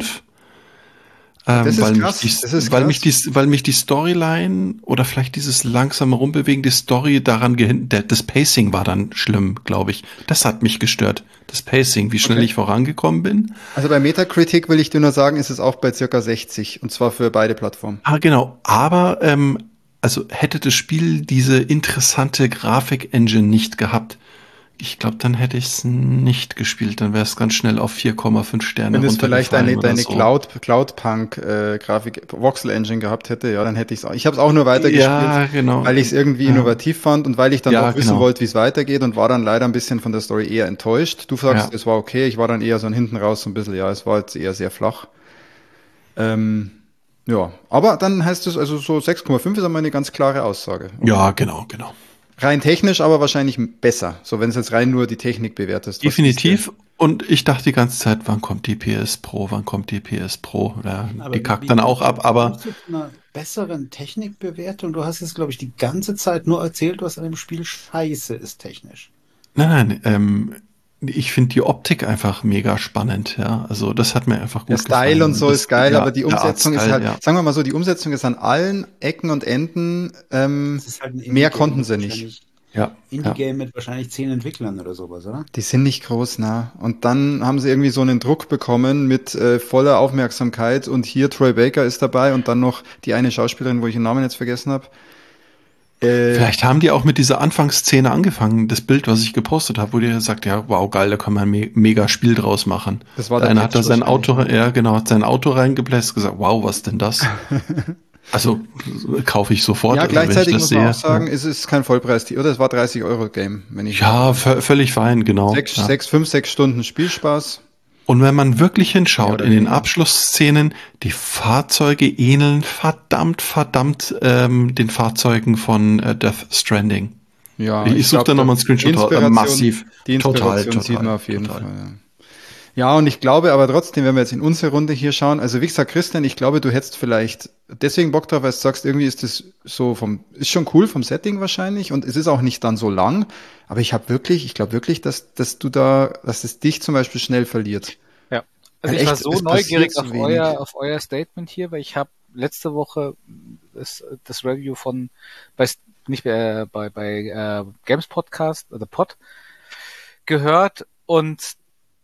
Weil mich die Storyline oder vielleicht dieses langsame Rumbewegen, die Story daran das Pacing war dann schlimm, glaube ich. Das hat mich gestört. Das Pacing, wie schnell ich vorangekommen bin. Also bei Metacritic will ich dir nur sagen, ist es auch bei circa 60 und zwar für beide Plattformen. Ah, genau. Aber also hätte das Spiel diese interessante Grafik-Engine nicht gehabt, ich glaube, dann hätte ich es nicht gespielt. Dann wäre es ganz schnell auf 4,5 Sterne. Wenn es vielleicht deine so. Cloud-Punk-Grafik Voxel-Engine gehabt hätte, ja, dann hätte ich es auch. Ich habe es auch nur weitergespielt, genau. weil ich es irgendwie innovativ fand und weil ich dann auch wissen wollte, wie es weitergeht und war dann leider ein bisschen von der Story eher enttäuscht. Du sagst, es war okay, ich war dann eher so hinten raus so ein bisschen, es war jetzt eher sehr flach. Ja, aber dann heißt es also so 6,5 ist einmal eine ganz klare Aussage. Ja, genau. Rein technisch aber wahrscheinlich besser, so wenn es jetzt rein nur die Technik bewertest. Definitiv. Und ich dachte die ganze Zeit, wann kommt die PS Pro? Ja, die kackt dann auch ab, aber. Mit einer besseren Technikbewertung, du hast jetzt, glaube ich, die ganze Zeit nur erzählt, was an dem Spiel scheiße ist technisch. Nein, ich finde die Optik einfach mega spannend, ja. Also das hat mir einfach gut gefallen. Der Style und so ist geil, aber die Umsetzung ist halt, sagen wir mal so, die Umsetzung ist an allen Ecken und Enden, halt mehr konnten sie nicht. Indie-Game mit wahrscheinlich 10 Entwicklern oder sowas, oder? Die sind nicht groß, na. Und dann haben sie irgendwie so einen Druck bekommen mit voller Aufmerksamkeit und hier Troy Baker ist dabei und dann noch die eine Schauspielerin, wo ich den Namen jetzt vergessen habe. Vielleicht haben die auch mit dieser Anfangsszene angefangen, das Bild, was ich gepostet habe, wo die sagt, ja, wow, geil, da kann man ein mega Spiel draus machen. Das war der eine hat da sein Auto, hat sein Auto reingebläst, gesagt, wow, was denn das? Also kaufe ich sofort. Ja, gleichzeitig muss man auch sagen, es ist kein Vollpreis, oder es war 30-Euro-Game, wenn ich. Ja, völlig fein, genau. 6 Stunden Spielspaß. Und wenn man wirklich hinschaut, in den Abschlussszenen, die Fahrzeuge ähneln verdammt den Fahrzeugen von Death Stranding. Ja, ich suche da nochmal einen Screenshot. Massiv. Die Inspiration sieht man auf jeden Fall. Ja, und ich glaube aber trotzdem, wenn wir jetzt in unsere Runde hier schauen, also wie gesagt, Christian, ich glaube, du hättest vielleicht deswegen Bock drauf, weil du sagst, irgendwie ist das so ist schon cool vom Setting wahrscheinlich und es ist auch nicht dann so lang, aber ich glaube wirklich, dass es dich zum Beispiel schnell verliert. Ja, also ich war so neugierig auf euer Statement hier, weil ich habe letzte Woche das Review bei Games Podcast oder Pod gehört und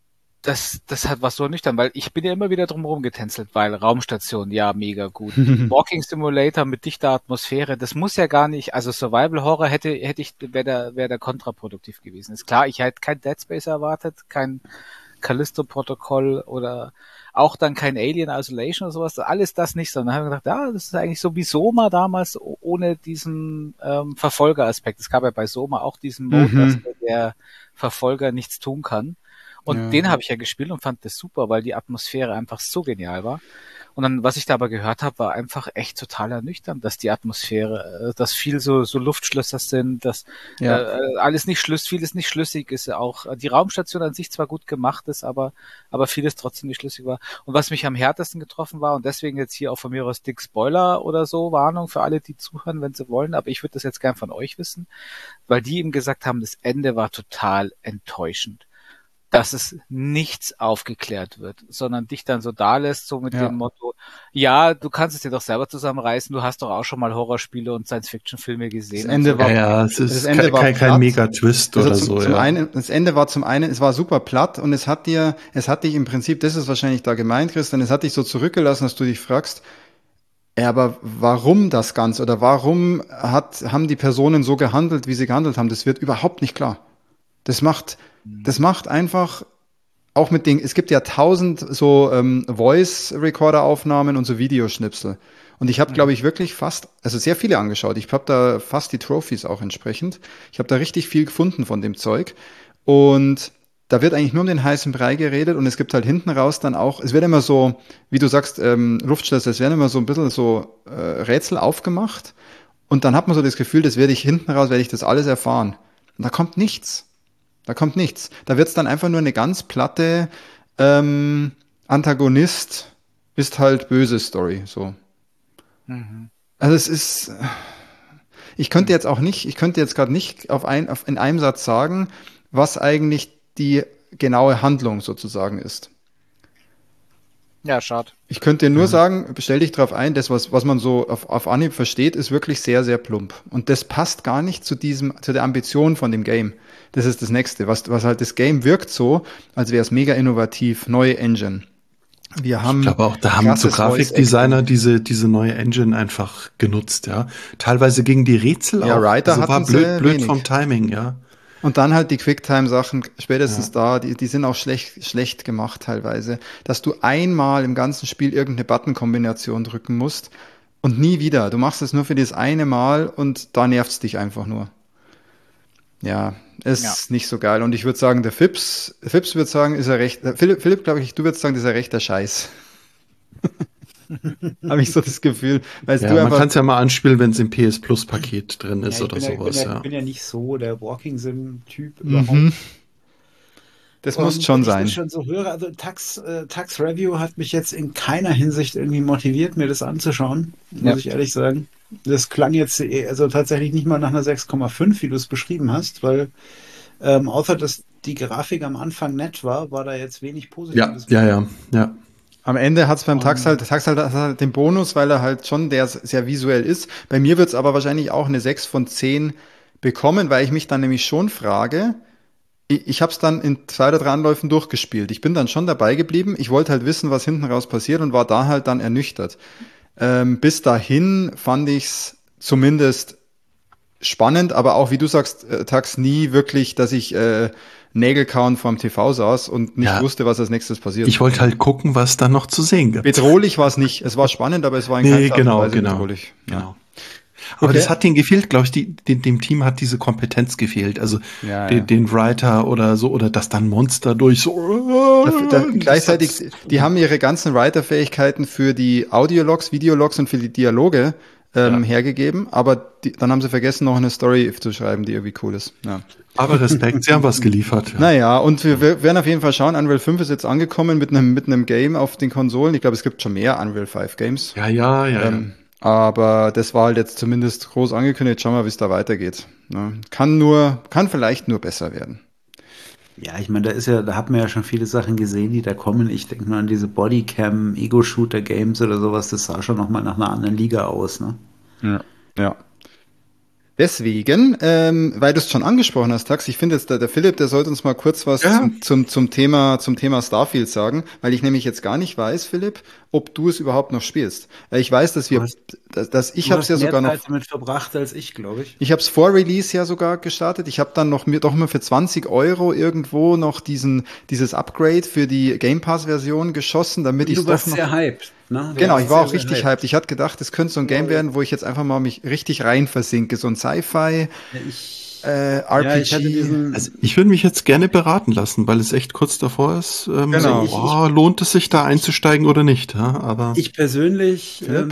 Das war so nüchtern, weil ich bin ja immer wieder drumherum getänzelt, weil Raumstation, ja, mega gut. Walking Simulator mit dichter Atmosphäre, das muss ja gar nicht, also Survival Horror wäre der kontraproduktiv gewesen. Ist klar, ich hätte kein Dead Space erwartet, kein Callisto-Protokoll oder auch dann kein Alien Isolation oder sowas, alles das nicht, sondern haben wir gedacht, ja, das ist eigentlich so wie Soma damals ohne diesen Verfolgeraspekt. Es gab ja bei Soma auch diesen Mode, dass der Verfolger nichts tun kann. Und den habe ich ja gespielt und fand das super, weil die Atmosphäre einfach so genial war. Und dann, was ich da aber gehört habe, war einfach echt total ernüchternd, dass die Atmosphäre, dass viel so Luftschlösser sind, dass alles nicht vieles nicht schlüssig ist. Auch die Raumstation an sich zwar gut gemacht ist, aber vieles trotzdem nicht schlüssig war. Und was mich am härtesten getroffen war, und deswegen jetzt hier auch von mir aus dick Spoiler oder so, Warnung für alle, die zuhören, wenn sie wollen, aber ich würde das jetzt gern von euch wissen, weil die eben gesagt haben, das Ende war total enttäuschend, dass es nichts aufgeklärt wird, sondern dich dann so da lässt, so mit dem Motto, ja, du kannst es dir doch selber zusammenreißen, du hast doch auch schon mal Horrorspiele und Science-Fiction-Filme gesehen. Das Ende war, es ist kein Mega-Twist oder so. Das Ende war zum einen, es war super platt und es hat dich im Prinzip, das ist wahrscheinlich da gemeint, Christian, es hat dich so zurückgelassen, dass du dich fragst, ja, aber warum das Ganze oder warum haben die Personen so gehandelt, wie sie gehandelt haben, das wird überhaupt nicht klar. Das macht einfach, auch mit den, es gibt ja 1000 so Voice-Recorder-Aufnahmen und so Videoschnipsel. Und ich habe, glaube ich, wirklich sehr viele angeschaut. Ich habe da fast die Trophies auch entsprechend. Ich habe da richtig viel gefunden von dem Zeug. Und da wird eigentlich nur um den heißen Brei geredet und es gibt halt hinten raus dann auch, es wird immer so, wie du sagst, Luftschlösser, es werden immer so ein bisschen so Rätsel aufgemacht. Und dann hat man so das Gefühl, hinten raus werde ich das alles erfahren. Und da kommt nichts. Da wird es dann einfach nur eine ganz platte Antagonist ist halt böse Story. So. Also es ist. Ich könnte jetzt gerade nicht in einem Satz sagen, was eigentlich die genaue Handlung sozusagen ist. Ja, schade. Ich könnte dir nur sagen, stell dich drauf ein, das, was man so auf Anhieb versteht, ist wirklich sehr, sehr plump. Und das passt gar nicht zu der Ambition von dem Game. Das ist das Nächste. Was halt das Game wirkt so, als wäre es mega innovativ, neue Engine. Ich glaube auch, da haben so Grafikdesigner diese neue Engine einfach genutzt, ja. Teilweise gegen die Rätsel auch. Writer also war blöd vom Timing, ja. Und dann halt die Quicktime-Sachen, spätestens da, die sind auch schlecht gemacht teilweise. Dass du einmal im ganzen Spiel irgendeine Button-Kombination drücken musst und nie wieder. Du machst es nur für das eine Mal und da nervt's dich einfach nur. Ja, ist nicht so geil. Und ich würde sagen, der Phipps würde sagen, ist er recht. Philipp, glaube ich, du würdest sagen, das ist ja rechter Scheiß. Habe ich so das Gefühl. Man kann es ja mal anspielen, wenn es im PS Plus Paket drin ist oder sowas. Ich bin ja nicht so der Walking Sim-Typ überhaupt. Das muss schon sein. Wenn ich das schon so höre, also Tax Review hat mich jetzt in keiner Hinsicht irgendwie motiviert, mir das anzuschauen, muss ich ehrlich sagen. Das klang jetzt also tatsächlich nicht mal nach einer 6,5, wie du es beschrieben hast, weil außer dass die Grafik am Anfang nett war da jetzt wenig Positives. Ja. Am Ende hat es beim Tax halt den Bonus, weil er halt schon der sehr visuell ist. Bei mir wird es aber wahrscheinlich auch eine 6 von 10 bekommen, weil ich mich dann nämlich schon frage, ich habe es dann in 2 oder 3 Anläufen durchgespielt. Ich bin dann schon dabei geblieben. Ich wollte halt wissen, was hinten raus passiert und war da halt dann ernüchtert. Bis dahin fand ich es zumindest spannend, aber auch, wie du sagst, Tax, nie wirklich, dass ich Nägel kauen vorm TV saß und nicht wusste, was als nächstes passiert. Ich wollte halt gucken, was da noch zu sehen gibt. Bedrohlich war es nicht. Es war spannend, aber es war in keiner Art und Weise bedrohlich. Genau. Aber das hat denen gefehlt, glaube ich, dem Team hat diese Kompetenz gefehlt. Also den Writer oder so, oder dass dann Monster durch so. Gleichzeitig, die haben ihre ganzen Writer-Fähigkeiten für die Audiologs, Videologs und für die Dialoge hergegeben, aber dann haben sie vergessen, noch eine Story zu schreiben, die irgendwie cool ist. Ja. Aber Respekt, sie haben was geliefert. Ja. Naja, und wir werden auf jeden Fall schauen, Unreal 5 ist jetzt angekommen mit einem Game auf den Konsolen. Ich glaube, es gibt schon mehr Unreal 5 Games. Ja. Aber das war halt jetzt zumindest groß angekündigt. Schauen wir mal, wie es da weitergeht. Ja. Kann vielleicht nur besser werden. Ja, ich meine, da hat man ja schon viele Sachen gesehen, die da kommen. Ich denke nur an diese Bodycam, Ego-Shooter-Games oder sowas. Das sah schon nochmal nach einer anderen Liga aus, ne? Ja. Deswegen, weil du es schon angesprochen hast, Tax, ich finde jetzt, der Philipp, der sollte uns mal kurz was zum Thema Starfield sagen, weil ich nämlich jetzt gar nicht weiß, Philipp, ob du es überhaupt noch spielst. Weil ich weiß, dass ich habe es ja sogar noch. Du hast mehr Zeit damit verbracht als ich, glaube ich. Ich habe es vor Release ja sogar gestartet. Ich habe dann noch doch mal für 20 Euro irgendwo noch dieses Upgrade für die Game Pass-Version geschossen, damit ich es doch noch. Du warst sehr hyped. Ne? Genau, ich war auch richtig hyped. Ich hatte gedacht, es könnte so ein Game werden, wo ich jetzt einfach mal mich richtig rein versinke. So ein Sci-Fi, RPG. Also ich würde mich jetzt gerne beraten lassen, weil es echt kurz davor ist. Genau. Lohnt es sich da einzusteigen oder nicht? Ja, aber ich persönlich, Der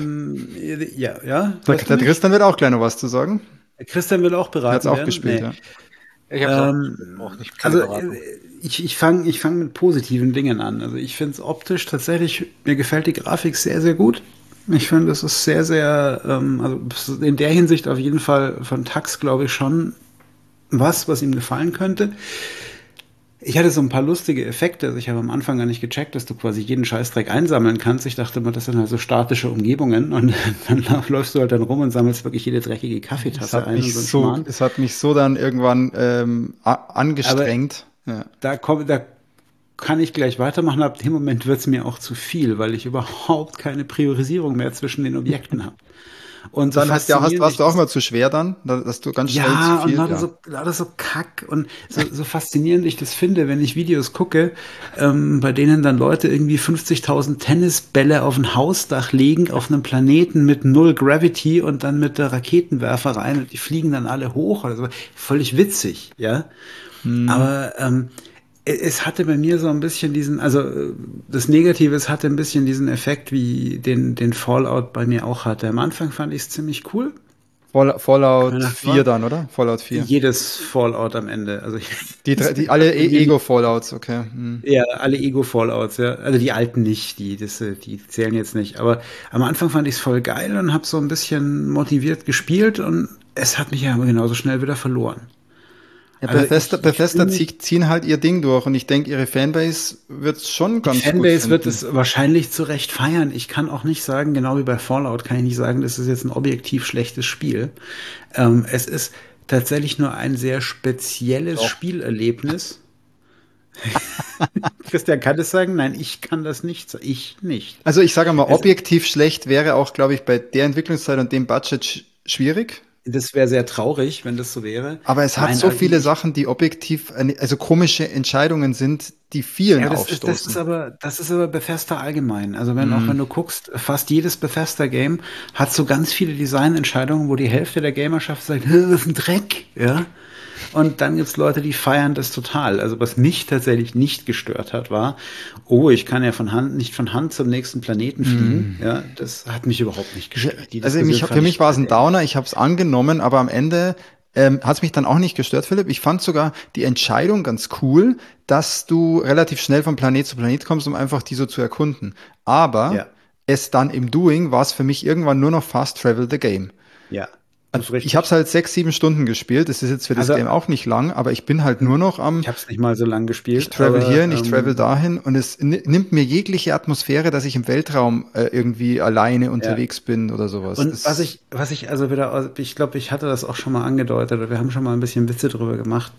Der Tristan wird auch gleich noch was zu sagen. Christian will auch beraten Er hat es auch werden. gespielt, ja. Ich habe auch nicht keine Beratung. Ich fang mit positiven Dingen an. Also ich finde es optisch tatsächlich, mir gefällt die Grafik sehr, sehr gut. Ich finde, es ist sehr, sehr, also in der Hinsicht auf jeden Fall von Tax, glaube ich, schon was ihm gefallen könnte. Ich hatte so ein paar lustige Effekte. Also ich habe am Anfang gar nicht gecheckt, dass du quasi jeden Scheißdreck einsammeln kannst. Ich dachte immer, das sind halt so statische Umgebungen und dann läufst du halt dann rum und sammelst wirklich jede dreckige Kaffeetasse ein. Es hat mich so dann irgendwann angestrengt. Aber da kann ich gleich weitermachen. Ab dem Moment wird es mir auch zu viel, weil ich überhaupt keine Priorisierung mehr zwischen den Objekten habe. Und dann warst du auch mal zu schwer dann, dass du ganz schnell zu viel... Ja, so kack und so faszinierend ich das finde, wenn ich Videos gucke, bei denen dann Leute irgendwie 50.000 Tennisbälle auf ein Hausdach legen, auf einem Planeten mit 0 Gravity und dann mit der Raketenwerfer rein und die fliegen dann alle hoch oder so. Völlig witzig, ja. Aber es hatte bei mir so ein bisschen das Negative, es hatte ein bisschen diesen Effekt, wie den Fallout bei mir auch hatte. Am Anfang fand ich es ziemlich cool. Fallout 4 dann, oder? Fallout 4. Jedes Fallout am Ende. Also alle Ego-Fallouts, okay. Ja, alle Ego-Fallouts, ja. Also die alten nicht, die zählen jetzt nicht. Aber am Anfang fand ich es voll geil und habe so ein bisschen motiviert gespielt und es hat mich ja genauso schnell wieder verloren. Ja, Bethesda ziehen halt ihr Ding durch und ich denke, ihre Fanbase wird es schon ganz gut finden. Fanbase wird es wahrscheinlich zu Recht feiern. Ich kann auch nicht sagen, genau wie bei Fallout, kann ich nicht sagen, das ist jetzt ein objektiv schlechtes Spiel. Es ist tatsächlich nur ein sehr spezielles Spielerlebnis. Christian kann das sagen? Nein, ich kann das nicht. Ich nicht. Also ich sage mal, objektiv schlecht wäre auch, glaube ich, bei der Entwicklungszeit und dem Budget schwierig. Das wäre sehr traurig, wenn das so wäre. Aber es hat so viele Sachen, die objektiv, also komische Entscheidungen sind, die vielen aufstoßen. Das ist aber Bethesda allgemein. Also wenn du guckst, fast jedes Bethesda-Game hat so ganz viele Designentscheidungen, wo die Hälfte der Gamerschaft sagt, das ist ein Dreck, ja. Und dann gibt's Leute, die feiern das total. Also was mich tatsächlich nicht gestört hat, war, ich kann ja nicht von Hand zum nächsten Planeten fliegen. Ja, das hat mich überhaupt nicht gestört. Für mich war es ein Downer, ich habe es angenommen, aber am Ende hat es mich dann auch nicht gestört, Philipp. Ich fand sogar die Entscheidung ganz cool, dass du relativ schnell von Planet zu Planet kommst, um einfach die so zu erkunden. Aber es dann im Doing war es für mich irgendwann nur noch Fast Travel the Game. Ja. Ich habe es halt 6-7 Stunden gespielt. Das ist jetzt für das Game auch nicht lang, aber ich bin halt nur noch Ich habe es nicht mal so lang gespielt. Ich travel hierhin, ich travel dahin und es nimmt mir jegliche Atmosphäre, dass ich im Weltraum irgendwie alleine unterwegs bin oder sowas. Und was ich also wieder, ich glaube, ich hatte das auch schon mal angedeutet oder wir haben schon mal ein bisschen Witze drüber gemacht,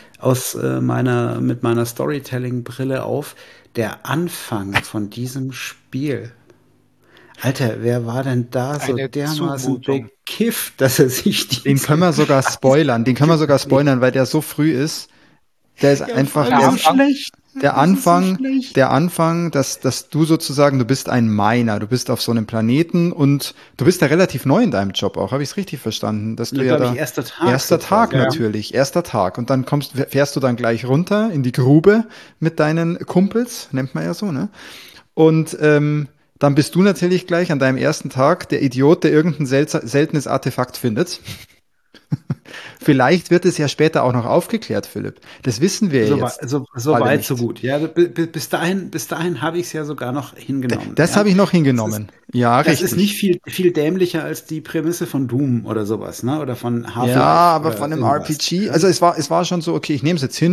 mit meiner Storytelling-Brille auf, der Anfang von diesem Spiel. Alter, wer war denn da so dermaßen bekifft, dass er sich Den können wir sogar spoilern, weil der so früh ist. Der ist einfach der Anfang, dass du sozusagen, du bist ein Miner, du bist auf so einem Planeten und du bist da relativ neu in deinem Job auch, habe ich es richtig verstanden, dass du erster Tag natürlich, erster Tag und dann fährst du dann gleich runter in die Grube mit deinen Kumpels, nennt man ja so, ne? Und dann bist du natürlich gleich an deinem ersten Tag der Idiot, der irgendein seltenes Artefakt findet. Vielleicht wird es ja später auch noch aufgeklärt, Philipp. Das wissen wir jetzt. So weit, so gut. Ja, bis dahin habe ich es ja sogar noch hingenommen. Das habe ich noch hingenommen. Das ist nicht viel dämlicher als die Prämisse von Doom oder sowas, ne? Oder von Half-Life. Ja, aber von einem RPG. Also es war schon so, okay, ich nehme es jetzt hin.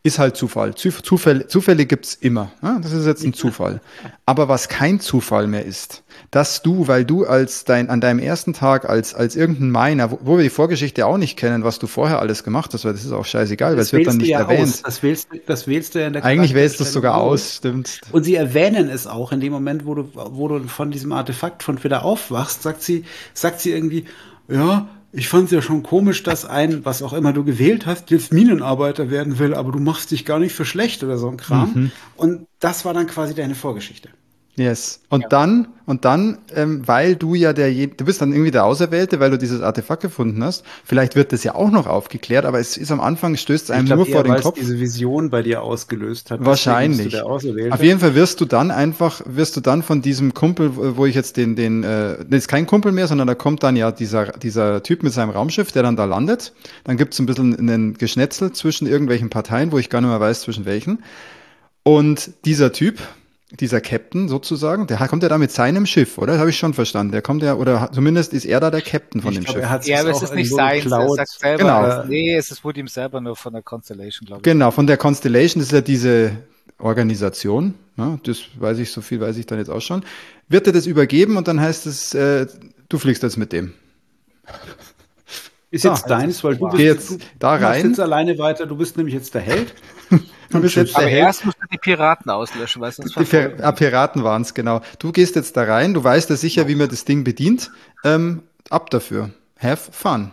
ist halt Zufall. Zufälle gibt's immer. Ja? Das ist jetzt ein Zufall. Aber was kein Zufall mehr ist, dass du, weil du an deinem ersten Tag als irgendein Miner, wo wir die Vorgeschichte auch nicht kennen, was du vorher alles gemacht hast, weil das ist auch scheißegal, weil es wird dann nicht erwähnt. Das wählst du ja in der Eigentlich wählst du es sogar aus, stimmt. Und sie erwähnen es auch in dem Moment, wo du von diesem Artefakt von wieder aufwachst, sagt sie irgendwie, ja, ich fand es ja schon komisch, dass was auch immer du gewählt hast, jetzt Minenarbeiter werden will, aber du machst dich gar nicht für schlecht oder so ein Kram. Mhm. Und das war dann quasi deine Vorgeschichte. Yes. Und dann, weil du ja du bist dann irgendwie der Auserwählte, weil du dieses Artefakt gefunden hast. Vielleicht wird das ja auch noch aufgeklärt, aber es ist am Anfang, stößt es einem nur vor den Kopf. Diese Vision bei dir ausgelöst hat. Wahrscheinlich. Der Auserwählte. Auf jeden Fall wirst du dann von diesem Kumpel, wo ich jetzt das ist kein Kumpel mehr, sondern da kommt dann ja dieser Typ mit seinem Raumschiff, der dann da landet. Dann gibt es ein bisschen einen Geschnetzel zwischen irgendwelchen Parteien, wo ich gar nicht mehr weiß, zwischen welchen. Und dieser Captain sozusagen, der kommt ja da mit seinem Schiff, oder? Das habe ich schon verstanden. Der kommt ja, oder zumindest ist er da der Captain von dem Schiff. Aber es ist nicht sein. Er sagt selber, genau. Nee, es wurde ihm selber nur von der Constellation, glaube ich. Genau, von der Constellation, das ist ja diese Organisation. Ja, so viel weiß ich dann jetzt auch schon. Wird er das übergeben und dann heißt es, du fliegst jetzt mit dem. Ist jetzt deins, weil du machst jetzt alleine weiter, du bist nämlich jetzt der Held. Du bist jetzt aber erst musst du die Piraten auslöschen, weil sonst Piraten waren es, genau. Du gehst jetzt da rein, du weißt ja sicher, wie man das Ding bedient. Ab dafür. Have fun.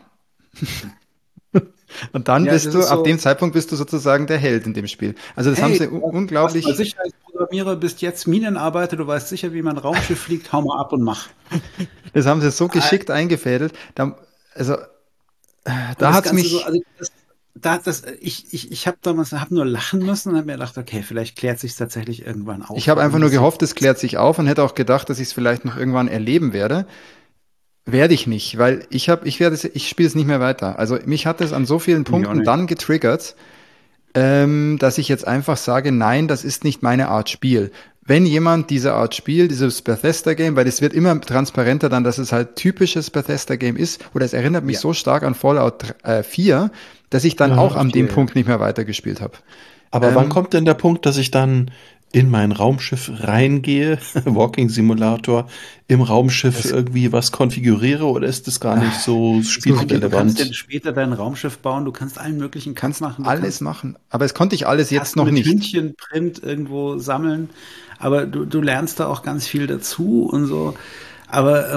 Und dann ab dem Zeitpunkt bist du sozusagen der Held in dem Spiel. Also das haben sie unglaublich... Als Sicherheitsprogrammierer bist jetzt Minenarbeiter, du weißt sicher, wie man ein Raumschiff fliegt, hau mal ab und mach. Das haben sie so geschickt eingefädelt. Da hat es mich... Ich habe damals nur lachen müssen und habe mir gedacht, okay, vielleicht klärt sich tatsächlich irgendwann auf. Ich habe einfach nur gehofft, es klärt sich auf und hätte auch gedacht, dass ich es vielleicht noch irgendwann erleben werde. Werde ich nicht, weil ich spiele es nicht mehr weiter. Also mich hat es an so vielen Punkten dann getriggert, dass ich jetzt einfach sage, nein, das ist nicht meine Art Spiel. Wenn jemand diese Art Spiel, dieses Bethesda-Game, weil es wird immer transparenter dann, dass es halt typisches Bethesda-Game ist, oder es erinnert mich so stark an Fallout 4, dass ich dann auch an dem Punkt nicht mehr weitergespielt habe. Aber wann kommt denn der Punkt, dass ich dann in mein Raumschiff reingehe, Walking Simulator, im Raumschiff irgendwie was konfiguriere, oder ist das gar nicht so spielrelevant? Du kannst denn später dein Raumschiff bauen, du kannst allen möglichen Kannst machen. Alles machen, aber es konnte ich alles jetzt noch nicht. Hündchenprint irgendwo sammeln, aber du lernst da auch ganz viel dazu und so. Aber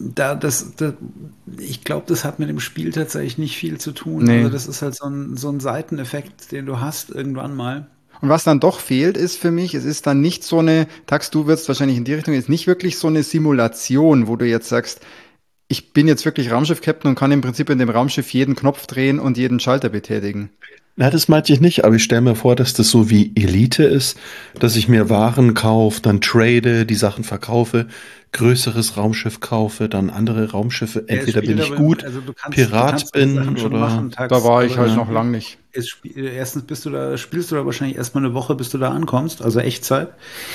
ich glaube, das hat mit dem Spiel tatsächlich nicht viel zu tun. Nee. Also das ist halt so ein Seiteneffekt, den du hast irgendwann mal. Und was dann doch fehlt, ist für mich, es ist dann nicht so eine, Tax, du wirst wahrscheinlich in die Richtung, ist nicht wirklich so eine Simulation, wo du jetzt sagst, ich bin jetzt wirklich Raumschiff-Captain und kann im Prinzip in dem Raumschiff jeden Knopf drehen und jeden Schalter betätigen. Na, das meinte ich nicht, aber ich stelle mir vor, dass das so wie Elite ist, dass ich mir Waren kaufe, dann trade, die Sachen verkaufe, größeres Raumschiff kaufe, dann andere Raumschiffe, entweder bin ich gut, Pirat bin oder... Da war ich halt noch lang nicht. Erstens spielst du da wahrscheinlich erstmal eine Woche, bis du da ankommst, also Echtzeit.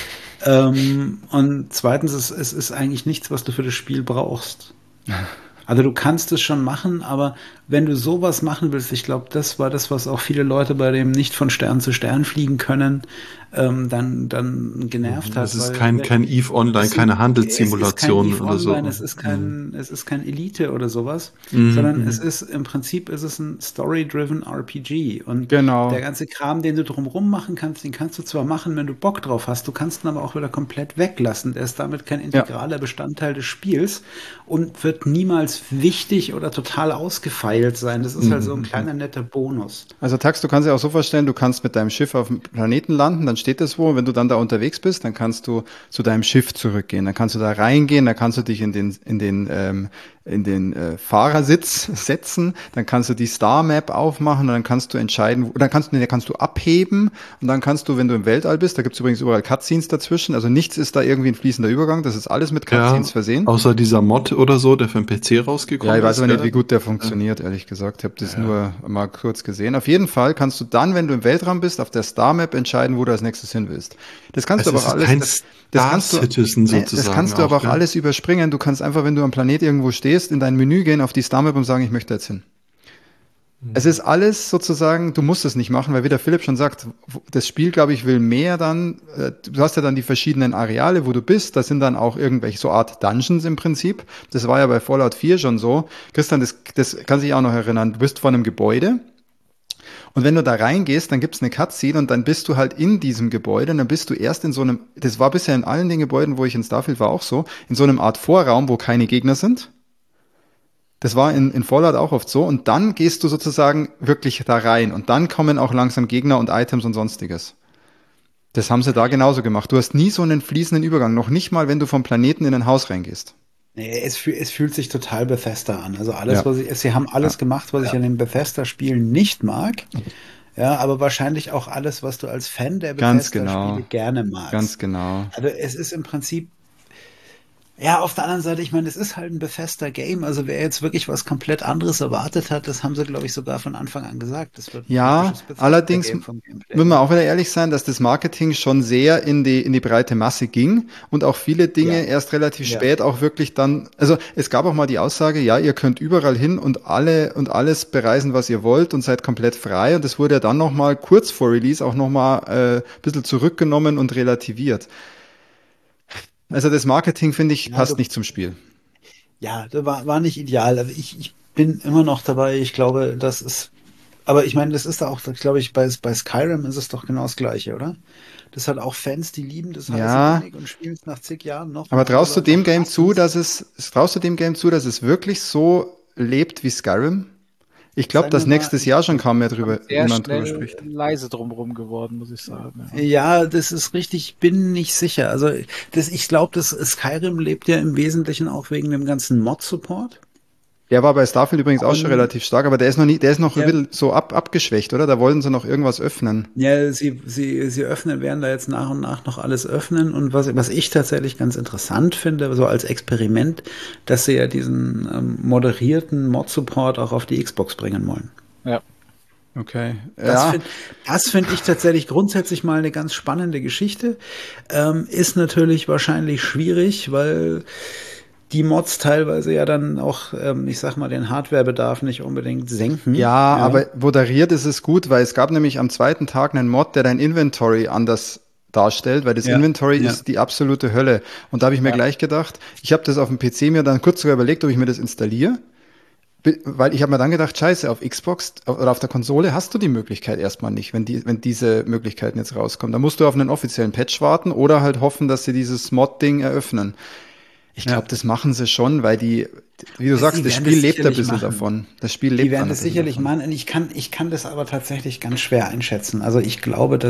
Und zweitens, es ist eigentlich nichts, was du für das Spiel brauchst. Also du kannst es schon machen, aber wenn du sowas machen willst, ich glaube, das war das, was auch viele Leute bei dem nicht von Stern zu Stern fliegen können, dann genervt hat. Das ist kein EVE Online, keine Handelssimulation oder so. Es ist kein Elite oder sowas, sondern im Prinzip ist es ein Story-driven RPG. Und der ganze Kram, den du drumherum machen kannst, den kannst du zwar machen, wenn du Bock drauf hast, du kannst ihn aber auch wieder komplett weglassen. Der ist damit kein integraler Bestandteil des Spiels und wird niemals wichtig oder total ausgefeilt sein. Das ist halt so ein kleiner netter Bonus. Also Tax, du kannst dir auch so vorstellen, du kannst mit deinem Schiff auf dem Planeten landen, dann steht das wo, wenn du dann da unterwegs bist, dann kannst du zu deinem Schiff zurückgehen, dann kannst du da reingehen, dann kannst du dich in den Fahrersitz setzen, dann kannst du die Star Map aufmachen und dann kannst du entscheiden, dann kannst du abheben und dann kannst du, wenn du im Weltall bist, da gibt's übrigens überall Cutscenes dazwischen, also nichts ist da irgendwie ein fließender Übergang, das ist alles mit Cutscenes versehen. Außer dieser Mod oder so, der für den PC rausgekommen ist. Ja, ich weiß aber nicht, wie gut der funktioniert, ehrlich gesagt. Ich habe das nur mal kurz gesehen. Auf jeden Fall kannst du dann, wenn du im Weltraum bist, auf der Star Map entscheiden, wo du als nächstes hin willst. Das kannst du aber auch alles. Das kannst du aber auch alles überspringen. Du kannst einfach, wenn du am Planet irgendwo stehst, in dein Menü gehen, auf die Star Map und sagen, ich möchte jetzt hin. Es ist alles sozusagen, du musst es nicht machen, weil wie der Philipp schon sagt, das Spiel, glaube ich, will mehr dann, du hast ja dann die verschiedenen Areale, wo du bist, das sind dann auch irgendwelche so Art Dungeons im Prinzip. Das war ja bei Fallout 4 schon so. Christian, das kann sich auch noch erinnern, du bist vor einem Gebäude und wenn du da reingehst, dann gibt's eine Cutscene und dann bist du halt in diesem Gebäude und dann bist du erst in so einem, das war bisher in allen den Gebäuden, wo ich in Starfield war, auch so, in so einem Art Vorraum, wo keine Gegner sind. Das war in Fallout auch oft so. Und dann gehst du sozusagen wirklich da rein. Und dann kommen auch langsam Gegner und Items und sonstiges. Das haben sie da genauso gemacht. Du hast nie so einen fließenden Übergang. Noch nicht mal, wenn du vom Planeten in ein Haus reingehst. Nee, es fühlt sich total Bethesda an. Also alles, Ja. sie haben alles gemacht, was ich an den Bethesda-Spielen nicht mag. Ja, aber wahrscheinlich auch alles, was du als Fan der Ganz Bethesda-Spiele genau. gerne magst. Ganz genau. Also es ist im Prinzip, ja, auf der anderen Seite, ich meine, es ist halt ein Bethesda-Game, also wer jetzt wirklich was komplett anderes erwartet hat, das haben sie, glaube ich, sogar von Anfang an gesagt. Das wird ein Ja, typisches allerdings Bethesda-Game vom Gameplay. müssen wir auch wieder ehrlich sein, dass das Marketing schon sehr in die breite Masse ging und auch viele Dinge Ja. erst relativ Ja. spät auch wirklich dann, also es gab auch mal die Aussage, ja, ihr könnt überall hin und alles bereisen, was ihr wollt und seid komplett frei und das wurde ja dann nochmal kurz vor Release auch nochmal ein bisschen zurückgenommen und relativiert. Also das Marketing, finde ich, Ja, passt nicht zum Spiel. Ja, das war nicht ideal. Also ich bin immer noch dabei. Ich glaube, das ist, aber ich meine, das ist auch, glaube ich, bei Skyrim ist es doch genau das Gleiche, oder? Das hat auch Fans, die lieben das heiße Ja, König und spielen es nach zig Jahren noch. aber Und andere traust du Leute dem Game zu, hassen's. traust du dem Game zu, dass es wirklich so lebt wie Skyrim? Ich glaube, Sagen dass wir mal, nächstes Jahr schon kaum mehr Sehr niemand drüber schnell spricht. leise drumherum geworden, muss ich sagen. Ja. ja, das ist richtig, ich bin nicht sicher. Also ich glaube, das Skyrim lebt ja im Wesentlichen auch wegen dem ganzen Mod-Support. Der war bei Starfield übrigens auch schon Und relativ stark, aber der ist noch ein ja, bisschen so abgeschwächt, oder? Da wollten sie noch irgendwas öffnen. ja, sie öffnen, werden da jetzt nach und nach noch alles öffnen. Und was ich tatsächlich ganz interessant finde, so als Experiment, dass sie ja diesen moderierten Mod-Support auch auf die Xbox bringen wollen. Ja. Okay. Das Ja, finde das find ich tatsächlich grundsätzlich mal eine ganz spannende Geschichte. Ist natürlich wahrscheinlich schwierig, weil die Mods teilweise ja dann auch, ich sag mal, den Hardwarebedarf nicht unbedingt senken. ja, Ja, aber moderiert ist es gut, weil es gab nämlich am zweiten Tag einen Mod, der dein Inventory anders darstellt, weil das ja, Inventory ja. ist die absolute Hölle. Und da habe ich mir Ja. gleich gedacht, ich habe das auf dem PC mir dann kurz sogar überlegt, ob ich mir das installiere. Weil ich habe mir dann gedacht, scheiße, auf Xbox oder auf der Konsole hast du die Möglichkeit erstmal nicht, wenn diese Möglichkeiten jetzt rauskommen. Da musst du auf einen offiziellen Patch warten oder halt hoffen, dass sie dieses Mod-Ding eröffnen. Ich Ja. glaube, das machen sie schon, weil wie du sagst, Sie das werden Spiel das lebt ein sicherlich bisschen machen. davon. Das Spiel Die lebt werden ein das bisschen sicherlich davon. machen. Und ich kann das aber tatsächlich ganz schwer einschätzen. Also ich glaube,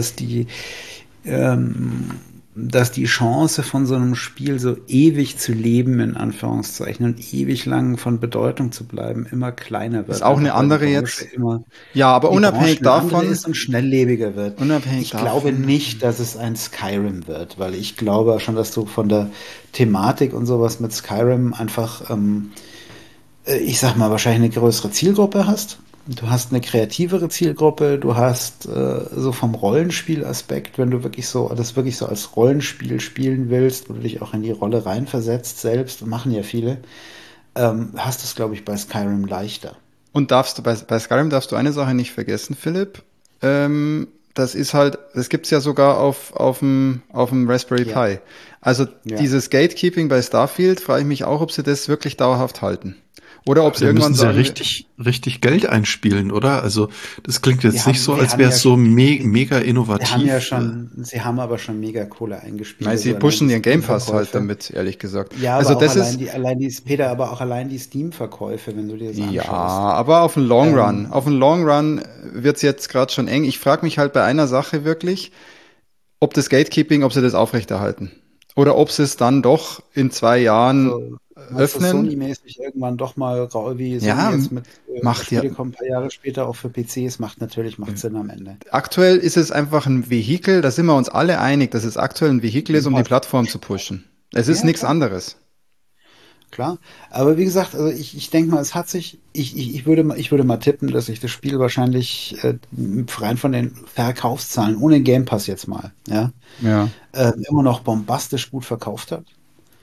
ähm, dass die Chance von so einem Spiel so ewig zu leben, in Anführungszeichen, und ewig lang von Bedeutung zu bleiben, immer kleiner Ist wird. auch eine Einfach weil andere jetzt. Ja, aber die Branche unabhängig eine andere davon, ist und schnelllebiger wird. unabhängig Ich glaube davon, nicht, dass es ein Skyrim wird, weil ich glaube schon, dass du von der Thematik und sowas mit Skyrim einfach, ich sag mal, wahrscheinlich eine größere Zielgruppe hast. Du hast eine kreativere Zielgruppe, du hast so vom Rollenspielaspekt, wenn du wirklich so als Rollenspiel spielen willst, wo du dich auch in die Rolle reinversetzt selbst, machen ja viele, hast du es, glaube ich, bei Skyrim leichter. und bei Skyrim darfst du eine Sache nicht vergessen, Philipp. Das ist halt, das gibt's ja sogar auf dem Raspberry Ja, Pi. Also ja. dieses Gatekeeping bei Starfield, frage ich mich auch, ob sie das wirklich dauerhaft halten. Oder ob sie Da irgendwann müssen sie ja sagen, richtig Geld einspielen, oder? Also das klingt jetzt nicht so, Sie als haben wäre ja es so mega Sie haben ja innovativ. schon, sie haben aber schon mega Kohle eingespielt, nein, sie also allein die pushen ihren Game Pass halt Steam-Verkäufe. damit, ehrlich gesagt. Ja, Also aber auch das ist, Peter, aber auch allein die Steam-Verkäufe, wenn du dir das ja, anschaust. aber auf den Long Run. Ähm, Auf den Long Run wird's jetzt gerade schon eng. Ich frage mich halt bei einer Sache wirklich, ob das Gatekeeping, ob sie das aufrechterhalten. Oder ob sie es dann doch in 2 Jahren also, meinst du öffnen. Sony-mäßig irgendwann doch mal, wie Sony Ja, jetzt mit macht ja. Spiele kommen ein paar Jahre später auch für PCs, macht Sinn am Ende. Aktuell ist es einfach ein Vehikel, da sind wir uns alle einig, dass es aktuell ein Vehikel ist, um die Ja, Plattform zu pushen. Es ist ja, nichts klar. anderes. Klar, aber wie gesagt, also ich denke mal, ich würde mal tippen, dass sich das Spiel wahrscheinlich rein von den Verkaufszahlen, ohne Game Pass jetzt mal, ja, Ja. immer noch bombastisch gut verkauft hat.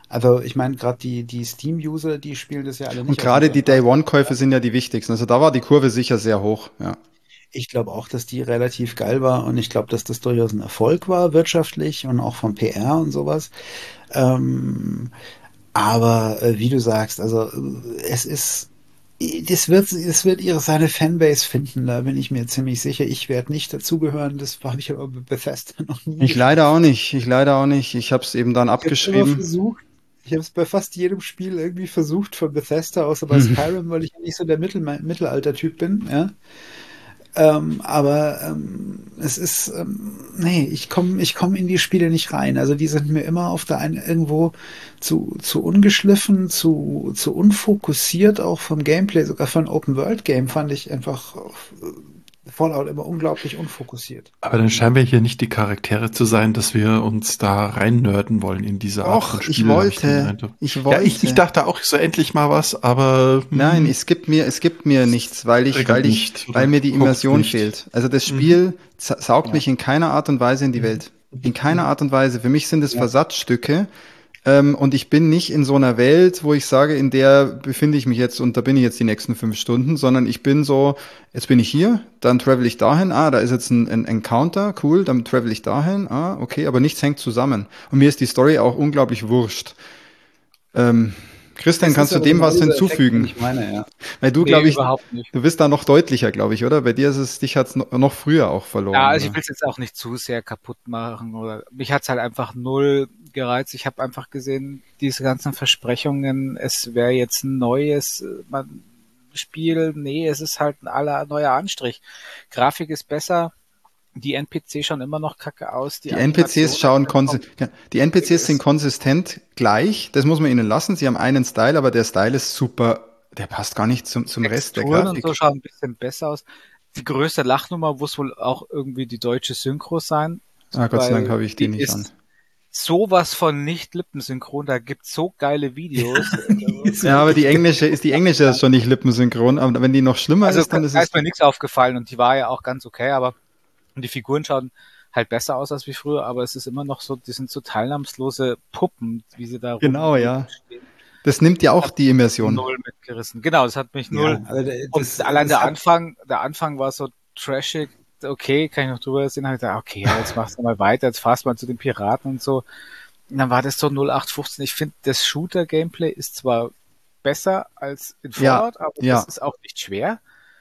Also ich meine, gerade die Steam-User, die spielen das ja alle Und nicht auf dem gerade die Game Pass. Day-One-Käufe sind ja die wichtigsten. Also da war die Kurve sicher sehr hoch, ja. Ich glaube auch, dass die relativ geil war und ich glaube, dass das durchaus ein Erfolg war wirtschaftlich und auch vom PR und sowas. Ähm, aber wie du sagst, also es ist, es wird seine Fanbase finden, da bin ich mir ziemlich sicher. Ich werde nicht dazugehören, das habe ich aber bei Bethesda noch nie Ich leider auch geschafft. nicht. Ich leider auch nicht. Ich habe es eben dann Ich habe es immer abgeschrieben. versucht. Ich habe es bei fast jedem Spiel irgendwie versucht von Bethesda, außer bei Skyrim, weil ich ja nicht so der Mittelalter-Typ bin, ja. Aber es ist, nee, ich komm in die Spiele nicht rein. Also die sind mir immer auf der einen irgendwo zu ungeschliffen, zu unfokussiert, auch vom Gameplay, sogar für ein Open-World-Game fand ich einfach Fallout immer unglaublich unfokussiert. Aber dann scheinen wir hier nicht die Charaktere zu sein, dass wir uns da rein nerden wollen in diese Art von Doch, ich Spiele, habe ich den wollte. Eindruck. Ich Ja, ich wollte. dachte auch so endlich mal was, aber Nein, es gibt mir nichts, triggert nicht weil oder mir die huckt Immersion nicht. fehlt. Also das Mhm. Spiel saugt Ja. mich in keiner Art und Weise in die Mhm. Welt. In keiner Art und Weise. Für mich sind es Ja. Versatzstücke. Und ich bin nicht in so einer Welt, wo ich sage, in der befinde ich mich jetzt und da bin ich jetzt die nächsten 5 Stunden, sondern ich bin so, jetzt bin ich hier, dann travel ich dahin, da ist jetzt ein Encounter, cool, dann travel ich dahin, okay, aber nichts hängt zusammen. Und mir ist die Story auch unglaublich wurscht. Ähm, Christian, Das ist kannst du aber dem genau was dieser Effekt, den hinzufügen? ich meine, ja. Weil du, Nee, glaube ich, überhaupt nicht. du bist da noch deutlicher, glaube ich, oder? Bei dir ist es, dich hat's noch früher auch Ja, verloren, also ich oder? will es jetzt auch nicht zu sehr kaputt machen oder mich hat's halt einfach null gereizt. Ich habe einfach gesehen, diese ganzen Versprechungen, es wäre jetzt ein neues Spiel. Nee, es ist halt ein aller neuer Anstrich. Grafik ist besser, die NPC schauen immer noch kacke aus, die Die NPCs Animationen schauen sind vom ja, die NPCs sind ist konsistent gleich, das muss man ihnen lassen. Sie haben einen Style, aber der Style ist super, der passt gar nicht zum Rest der Texturen und so Grafik. schauen ein bisschen besser aus. Die größte Lachnummer muss wohl auch irgendwie die deutsche Synchro sein, Ah, Gott sei Dank weil habe ich die die nicht an. ist sowas von nicht lippensynchron. Da gibt's so geile Videos. Die ist Ja, aber wirklich geil. die englische ist schon nicht lippensynchron, aber wenn die noch schlimmer Also ist, dann ist da es ist mir die. nichts aufgefallen und die war ja auch ganz okay, aber die Figuren schauen halt besser aus als wie früher, aber es ist immer noch so, die sind so teilnahmslose Puppen, wie sie da Genau, ja. rumstehen. Das nimmt ja auch Hat die Immersion. null mitgerissen. Genau, das hat mich null. Ja, also Und allein das hat, der Anfang war so trashig, okay, kann ich noch drüber sehen, habe ich gedacht, okay, ja, jetzt machst du mal weiter, jetzt fahrst mal zu den Piraten und so. Und dann war das so 0815. Ich finde, das Shooter-Gameplay ist zwar besser als in Ja, Fallout, aber das ja. ist auch nicht schwer.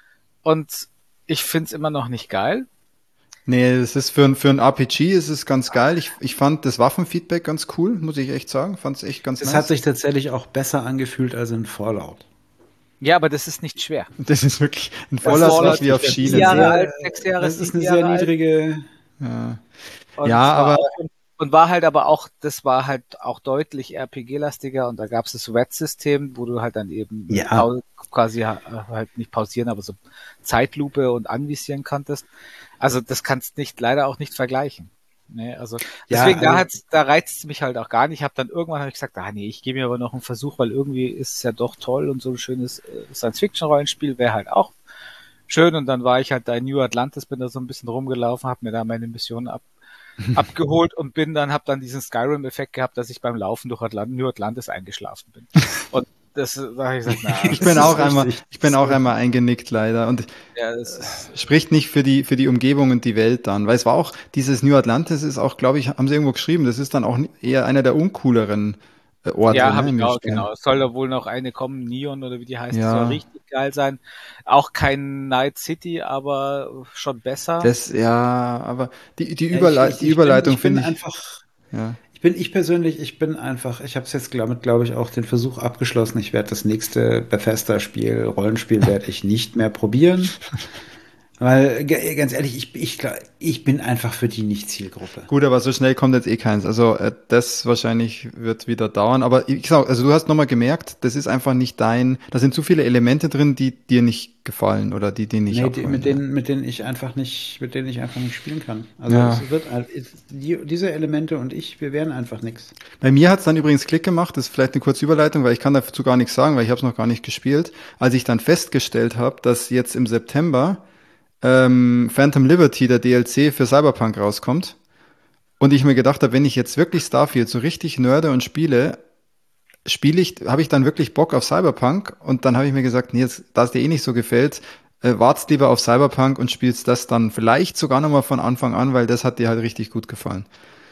Und ich finde es immer noch nicht geil. Nee, es ist für ein RPG ist es ganz geil. Ich fand das Waffenfeedback ganz cool, muss ich echt sagen. Fand es echt ganz es hat nice. sich tatsächlich auch besser angefühlt als in Fallout. Ja, aber das ist nicht schwer. Das ist wirklich ein Das Fallout ist Fallout nicht wie richtig. auf Das ist 6 eine Schienen. Jahre sehr, alt, 6 Jahre, das ist 7 eine sehr Jahre alt. niedrige, Ja, Und ja, zwar aber auch, und war halt aber auch, das war halt auch deutlich RPG-lastiger und da gab es das Red-System, wo du halt dann eben mit ja, quasi halt nicht pausieren, aber so Zeitlupe und anvisieren konntest. Also das kannst nicht, leider auch nicht vergleichen. Nee, also ja, deswegen also da reizt es mich halt auch gar nicht. Irgendwann habe ich gesagt, nee, ich gebe mir aber noch einen Versuch, weil irgendwie ist es ja doch toll und so ein schönes Science-Fiction-Rollenspiel wäre halt auch schön. Und dann war ich halt da in New Atlantis, bin da so ein bisschen rumgelaufen, habe mir da meine Mission abgeholt und habe dann diesen Skyrim-Effekt gehabt, dass ich beim Laufen durch New Atlantis eingeschlafen bin. Und da habe ich gesagt, ich das bin ist auch richtig. ich bin auch einmal eingenickt leider und ja, das ist, spricht nicht für die Umgebung und die Welt dann, weil es war auch dieses New Atlantis ist auch, glaube ich, haben sie irgendwo geschrieben, das ist dann auch eher einer der uncooleren Orte, ja, ne, habe in ich den auch, Spielen. genau. Es soll da wohl noch eine kommen, Neon oder wie die heißt, die soll Ja, richtig geil sein. Auch kein Night City, aber schon besser. ja, aber Ja, Die Überleitung ich bin finde ich, einfach, ja. ich bin einfach, ich habe es jetzt glaube ich, auch den Versuch abgeschlossen. Ich werde das nächste Bethesda-Spiel, Rollenspiel werde ich nicht mehr probieren. Weil, ganz ehrlich, ich bin einfach für die nicht Zielgruppe. Gut, aber so schnell kommt jetzt eh keins. Also das wahrscheinlich wird wieder dauern. Aber ich sag, also du hast nochmal gemerkt, das ist einfach nicht da sind zu viele Elemente drin, die dir nicht gefallen oder die nicht Nee, abholen. Ja. mit denen ich einfach nicht spielen kann. Also Ja. diese Elemente und wir wären einfach nichts. Bei mir hat's dann übrigens Klick gemacht, das ist vielleicht eine kurze Überleitung, weil ich kann dazu gar nichts sagen, weil ich habe es noch gar nicht gespielt. Als ich dann festgestellt habe, dass jetzt im September Phantom Liberty, der DLC für Cyberpunk rauskommt, und ich mir gedacht habe, wenn ich jetzt wirklich Starfield so richtig nerde und spiele, habe ich dann wirklich Bock auf Cyberpunk? Und dann habe ich mir gesagt, nee, jetzt, da es dir eh nicht so gefällt, wart's lieber auf Cyberpunk und spielst das dann vielleicht sogar nochmal von Anfang an, weil das hat dir halt richtig gut gefallen.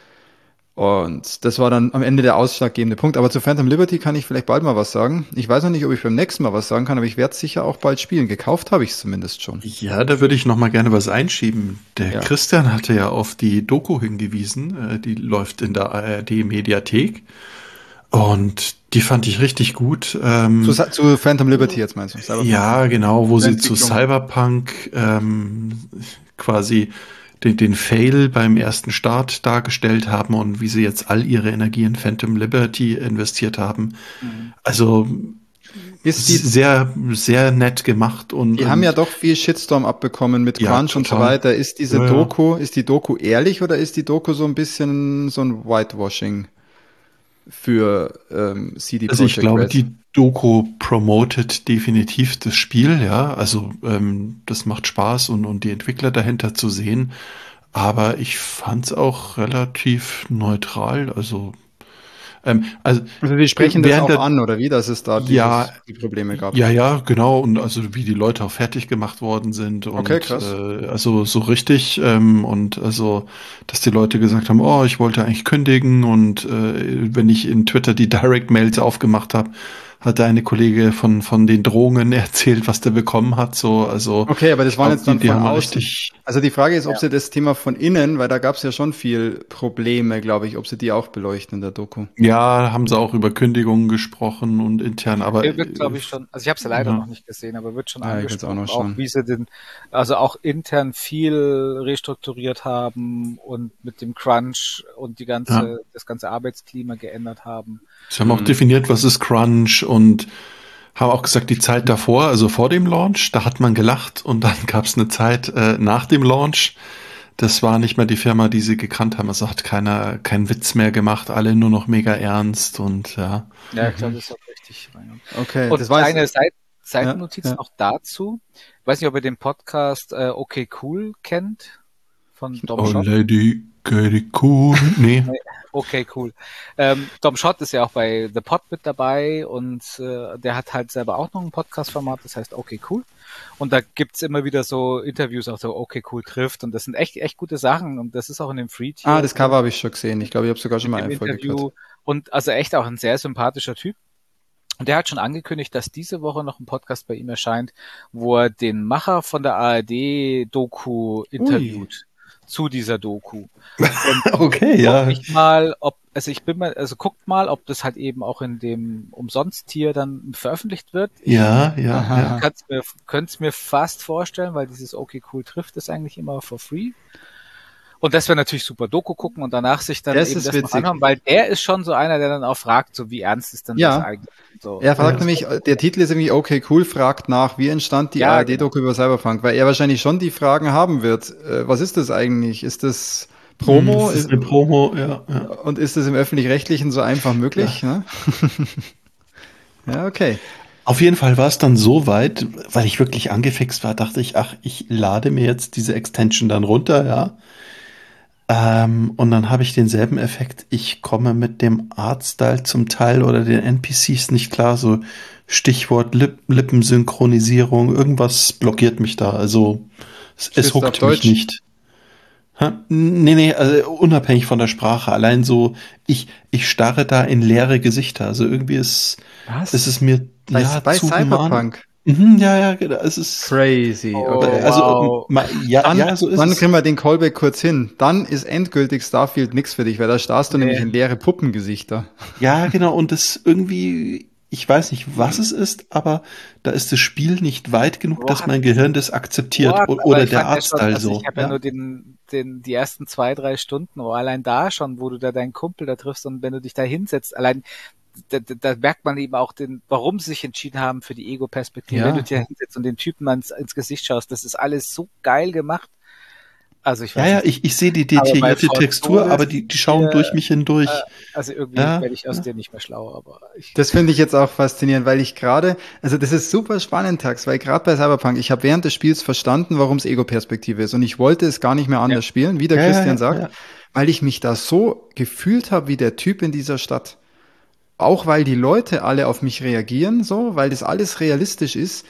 Und das war dann am Ende der ausschlaggebende Punkt. Aber zu Phantom Liberty kann ich vielleicht bald mal was sagen. Ich weiß noch nicht, ob ich beim nächsten Mal was sagen kann, aber ich werde es sicher auch bald spielen. Gekauft habe ich es zumindest schon. Ja, da würde ich noch mal gerne was einschieben. Der Christian hatte ja auf die Doku hingewiesen. Die läuft in der ARD-Mediathek. Und die fand ich richtig gut. Zu Phantom Liberty jetzt meinst du? Cyberpunk. Ja, genau, wo sie zu Cyberpunk quasi den Fail beim ersten Start dargestellt haben und wie sie jetzt all ihre Energie in Phantom Liberty investiert haben. Also ist die sehr, sehr nett gemacht. Die haben ja doch viel Shitstorm abbekommen mit Crunch und so weiter. Ist diese Doku, ist die Doku ehrlich oder ist die Doku so ein bisschen so ein Whitewashing für CD Projekt Red? Also ich glaube, die Doku promotet definitiv das Spiel, ja. Also das macht Spaß und die Entwickler dahinter zu sehen. Aber ich fand es auch relativ neutral. Also die sprechen das auch an, oder wie, dass es da die Probleme gab? Ja, genau. Und also wie die Leute auch fertig gemacht worden sind. Und, okay, krass. Also so richtig. Und also, dass die Leute gesagt haben, oh, ich wollte eigentlich kündigen. Und wenn ich in Twitter die Direct-Mails aufgemacht habe, hat der eine Kollege von den Drohungen erzählt, was der bekommen hat. So, also okay, aber das waren jetzt dann von außen. Also die Frage ist, ob sie das Thema von innen, weil da gab es ja schon viel Probleme, glaube ich, ob sie die auch beleuchten in der Doku. Ja, haben sie auch über Kündigungen gesprochen und intern, aber wird, glaube ich, schon, also ich habe es ja leider noch nicht gesehen, aber wird schon angesprochen, auch wie sie also auch intern viel restrukturiert haben und mit dem Crunch und das ganze Arbeitsklima geändert haben. Sie haben auch definiert, was ist Crunch und haben auch gesagt, die Zeit davor, also vor dem Launch, da hat man gelacht und dann gab es eine Zeit nach dem Launch. Das war nicht mehr die Firma, die sie gekannt haben. Also hat keiner keinen Witz mehr gemacht, alle nur noch mega ernst und ja. Ja, ich glaube, das ist auch richtig. Okay. Und das war eine Seitennotiz noch dazu. Ich weiß nicht, ob ihr den Podcast Okay Cool kennt von Dom Schott. Lady cool. Nee. Okay, cool. Dom Schott ist ja auch bei The Pod mit dabei und der hat halt selber auch noch ein Podcast-Format, das heißt Okay, cool. Und da gibt's immer wieder so Interviews, auch so Okay, cool trifft und das sind echt gute Sachen und das ist auch in dem Free-Tier. Das Cover habe ich schon gesehen. Ich glaube, ich habe sogar schon mal eine Folge gehört. Und also echt auch ein sehr sympathischer Typ. Und der hat schon angekündigt, dass diese Woche noch ein podcast bei ihm erscheint, wo er den Macher von der ARD-Doku interviewt. Zu dieser Doku. Und okay, ja. Guckt mal, ob das halt eben auch in dem Umsonst-Tier dann veröffentlicht wird. Ja. Könnt's mir fast vorstellen, weil dieses Okay Cool trifft ist eigentlich immer for free. Und das wäre natürlich super, Doku gucken und danach sich dann das noch anhören, weil der ist schon so einer, der dann auch fragt, so wie ernst ist denn das eigentlich? So. Er fragt nämlich, der Titel ist irgendwie Okay Cool, fragt nach, wie entstand die ARD-Doku über Cyberpunk, weil er wahrscheinlich schon die Fragen haben wird. Was ist das eigentlich? Ist das Promo? Das ist eine Promo, ja. Und ist das im Öffentlich-Rechtlichen so einfach möglich? Ja, ne? Ja, okay. Auf jeden Fall war es dann so weit, weil ich wirklich angefixt war, dachte ich, ich lade mir jetzt diese Extension dann runter, ja. Und dann habe ich denselben Effekt. Ich komme mit dem Artstyle zum Teil oder den NPCs nicht klar. So Stichwort Lippensynchronisierung. Irgendwas blockiert mich da. Also es huckt mich nicht. Nee, also unabhängig von der Sprache. Allein so, ich starre da in leere Gesichter. Also irgendwie ist es mir bei Cyberpunk. Ja, genau. Es ist crazy. Okay. Also, so ist dann es. kriegen wir den Callback kurz hin. Dann ist endgültig Starfield nix für dich, weil da starrst du nämlich in leere Puppengesichter. Ja, genau. Und das irgendwie, ich weiß nicht, was es ist, aber da ist das Spiel nicht weit genug, dass mein Gehirn das akzeptiert. Oder der Artstyle so. Ich habe ja nur die ersten 2-3 Stunden, allein da schon, wo du da deinen Kumpel da triffst und wenn du dich da hinsetzt, allein da merkt man eben auch warum sie sich entschieden haben für die Ego-Perspektive. Ja. Wenn du dich hinsetzt und den Typen ins Gesicht schaust, das ist alles so geil gemacht. Also ich weiß nicht. Ich sehe die detaillierte Textur, aber die schauen durch mich hindurch. Also irgendwie werde ich aus dir nicht mehr schlau, aber das finde ich jetzt auch faszinierend, weil das ist super spannend, Tax, weil gerade bei Cyberpunk, ich habe während des Spiels verstanden, warum es Ego-Perspektive ist und ich wollte es gar nicht mehr anders spielen, wie der Christian sagt, weil ich mich da so gefühlt habe wie der Typ in dieser Stadt. auch weil die Leute alle auf mich reagieren, so, weil das alles realistisch ist.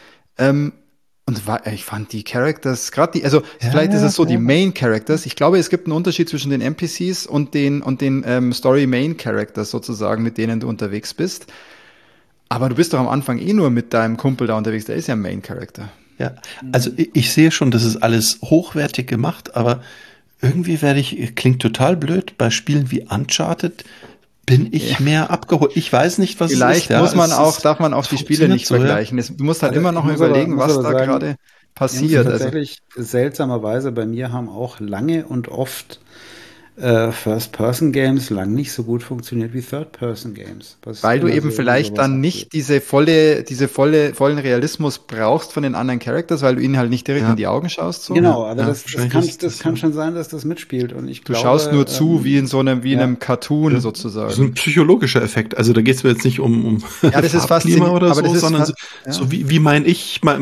Ich fand die Characters, gerade die, also vielleicht ist es so die Main Characters. Ich glaube, es gibt einen Unterschied zwischen den NPCs und den Story Main Characters sozusagen, mit denen du unterwegs bist. Aber du bist doch am Anfang nur mit deinem Kumpel da unterwegs, der ist ja Main Character. Ja, also ich sehe schon, das ist alles hochwertig gemacht, aber irgendwie klingt total blöd, bei Spielen wie Uncharted bin ich mehr abgeholt. Ich weiß nicht, was vielleicht es ist. Vielleicht darf man auch die Spiele nicht vergleichen. Du musst halt immer noch überlegen, was da gerade passiert. Tatsächlich seltsamerweise, bei mir haben auch lange und oft First-Person-Games lang nicht so gut funktioniert wie Third-Person-Games. Weil du eben vielleicht dann nicht diese vollen Realismus brauchst von den anderen Characters, weil du ihnen halt nicht direkt in die Augen schaust. So. Genau, aber das kann schon sein, dass das mitspielt. Und ich glaube, du schaust nur zu, wie in einem Cartoon sozusagen. Das ist ein psychologischer Effekt. Also da geht es mir jetzt nicht um das ist faszinierend, oder so, sondern so wie meine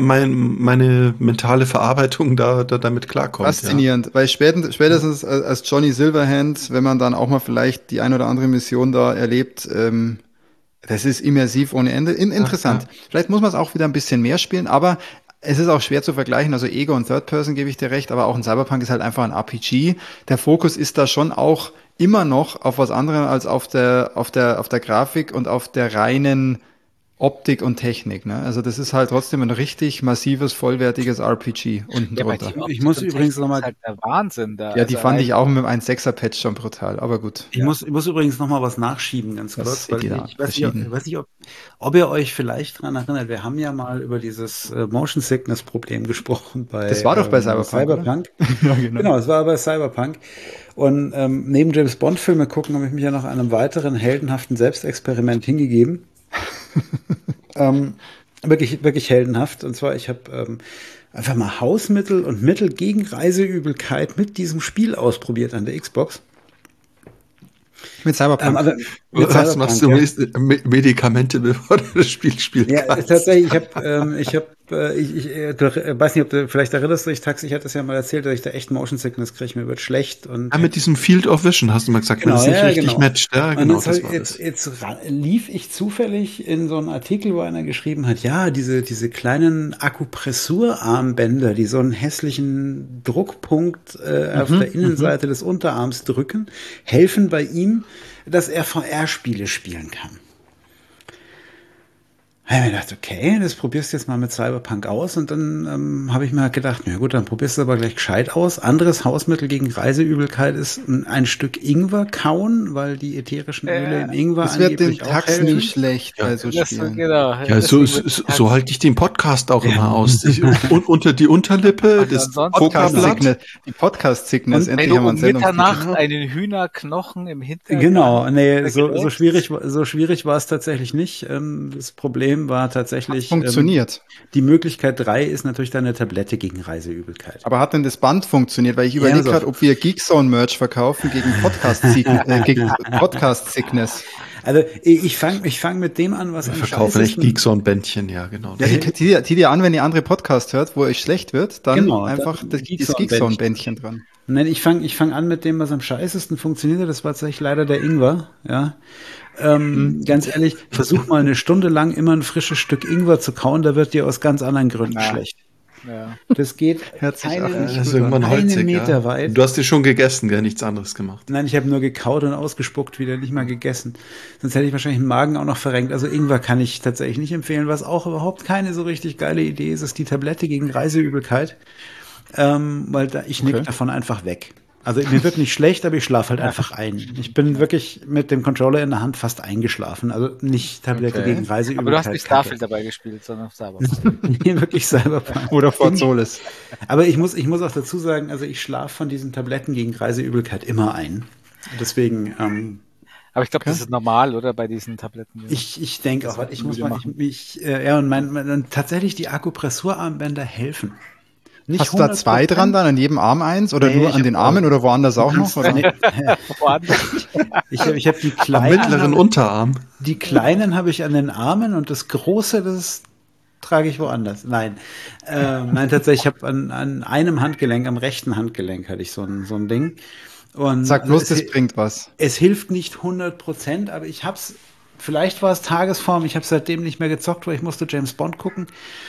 mentale Verarbeitung damit klarkommt. Faszinierend, weil spätestens als Johnny Silverhand, wenn man dann auch mal vielleicht die ein oder andere Mission da erlebt, das ist immersiv ohne Ende. Interessant. Vielleicht muss man es auch wieder ein bisschen mehr spielen, aber es ist auch schwer zu vergleichen. Also Ego und Third Person gebe ich dir recht, aber auch ein Cyberpunk ist halt einfach ein RPG. Der Fokus ist da schon auch immer noch auf was anderem als auf der Grafik und auf der reinen Optik und Technik, ne? Also das ist halt trotzdem ein richtig massives, vollwertiges RPG unten drunter. Ich muss übrigens nochmal... halt der Wahnsinn da. Ja, die fand ich auch mit einem 1.6er-Patch schon brutal, aber gut. Ich muss übrigens nochmal was nachschieben, ganz kurz, weil ich weiß nicht, ob ihr euch vielleicht daran erinnert, wir haben ja mal über dieses Motion Sickness-Problem gesprochen das war doch bei Cyberpunk. Ja, genau, es war bei Cyberpunk. Und neben James Bond-Filme gucken, habe ich mich ja noch einem weiteren heldenhaften Selbstexperiment hingegeben. Wirklich heldenhaft. Und zwar, ich habe einfach mal Hausmittel und Mittel gegen Reiseübelkeit mit diesem Spiel ausprobiert an der Xbox. Mit Cyberpunk. Machst du Medikamente, bevor du das Spiel spielen kannst? Ja, tatsächlich, ich weiß nicht, ob du, vielleicht erinnerst du dich, Taxi, ich hatte es ja mal erzählt, dass ich da echt Motion Sickness kriege, mir wird schlecht. Und mit diesem Field of Vision hast du mal gesagt, wenn es nicht richtig matcht. Ja, genau, und jetzt lief ich zufällig in so einen Artikel, wo einer geschrieben hat, ja, diese kleinen Akupressurarmbänder, die so einen hässlichen Druckpunkt auf der Innenseite des Unterarms drücken, helfen bei ihm, dass er VR-Spiele spielen kann. Da habe ich mir gedacht, okay, das probierst du jetzt mal mit Cyberpunk aus. Und dann habe ich mir halt gedacht, na gut, dann probierst du aber gleich gescheit aus. Anderes Hausmittel gegen Reiseübelkeit ist ein Stück Ingwer kauen, weil die ätherischen Öle im Ingwer das wird den Tax nicht schlecht bei so Spielen. Genau. Ja, so halte ich den Podcast auch immer aus. Und unter die Unterlippe, das Podcast-Sickness. Die Podcast-Sickness, endlich haben wir uns Mitternacht einen Hühnerknochen im Hintergrund. Genau, nee, so schwierig war es tatsächlich nicht. Das Problem war tatsächlich, funktioniert. Die Möglichkeit 3 ist natürlich dann eine Tablette gegen Reiseübelkeit. Aber hat denn das Band funktioniert? Weil ich überlege gerade, ob wir Geekzone-Merch verkaufen gegen Podcast-Sickness. Also ich fang mit dem an, was wir verkaufen echt Geekzone-Bändchen, ja, genau. Ja, die dir an, wenn ihr andere Podcast hört, wo euch schlecht wird, dann einfach das Geekzone-Bändchen dran. Nein, ich fang an mit dem, was am scheißesten funktioniert. Das war tatsächlich leider der Ingwer, ja. Ganz ehrlich, versuch mal eine Stunde lang immer ein frisches Stück Ingwer zu kauen, da wird dir aus ganz anderen Gründen schlecht. Ja. Das geht einen Meter weit. Du hast dir schon gegessen, gell? Nichts anderes gemacht. Nein, ich habe nur gekaut und ausgespuckt, wieder nicht mal gegessen. Sonst hätte ich wahrscheinlich den Magen auch noch verrenkt. Also Ingwer kann ich tatsächlich nicht empfehlen. Was auch überhaupt keine so richtig geile Idee ist, ist die Tablette gegen Reiseübelkeit. Weil ich nick davon einfach weg. Also mir wird nicht schlecht, aber ich schlafe halt einfach ein. Ich bin wirklich mit dem Controller in der Hand fast eingeschlafen. Also nicht Tablette gegen Reiseübelkeit. Aber du hast nicht Starfield dabei gespielt, sondern Cyberpunk. Nee, wirklich Cyberpunk. Oder Fort Solis. Aber ich muss auch dazu sagen, also ich schlafe von diesen Tabletten gegen Reiseübelkeit immer ein. Deswegen... aber ich glaube, das ist normal, oder, bei diesen Tabletten? Ich denke auch, und tatsächlich die Akupressurarmbänder helfen. Hast du da 2 dran dann, an jedem Arm eins? Oder nur an den Armen oder woanders auch noch? Oder? Ich habe die kleinen. Am mittleren Unterarm. Die kleinen habe ich an den Armen und das große, das trage ich woanders. Nein, tatsächlich, ich habe an einem Handgelenk, am rechten Handgelenk hatte ich so ein Ding. Und sag bloß, das bringt was. Es hilft nicht 100%, aber ich habe es vielleicht war es Tagesform, ich habe seitdem nicht mehr gezockt, weil ich musste James Bond gucken.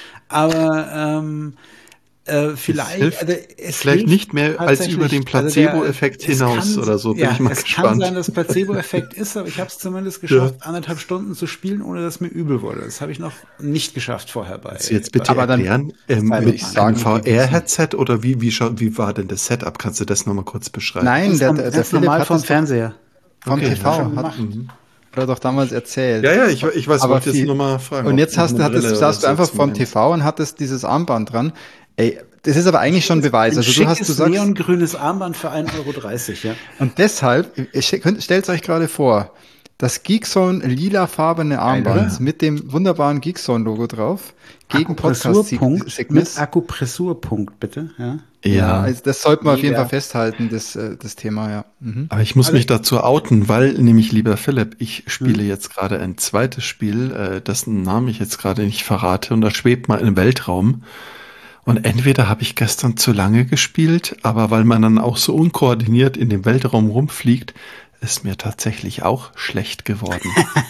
Aber vielleicht, also es vielleicht hilft nicht mehr als über den Placebo-Effekt hinaus oder so, bin ich mal gespannt. Es kann sein, dass Placebo-Effekt ist, aber ich habe es zumindest geschafft, 1,5 Stunden zu spielen, ohne dass mir übel wurde. Das habe ich noch nicht geschafft vorher bei. Kannst du jetzt bitte erklären, mit einem VR-Headset oder wie war denn das Setup? Kannst du das nochmal kurz beschreiben? Nein, der Philipp normal hat vom das Fernseher. Vom TV hat er doch damals erzählt. Ja, ich weiß, aber wollte jetzt nur mal fragen. Und jetzt saßt du einfach vom TV und hattest dieses Armband dran. Ey, das ist aber eigentlich schon Beweis. Also du sagst neongrünes Armband für 1,30 €, ja. Und deshalb, stellt euch gerade vor, das Geekzone lilafarbene Armband mit dem wunderbaren Geekzone-Logo drauf gegen Podcast-Sickness. Mit Akupressurpunkt, bitte, ja. Ja, also das sollten wir auf jeden Fall festhalten, das Thema, ja. Aber ich muss mich dazu outen, weil nämlich, lieber Philipp, ich spiele jetzt gerade ein zweites Spiel, dessen Namen ich jetzt gerade nicht verrate, und das schwebt mal im Weltraum. Und entweder habe ich gestern zu lange gespielt, aber weil man dann auch so unkoordiniert in dem Weltraum rumfliegt, ist mir tatsächlich auch schlecht geworden.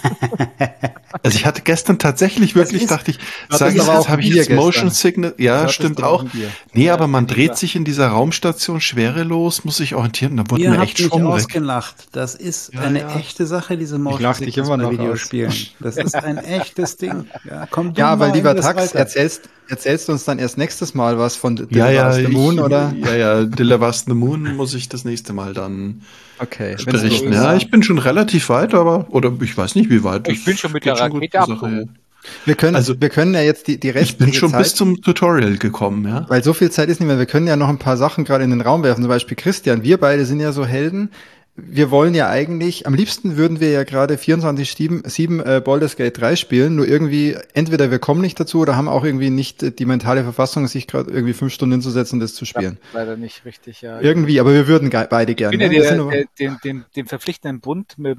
Also ich hatte gestern tatsächlich wirklich, dachte ich, habe ich jetzt Motion Sickness? Ja, stimmt auch. Nee, aber man dreht sich in dieser Raumstation schwerelos, muss sich orientieren, da wurde mir echt schon ausgelacht. Das ist eine echte Sache, diese Motion Sickness bei Videospielen. Das ist ein echtes Ding. Ja, weil lieber Tax, erzählst du uns dann erst nächstes Mal was von The Moon, oder? Ja, The Last the Moon muss ich das nächste Mal dann berichten. Ja, ich bin schon relativ weit, oder ich weiß nicht, wie weit. Ich bin schon mit der Rakete abgehoben. Wir können ja jetzt die restliche Zeit... Ich bin schon bis zum Tutorial gekommen, ja. Weil so viel Zeit ist nicht mehr. Wir können ja noch ein paar Sachen gerade in den Raum werfen. Zum Beispiel Christian, wir beide sind ja so Helden. Wir wollen ja eigentlich, am liebsten würden wir ja gerade 24/7 Baldur's Gate 3 spielen, nur irgendwie, entweder wir kommen nicht dazu oder haben auch irgendwie nicht die mentale Verfassung, sich gerade irgendwie 5 Stunden hinzusetzen und das zu spielen. Ja, leider nicht richtig, ja. Irgendwie, aber wir würden beide gerne. Ich bin ja den verpflichtenden Bund mit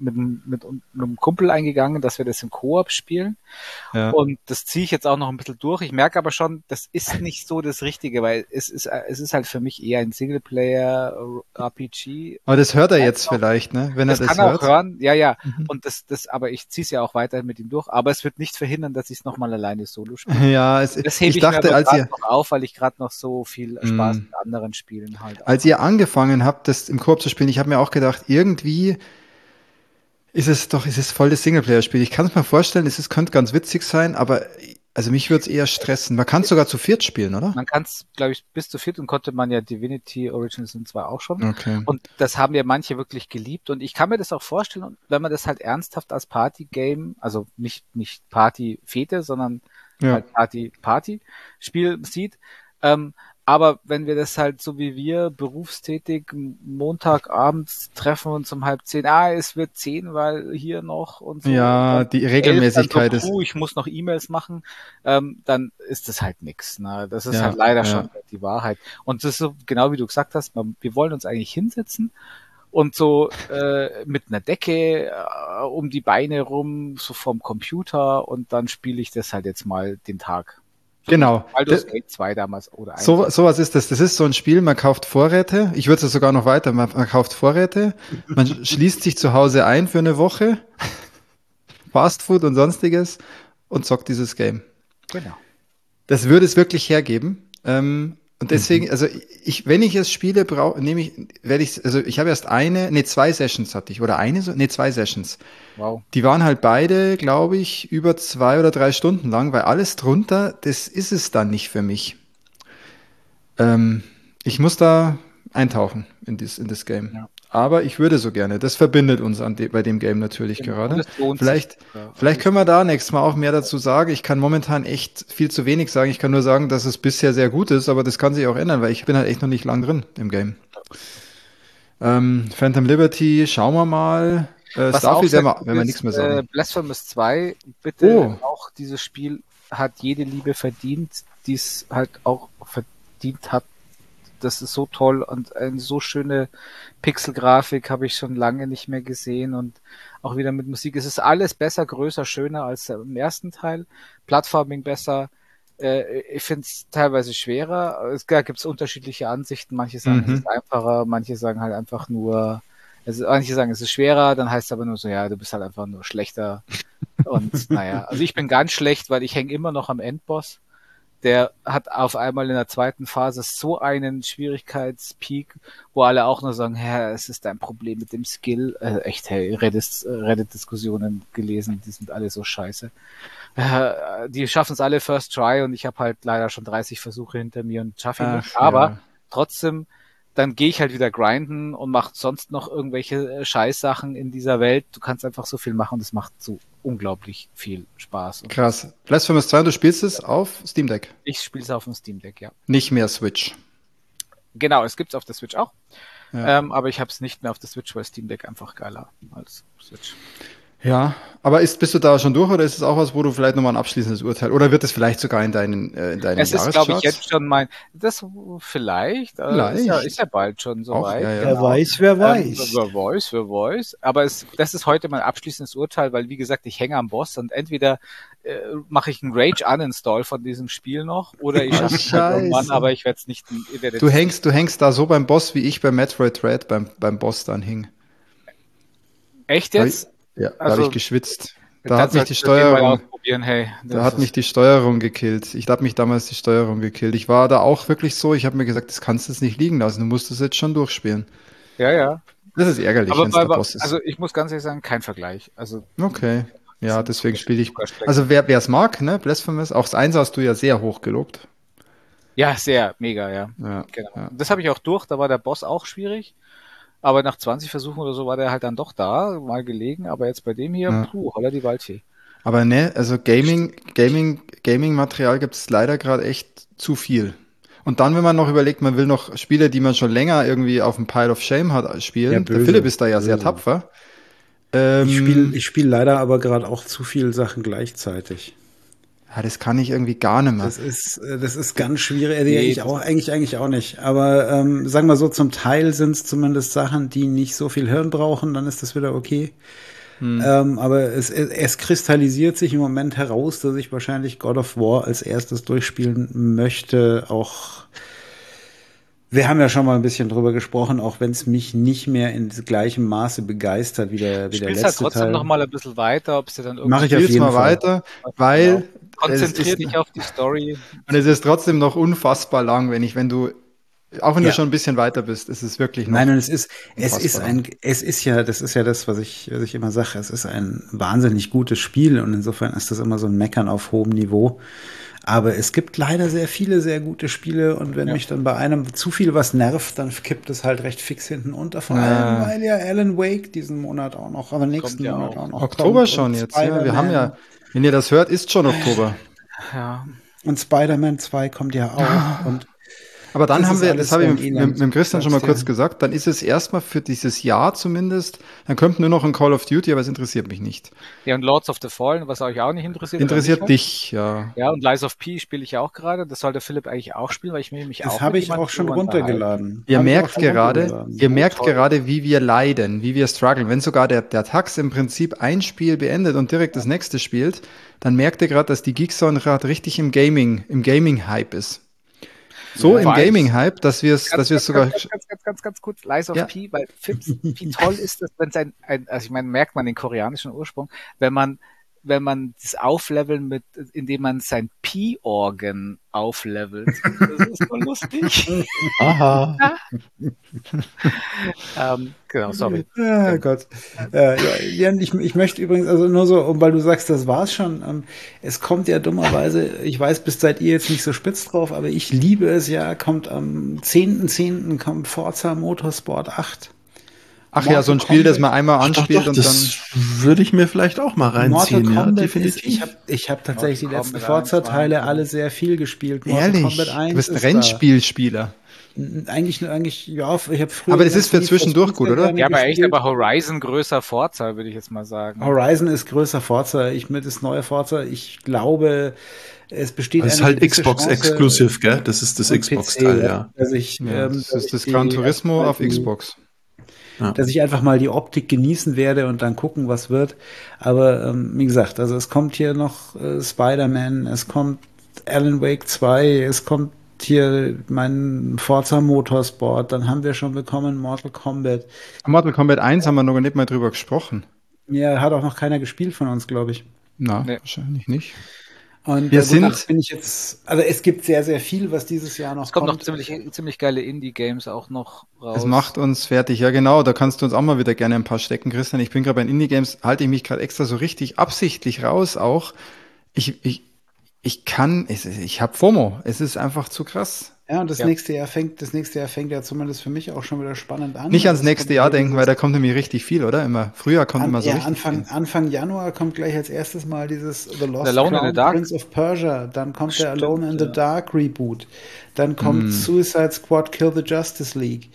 einem Kumpel eingegangen, dass wir das im Koop spielen. Ja. Und das ziehe ich jetzt auch noch ein bisschen durch. Ich merke aber schon, das ist nicht so das Richtige, weil es ist halt für mich eher ein Singleplayer-RPG. Aber das hört er jetzt vielleicht, ne? Wenn er das kann hört. Auch hören, ja. Und aber ich ziehe es ja auch weiter mit ihm durch. Aber es wird nicht verhindern, dass ich es nochmal alleine solo spiele. Ja, das hebe ich dachte, mir gerade noch auf, weil ich gerade noch so viel Spaß mit anderen Spielen halt. Als ihr angefangen habt, das im Koop zu spielen, ich habe mir auch gedacht, irgendwie ist es voll das Singleplayer-Spiel. Ich kann es mir vorstellen, könnte ganz witzig sein, aber also mich würde es eher stressen. Man kann es sogar zu viert spielen, oder? Man kann es, glaube ich, bis zu viert, und konnte man ja Divinity Original Sin 2 auch schon. Okay. Und das haben ja manche wirklich geliebt. Und ich kann mir das auch vorstellen, wenn man das halt ernsthaft als Party-Game, also nicht Party-Fete, sondern halt Party-Spiel sieht. Aber wenn wir das halt so wie wir berufstätig Montagabends treffen uns um 9:30, es wird 10, weil hier noch und so. Ja, und die Regelmäßigkeit ist. Ich muss noch E-Mails machen, dann ist das halt nix. Ne? Das ist halt leider schon die Wahrheit. Und das ist so, genau wie du gesagt hast, wir wollen uns eigentlich hinsetzen und so mit einer Decke um die Beine rum, so vorm Computer, und dann spiele ich das halt jetzt mal den Tag. Genau. Baldur's Gate 2 damals oder sowas ist das. Das ist so ein Spiel, man kauft Vorräte. Ich würde es sogar noch weiter, man kauft Vorräte, man schließt sich zu Hause ein für eine Woche, Fastfood und sonstiges, und zockt dieses Game. Genau. Das würde es wirklich hergeben. Und deswegen, also wenn ich es spiele, ich habe erst 2 Sessions hatte ich, oder 2 Sessions. Wow. Die waren halt beide, glaube ich, über 2 oder 3 Stunden lang, weil alles drunter, das ist es dann nicht für mich. Ich muss da eintauchen in das Game. Ja. Aber ich würde so gerne. Das verbindet uns bei dem Game natürlich gerade. Vielleicht können wir da nächstes Mal auch mehr dazu sagen. Ich kann momentan echt viel zu wenig sagen. Ich kann nur sagen, dass es bisher sehr gut ist, aber das kann sich auch ändern, weil ich bin halt echt noch nicht lang drin im Game. Phantom Liberty, schauen wir mal. Starfield, wenn wir nichts mehr sagen. Blasphemous 2, bitte auch dieses Spiel hat jede Liebe verdient, die es halt auch verdient hat. Das ist so toll und eine so schöne Pixelgrafik habe ich schon lange nicht mehr gesehen, und auch wieder mit Musik. Es ist alles besser, größer, schöner als im ersten Teil. Plattforming besser. Ich finde es teilweise schwerer. Da gibt es unterschiedliche Ansichten. Manche sagen, es ist einfacher, manche sagen halt einfach nur, Also manche sagen, es ist schwerer, dann heißt es aber nur so, ja, du bist halt einfach nur schlechter. Und naja, also ich bin ganz schlecht, weil ich hänge immer noch am Endboss. Der hat auf einmal in der zweiten Phase so einen Schwierigkeitspeak, wo alle auch nur sagen, Herr, es ist ein Problem mit dem Skill. Echt, hey, Reddit-Diskussionen gelesen, die sind alle so scheiße. Die schaffen es alle First Try und ich habe halt leider schon 30 Versuche hinter mir und schaffe ihn nicht. Aber trotzdem, dann gehe ich halt wieder grinden und mache sonst noch irgendwelche Scheißsachen in dieser Welt. Du kannst einfach so viel machen und es macht so unglaublich viel Spaß. Krass. Blasphemous 2, du spielst es auf Steam Deck? Ich spiele es auf dem Steam Deck, ja. Nicht mehr Switch. Genau, es gibt's auf der Switch auch. Ja. Aber ich habe es nicht mehr auf der Switch, weil Steam Deck einfach geiler als Switch. Ja, aber bist du da schon durch oder ist es auch was, wo du vielleicht nochmal ein abschließendes Urteil oder wird es vielleicht sogar in deinen Es ist, glaube ich, jetzt schon vielleicht. Ist ja bald schon soweit. Ja. Wer weiß, wer weiß. Wer weiß. Aber das ist heute mein abschließendes Urteil, weil, wie gesagt, ich hänge am Boss und entweder mache ich einen Rage-Uninstall von diesem Spiel noch oder ich schaffe es halt irgendwann, aber ich werde es nicht. Du hängst da so beim Boss, wie ich bei Metroid Dread beim Boss dann hing. Echt jetzt? Ja, da habe ich geschwitzt. Da hat mich die Steuerung, mich die Steuerung gekillt. Ich habe mich damals die Steuerung gekillt. Ich war da auch wirklich so, ich habe mir gesagt, das kannst du jetzt nicht liegen lassen, du musst es jetzt schon durchspielen. Ja. Das ist ärgerlich, wenn es der Boss ist. Also ich muss ganz ehrlich sagen, kein Vergleich. Also okay. Ja, deswegen spiele ich. Also wer es mag, ne, Blasphemous, auch das 1 hast du ja sehr hoch gelobt. Ja, sehr, mega, ja. Genau. Ja. Das habe ich auch durch, da war der Boss auch schwierig. Aber nach 20 Versuchen oder so war der halt dann doch da, mal gelegen. Aber jetzt bei dem hier, holla die Waldfee. Aber ne, also Gaming-Material gibt es leider gerade echt zu viel. Und dann, wenn man noch überlegt, man will noch Spiele, die man schon länger irgendwie auf dem Pile of Shame hat, spielen. Ja, der Philipp ist da ja sehr tapfer. Ich spiel leider aber gerade auch zu viele Sachen gleichzeitig. Ja, das kann ich irgendwie gar nicht mehr. Das ist ganz schwierig. Nee, eigentlich auch nicht. Aber sagen wir so, zum Teil sind es zumindest Sachen, die nicht so viel Hirn brauchen, dann ist das wieder okay. Aber es kristallisiert sich im Moment heraus, dass ich wahrscheinlich God of War als erstes durchspielen möchte. Auch wir haben ja schon mal ein bisschen drüber gesprochen, auch wenn es mich nicht mehr in gleichem Maße begeistert wie der letzte Teil. Spielst halt trotzdem noch mal ein bisschen weiter, ob es dir dann irgendwie... Mach ich auf jeden Fall weiter, weil... Konzentrier dich auf die Story. Und es ist trotzdem noch unfassbar lang, wenn du du schon ein bisschen weiter bist, ist es wirklich noch. Nein, und das ist ja das, was ich immer sage, es ist ein wahnsinnig gutes Spiel und insofern ist das immer so ein Meckern auf hohem Niveau. Aber es gibt leider sehr viele sehr gute Spiele und wenn mich dann bei einem zu viel was nervt, dann kippt es halt recht fix hinten unter. Vor allem, weil ja Alan Wake diesen Monat auch noch, aber nächsten Monat auch noch. Oktober schon jetzt, ja. Wir haben ja, wenn ihr das hört, ist schon Oktober. Ja. Und Spider-Man 2 kommt ja auch. Aber dann haben wir, das habe ich mit dem Christian schon mal kurz gesagt, dann ist es erstmal für dieses Jahr zumindest, dann kommt nur noch ein Call of Duty, aber es interessiert mich nicht. Ja, und Lords of the Fallen, was euch auch nicht interessiert. Interessiert dich, ja. Ja, und Lies of P spiele ich ja auch gerade, das soll der Philipp eigentlich auch spielen, weil ich mich auch... Das habe ich auch schon runtergeladen. Ihr merkt gerade, wie wir leiden, wie wir strugglen. Wenn sogar der Tax im Prinzip ein Spiel beendet und direkt das nächste spielt, dann merkt ihr gerade, dass die Geekzone gerade richtig im Gaming-Hype ist. So im Gaming-Hype, dass wir es sogar... Ganz kurz, Lies of P, weil Fips, wie toll ist das, wenn es also ich meine, merkt man den koreanischen Ursprung, wenn man das aufleveln indem man sein P-Organ auflevelt. Das ist so lustig. Aha. Genau, sorry. Ja, Gott. Jan, ich möchte übrigens, also nur so, weil du sagst, das war's schon, es kommt ja dummerweise, ich weiß, seid ihr jetzt nicht so spitz drauf, aber ich liebe es ja, kommt am 10.10. kommt Forza Motorsport 8. Ach ja, so ein Spiel, das man einmal anspielt und das würde ich mir vielleicht auch mal reinziehen, ja, definitiv. Ich hab tatsächlich die letzten Forza-Teile alle sehr viel gespielt. Ehrlich? Du bist ein Rennspielspieler. Eigentlich, ja, ich habe früher... Aber das ist für zwischendurch gut, oder? Ja, aber Horizon größer Forza, würde ich jetzt mal sagen. Horizon ist größer Forza. Das neue Forza, ich glaube, es besteht... Das ist halt Xbox-Exclusive, gell? Das ist das Xbox-Teil, ja. Das ist das Gran Turismo auf Xbox. Ja. Dass ich einfach mal die Optik genießen werde und dann gucken, was wird. Aber wie gesagt, also es kommt hier noch Spider-Man, es kommt Alan Wake 2, es kommt hier mein Forza Motorsport, dann haben wir schon bekommen Mortal Kombat. Mortal Kombat 1 haben wir noch nicht mal drüber gesprochen. Ja, hat auch noch keiner gespielt von uns, glaube ich. Na, wahrscheinlich nicht. Und wir bin ich jetzt, also es gibt sehr, sehr viel, was dieses Jahr noch kommt. Es kommt noch ziemlich geile Indie-Games auch noch raus. Es macht uns fertig, ja genau, da kannst du uns auch mal wieder gerne ein paar stecken, Christian. Ich bin gerade bei den Indie-Games, halte ich mich gerade extra so richtig absichtlich raus auch. Ich habe FOMO, es ist einfach zu krass. Ja, und das nächste Jahr fängt ja zumindest für mich auch schon wieder spannend an. Nicht ans nächste Jahr denken, weil da kommt nämlich richtig viel, oder? Früher kommt immer so richtig viel. Anfang Januar kommt gleich als erstes mal dieses The Lost Alone in the Dark. Prince of Persia. Dann kommt der Alone in the Dark Reboot. Dann kommt Suicide Squad Kill the Justice League.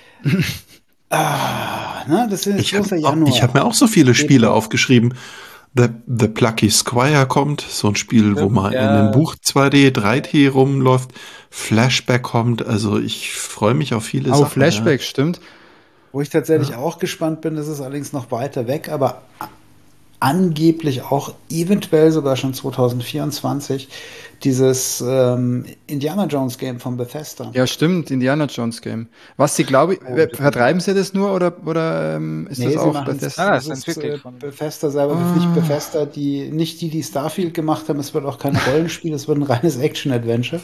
Das ist großer Januar. Ich habe mir auch so viele Spiele aufgeschrieben. The Plucky Squire kommt, so ein Spiel, wo man in einem Buch 2D, 3D rumläuft. Flashback kommt, also ich freue mich auf viele Sachen. Flashback, stimmt. Wo ich tatsächlich auch gespannt bin, das ist allerdings noch weiter weg, aber angeblich auch eventuell sogar schon 2024 dieses Indiana Jones Game von Bethesda. Ja, stimmt, Indiana Jones Game. Was sie, glaube ich, vertreiben sie das nur oder ist das auch Bethesda? Das ist Bethesda selber, nicht Bethesda, nicht die Starfield gemacht haben, es wird auch kein Rollenspiel, es wird ein reines Action-Adventure.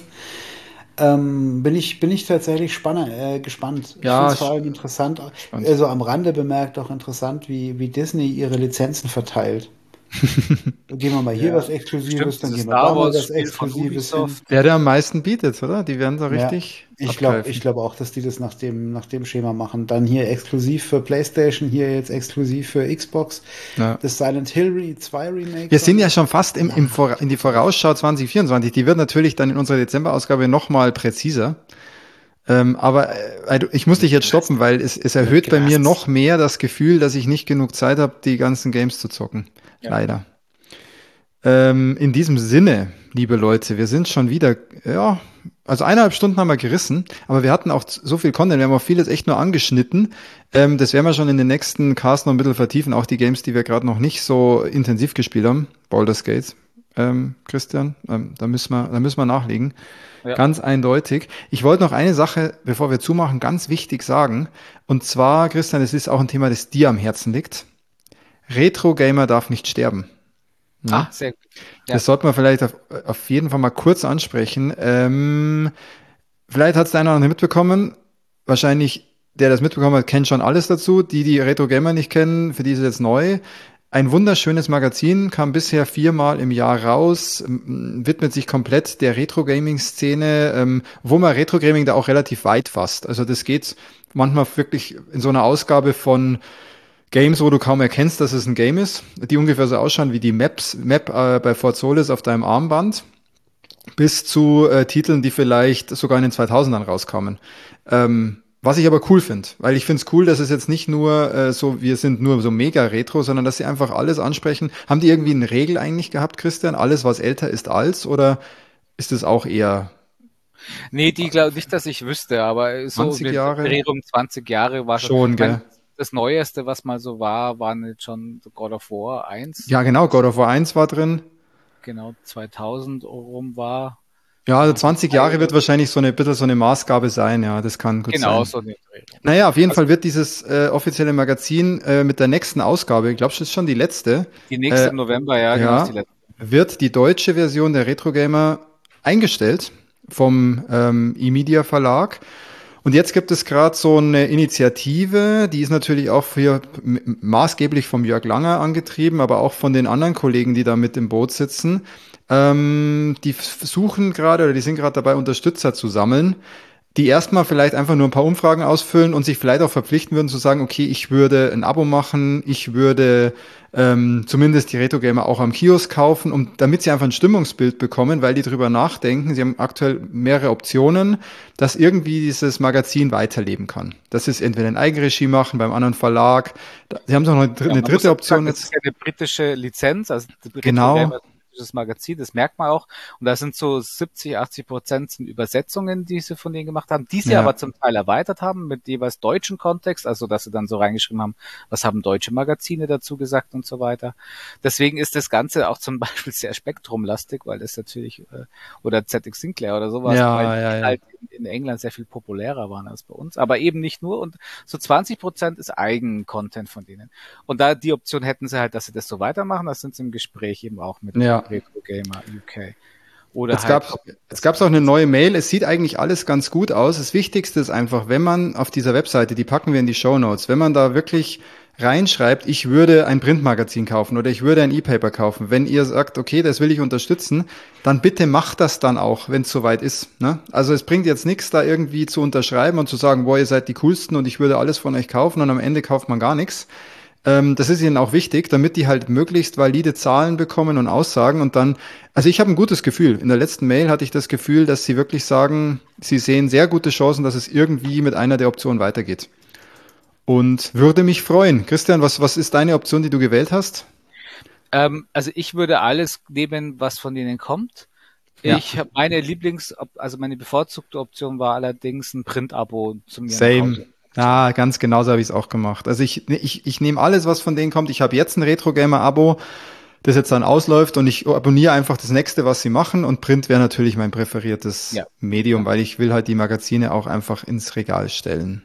Bin ich tatsächlich gespannt. Ich finde es vor allem interessant, also am Rande bemerkt auch interessant, wie Disney ihre Lizenzen verteilt. Gehen wir mal hier was Exklusives, dann gehen wir da mal was Exklusives hin. Der am meisten bietet, oder? Die werden da richtig ich glaube auch, dass die das nach dem Schema machen. Dann hier exklusiv für PlayStation, hier jetzt exklusiv für Xbox. Ja. Das Silent Hill 2 Remake. Wir sind ja schon fast in die Vorausschau 2024. Die wird natürlich dann in unserer Dezemberausgabe nochmal präziser. Aber ich muss dich jetzt stoppen, weil es erhöht bei mir noch mehr das Gefühl, dass ich nicht genug Zeit habe, die ganzen Games zu zocken. Ja. Leider. In diesem Sinne, liebe Leute, wir sind schon wieder, also 1,5 Stunden haben wir gerissen, aber wir hatten auch so viel Content, wir haben auch vieles echt nur angeschnitten. Das werden wir schon in den nächsten Casts noch ein bisschen vertiefen, auch die Games, die wir gerade noch nicht so intensiv gespielt haben. Baldur's Gate, Christian, da müssen wir nachlegen. Ja. Ganz eindeutig. Ich wollte noch eine Sache, bevor wir zumachen, ganz wichtig sagen. Und zwar, Christian, es ist auch ein Thema, das dir am Herzen liegt. Retro-Gamer darf nicht sterben. Ja? Sehr gut. Ja. Das sollte man vielleicht auf jeden Fall mal kurz ansprechen. Vielleicht hat es der eine oder andere mitbekommen. Wahrscheinlich, der das mitbekommen hat, kennt schon alles dazu. Die Retro-Gamer nicht kennen, für die ist es jetzt neu. Ein wunderschönes Magazin, kam bisher 4-mal im Jahr raus, widmet sich komplett der Retro-Gaming-Szene, wo man Retro-Gaming da auch relativ weit fasst. Also das geht manchmal wirklich in so einer Ausgabe von Games, wo du kaum erkennst, dass es ein Game ist, die ungefähr so ausschauen wie die Map bei Fort Solis auf deinem Armband, bis zu Titeln, die vielleicht sogar in den 2000ern rauskamen. Was ich aber cool finde, weil ich finde es cool, dass es jetzt nicht nur wir sind nur so mega retro, sondern dass sie einfach alles ansprechen. Haben die irgendwie eine Regel eigentlich gehabt, Christian? Alles, was älter ist als, oder ist es auch eher... Nee, die glaube nicht, dass ich wüsste, aber so 20 Jahre? Um 20 Jahre war schon, gell? Das Neueste, was mal so waren jetzt schon God of War 1. Ja, genau, God of War 1 war drin. Genau, 2000 rum war. Ja, also 20 Jahre wird wahrscheinlich so eine Maßgabe sein, ja, das kann gut sein. Genau, so eine Regel. Naja, auf jeden Fall wird dieses offizielle Magazin mit der nächsten Ausgabe, ich glaube, das ist schon die letzte. Die nächste im November, ja, genau, ist die letzte. Wird die deutsche Version der Retro Gamer eingestellt vom eMedia Verlag. Und jetzt gibt es gerade so eine Initiative, die ist natürlich auch maßgeblich vom Jörg Langer angetrieben, aber auch von den anderen Kollegen, die da mit im Boot sitzen. Die suchen gerade oder die sind gerade dabei, Unterstützer zu sammeln, die erstmal vielleicht einfach nur ein paar Umfragen ausfüllen und sich vielleicht auch verpflichten würden zu sagen, okay, ich würde ein Abo machen, ich würde zumindest die Retro-Gamer auch am Kiosk kaufen, damit sie einfach ein Stimmungsbild bekommen, weil die drüber nachdenken. Sie haben aktuell mehrere Optionen, dass irgendwie dieses Magazin weiterleben kann. Das ist entweder in Eigenregie machen, beim anderen Verlag. Sie haben noch eine dritte Option. Das ist ja eine britische Lizenz, also die genau. Retro-Gamer japanisches Magazin, das merkt man auch. Und da sind so 70-80% sind Übersetzungen, die sie von denen gemacht haben, die sie aber zum Teil erweitert haben mit jeweils deutschen Kontext, also dass sie dann so reingeschrieben haben, was haben deutsche Magazine dazu gesagt und so weiter. Deswegen ist das Ganze auch zum Beispiel sehr spektrumlastig, weil das natürlich, oder ZX Sinclair oder sowas, weil halt in England sehr viel populärer waren als bei uns, aber eben nicht nur, und so 20% ist Eigencontent von denen. Und da die Option hätten sie halt, dass sie das so weitermachen, das sind sie im Gespräch eben auch mit Retro Gamer UK. Oder jetzt gab's auch eine neue Mail. Es sieht eigentlich alles ganz gut aus. Das Wichtigste ist einfach, wenn man auf dieser Webseite, die packen wir in die Shownotes, wenn man da wirklich reinschreibt, ich würde ein Printmagazin kaufen oder ich würde ein E-Paper kaufen. Wenn ihr sagt, okay, das will ich unterstützen, dann bitte macht das dann auch, wenn es soweit ist. Ne? Also es bringt jetzt nichts, da irgendwie zu unterschreiben und zu sagen, boah, ihr seid die Coolsten und ich würde alles von euch kaufen und am Ende kauft man gar nichts. Das ist ihnen auch wichtig, damit die halt möglichst valide Zahlen bekommen und Aussagen und dann, also ich habe ein gutes Gefühl. In der letzten Mail hatte ich das Gefühl, dass sie wirklich sagen, sie sehen sehr gute Chancen, dass es irgendwie mit einer der Optionen weitergeht. Und würde mich freuen. Christian, was ist deine Option, die du gewählt hast? Also ich würde alles nehmen, was von denen kommt. Ja. Ich habe meine meine bevorzugte Option war allerdings ein Print-Abo zu mir. Same. Ja, ganz genauso habe ich es auch gemacht. Also ich nehme alles, was von denen kommt. Ich habe jetzt ein Retro-Gamer-Abo, das jetzt dann ausläuft und ich abonniere einfach das nächste, was sie machen und Print wäre natürlich mein präferiertes Medium, weil ich will halt die Magazine auch einfach ins Regal stellen.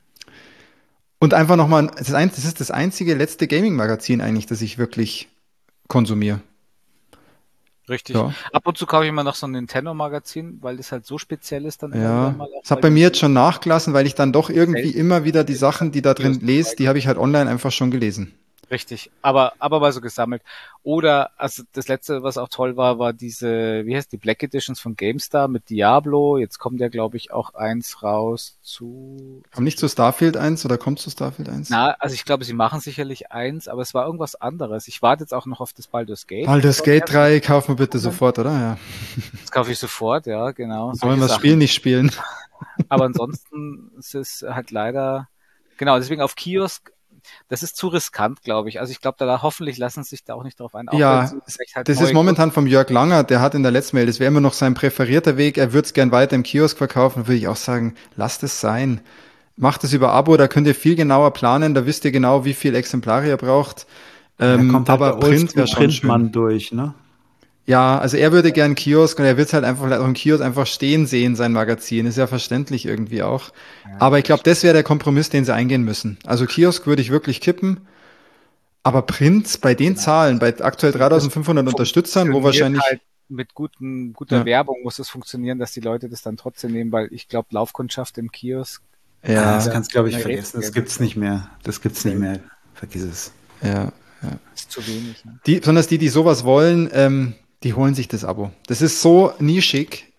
Und einfach nochmal, das ist das einzige letzte Gaming-Magazin eigentlich, das ich wirklich konsumiere. Richtig. Ja. Ab und zu kaufe ich immer noch so ein Nintendo-Magazin, weil das halt so speziell ist dann immer mal. Das hat bei mir jetzt schon nachgelassen, weil ich dann doch irgendwie immer wieder die Sachen, die da drin lese, die habe ich halt online einfach schon gelesen. Richtig, aber mal so gesammelt. Oder, also das letzte, was auch toll war, war diese, wie heißt die Black Editions von GameStar mit Diablo. Jetzt kommt ja, glaube ich, auch eins raus zu... Kommt nicht zu Starfield 1 oder kommt zu Starfield 1? Na, also ich glaube, sie machen sicherlich eins, aber es war irgendwas anderes. Ich warte jetzt auch noch auf das Baldur's Gate. Baldur's Gate 3 kaufen wir bitte sofort, oder? Ja. Das kaufe ich sofort, ja, genau. Sollen wir das Spiel nicht spielen? Aber ansonsten ist es halt leider... Genau, deswegen auf Kiosk... Das ist zu riskant, glaube ich. Also ich glaube, da hoffentlich lassen sie sich da auch nicht drauf ein. Auch ja, halt das ist momentan vom Jörg Langer, der hat in der letzten Mail, das wäre immer noch sein präferierter Weg, er würde es gern weiter im Kiosk verkaufen, würde ich auch sagen, lasst es sein. Macht es über Abo, da könnt ihr viel genauer planen, da wisst ihr genau, wie viel Exemplare ihr braucht. Kommt halt aber Print wäre schon schön. Durch, ne? Ja, also er würde gern Kiosk und er wird halt einfach vielleicht auch im Kiosk einfach stehen sehen, sein Magazin. Ist ja verständlich irgendwie auch. Ja, aber ich glaube, das wäre der Kompromiss, den sie eingehen müssen. Also Kiosk würde ich wirklich kippen. Aber Print bei den Zahlen, bei aktuell 3500 Unterstützern, wo wahrscheinlich... Halt mit guter Werbung muss es funktionieren, dass die Leute das dann trotzdem nehmen, weil ich glaube, Laufkundschaft im Kiosk... Ja, das kannst du, glaube ich, vergessen. Das gibt's nicht mehr. Das gibt's nicht mehr. Vergiss es. Ja. Ist zu wenig. Ne? Besonders die sowas wollen... die holen sich das Abo. Das ist so nischig.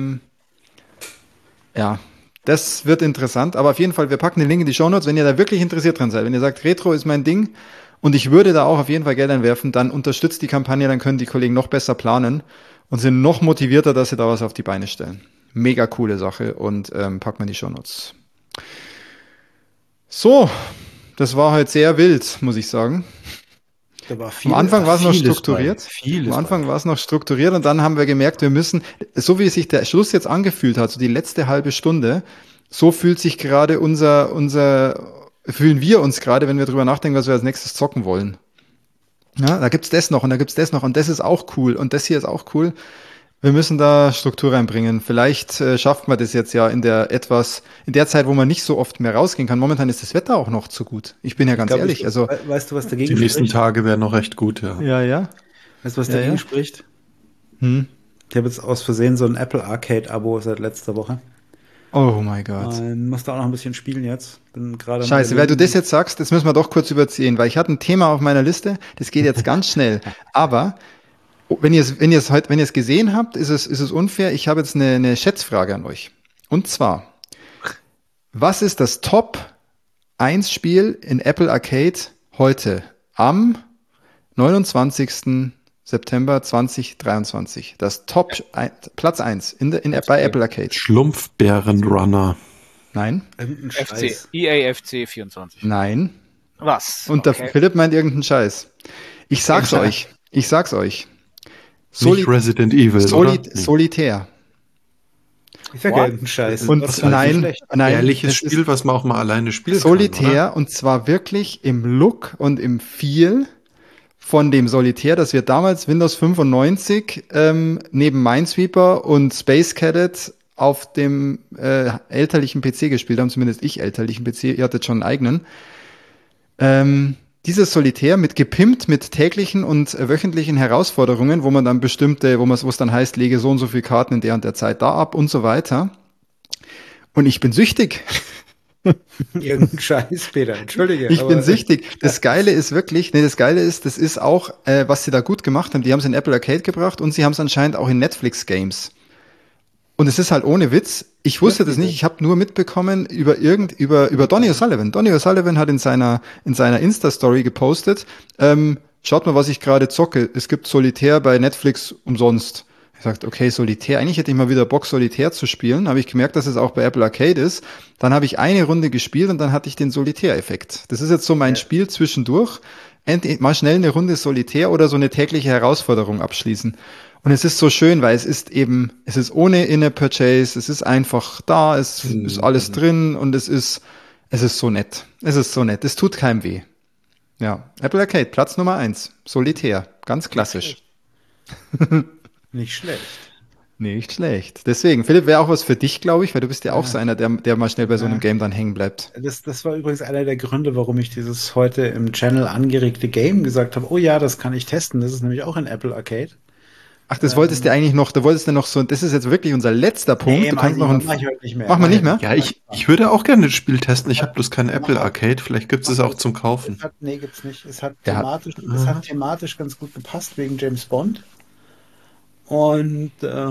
Ja, das wird interessant. Aber auf jeden Fall, wir packen den Link in die Shownotes, wenn ihr da wirklich interessiert dran seid. Wenn ihr sagt, Retro ist mein Ding und ich würde da auch auf jeden Fall Geld einwerfen, dann unterstützt die Kampagne, dann können die Kollegen noch besser planen und sind noch motivierter, dass sie da was auf die Beine stellen. Mega coole Sache und packen wir in die Shownotes. So, das war heute sehr wild, muss ich sagen. Am Anfang war es noch strukturiert. Am Anfang war es noch strukturiert und dann haben wir gemerkt, wir müssen, so wie sich der Schluss jetzt angefühlt hat, so die letzte halbe Stunde, so fühlt sich gerade fühlen wir uns gerade, wenn wir drüber nachdenken, was wir als nächstes zocken wollen. Ja, da gibt's das noch und da gibt's das noch und das ist auch cool und das hier ist auch cool. Wir müssen da Struktur reinbringen. Vielleicht schafft man das jetzt ja in der Zeit, wo man nicht so oft mehr rausgehen kann. Momentan ist das Wetter auch noch zu gut. Ich bin ja ganz ehrlich. Also weißt du, was dagegen spricht? Die nächsten Tage wären noch recht gut, ja. Ja. Weißt du, was dagegen spricht? Ich habe jetzt aus Versehen so ein Apple Arcade-Abo seit letzter Woche. Oh mein Gott. Musst du auch noch ein bisschen spielen jetzt. Bin gerade Scheiße, weil du das jetzt sagst, das müssen wir doch kurz überziehen, weil ich hatte ein Thema auf meiner Liste, das geht jetzt ganz schnell. Aber wenn ihr es gesehen habt, ist es unfair. Ich habe jetzt eine Schätzfrage an euch. Und zwar, was ist das Top 1 Spiel in Apple Arcade heute am 29. September 2023? Das Top Platz 1 bei Apple Arcade. Schlumpfbärenrunner. Nein. EA FC 24. Nein. Was? Und der Philipp meint irgendeinen Scheiß. Ich sag's euch. Nicht Resident Evil, oder? Solitär. Ich sag ja irgendeinen Scheiß. Und nein, ehrliches Spiel, was man auch mal alleine spielen Solitär, kann, und zwar wirklich im Look und im Feel von dem Solitär, das wir damals Windows 95 neben Minesweeper und Space Cadet auf dem elterlichen PC gespielt haben, zumindest ich elterlichen PC, ihr hattet schon einen eigenen. Dieses Solitär gepimpt mit täglichen und wöchentlichen Herausforderungen, wo man dann wo es dann heißt, lege so und so viele Karten in der und der Zeit da ab und so weiter. Und ich bin süchtig. Irgendein Scheiß, Peter, entschuldige. Ich bin süchtig. Das Geile ist, das ist auch, was sie da gut gemacht haben. Die haben es in Apple Arcade gebracht und sie haben es anscheinend auch in Netflix Games. Und es ist halt ohne Witz. Ich wusste das nicht. Ich habe nur mitbekommen über Donny O'Sullivan. Donny O'Sullivan hat in seiner Insta-Story gepostet, schaut mal, was ich gerade zocke. Es gibt Solitär bei Netflix umsonst. Ich sagte, okay, Solitär. Eigentlich hätte ich mal wieder Bock, Solitär zu spielen. Habe ich gemerkt, dass es auch bei Apple Arcade ist. Dann habe ich eine Runde gespielt und dann hatte ich den Solitär-Effekt. Das ist jetzt so mein Spiel zwischendurch. Mal schnell eine Runde Solitär oder so eine tägliche Herausforderung abschließen. Und es ist so schön, weil es ist ohne In-App-Purchase, es ist einfach da, es ist alles drin und es ist so nett. Es ist so nett. Es tut keinem weh. Ja. Apple Arcade, Platz Nummer 1. Solitär. Ganz klassisch. Nicht schlecht. Nicht schlecht. Deswegen, Philipp, wäre auch was für dich, glaube ich, weil du bist ja auch so einer, der mal schnell bei so einem Game dann hängen bleibt. Das war übrigens einer der Gründe, warum ich dieses heute im Channel angeregte Game gesagt habe, oh ja, das kann ich testen. Das ist nämlich auch in Apple Arcade. Ach, das wolltest du eigentlich noch, so, das ist jetzt wirklich unser letzter Punkt. Nee, du kannst noch mach ich heute nicht mehr. Machen wir nicht mehr? Ja, ich würde auch gerne das Spiel testen. Ich habe bloß kein Apple Arcade. Vielleicht gibt es auch zum Kaufen. Nee, gibt's nicht. Es hat thematisch ganz gut gepasst wegen James Bond. Und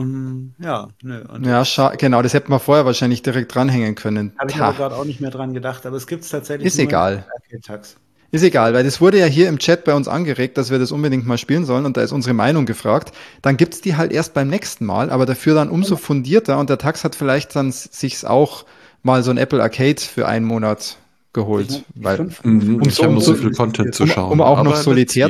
ja, genau, das hätten wir vorher wahrscheinlich direkt dranhängen können. Habe ich aber gerade auch nicht mehr dran gedacht, aber es gibt es tatsächlich. Ist egal. Ist egal, weil das wurde ja hier im Chat bei uns angeregt, dass wir das unbedingt mal spielen sollen und da ist unsere Meinung gefragt. Dann gibt's die halt erst beim nächsten Mal, aber dafür dann umso fundierter und der Tax hat vielleicht dann sich's auch mal so ein Apple Arcade für einen Monat geholt, weil ich habe so viel Content zu schauen, um auch noch Solitär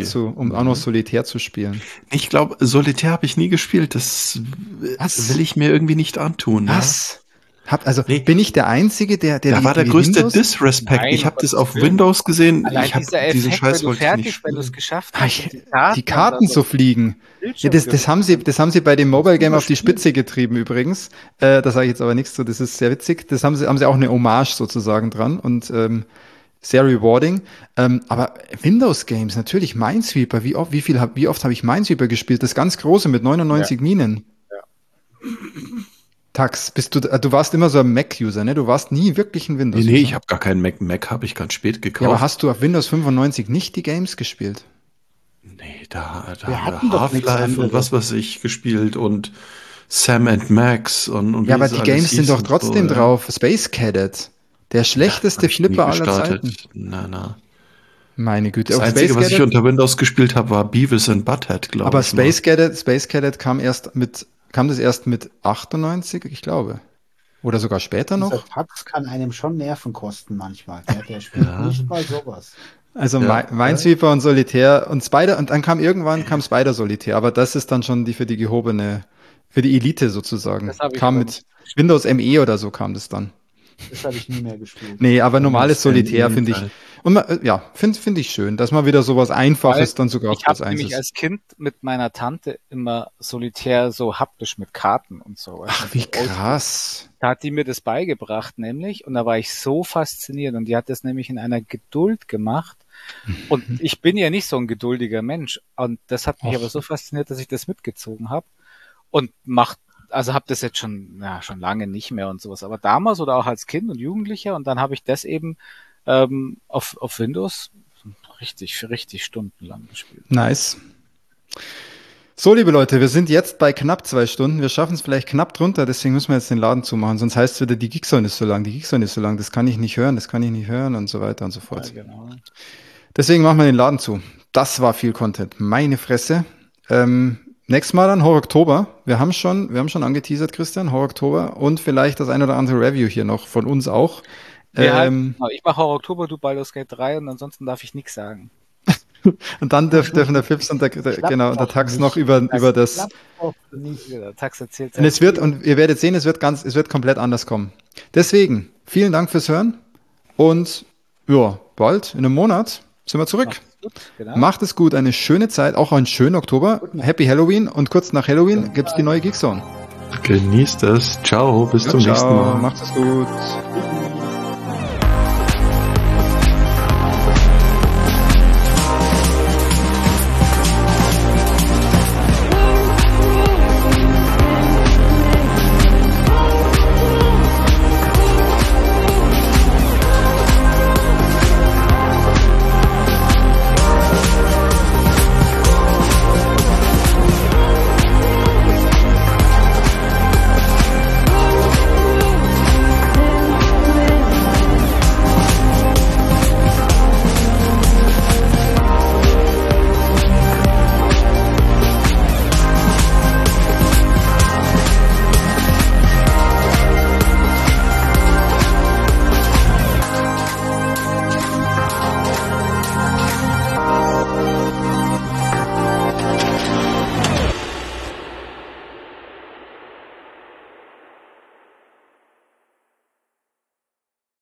zu spielen. Ich glaube, Solitär habe ich nie gespielt. Das will ich mir irgendwie nicht antun. Was? Bin ich der Einzige, der da war der größte Disrespect. Nein, ich habe das auf Windows gesehen. Allein ich habe diesen Scheiß wollte ich nicht wenn du es geschafft hast, die Karten so fliegen. Ja, das haben sie bei dem Mobile Game auf die Spitze getrieben übrigens. Da sage ich jetzt aber nichts zu. Das ist sehr witzig. Das haben sie auch eine Hommage sozusagen dran und sehr rewarding. Aber Windows Games natürlich Minesweeper. Wie oft habe ich Minesweeper gespielt? Das ganz große mit 99 Minen. Ja. Tax, du warst immer so ein Mac-User, ne? Du warst nie wirklich ein Windows-User. Nee, ich habe gar keinen Mac. Mac habe ich ganz spät gekauft. Ja, aber hast du auf Windows 95 nicht die Games gespielt? Nee, da haben wir Half-Life und was weiß ich gespielt und Sam and Max und ja, aber die Games sind doch trotzdem so, drauf. Space Cadet. Der schlechteste Flipper aller Zeiten. Na. Meine Güte. Das Einzige, was ich unter Windows gespielt habe, war Beavis and Butthead, glaube ich. Aber Space Cadet kam das erst mit 98, ich glaube. Oder sogar später noch? Dieser Tax kann einem schon Nerven kosten manchmal. Der spielt nicht mal sowas. Also Minesweeper und Solitär und Spider, und dann kam Spider Solitär, aber das ist dann schon für die Elite sozusagen. Kam mit Windows ME oder so kam das dann. Das habe ich nie mehr gespielt. Nee, aber normales Solitär finde ich. Und finde ich schön, dass mal wieder sowas Einfaches dann sogar auf Platz 1 ist. Ich habe nämlich als Kind mit meiner Tante immer Solitär so haptisch mit Karten und so. Ach, wie krass. Da hat die mir das beigebracht nämlich und da war ich so fasziniert und die hat das nämlich in einer Geduld gemacht und ich bin ja nicht so ein geduldiger Mensch und das hat mich aber so fasziniert, dass ich das mitgezogen habe und habe das jetzt schon lange nicht mehr und sowas, aber damals oder auch als Kind und Jugendlicher und dann habe ich das eben auf Windows richtig stundenlang gespielt. Nice. So, liebe Leute, wir sind jetzt bei knapp 2 Stunden. Wir schaffen es vielleicht knapp drunter, deswegen müssen wir jetzt den Laden zumachen. Sonst heißt es wieder, die Geekzone ist so lang, das kann ich nicht hören und so weiter und so fort. Ja, genau. Deswegen machen wir den Laden zu. Das war viel Content. Meine Fresse. Nächstes Mal dann Horror Oktober. Wir haben schon angeteasert, Christian, Horror Oktober und vielleicht das ein oder andere Review hier noch von uns auch. Ich mache Horror Oktober, du Baldur's Gate 3 und ansonsten darf ich nichts sagen. Und dann dürfen der Fips und der Tax noch über das. Der Tax erzählt. Und ihr werdet sehen, es wird komplett anders kommen. Deswegen, vielen Dank fürs Hören und ja, bald, in einem Monat, sind wir zurück. Macht es gut, eine schöne Zeit, auch einen schönen Oktober. Happy Halloween und kurz nach Halloween gibt es die neue Geekzone. Genießt es. Ciao, bis zum nächsten Mal. Macht es gut.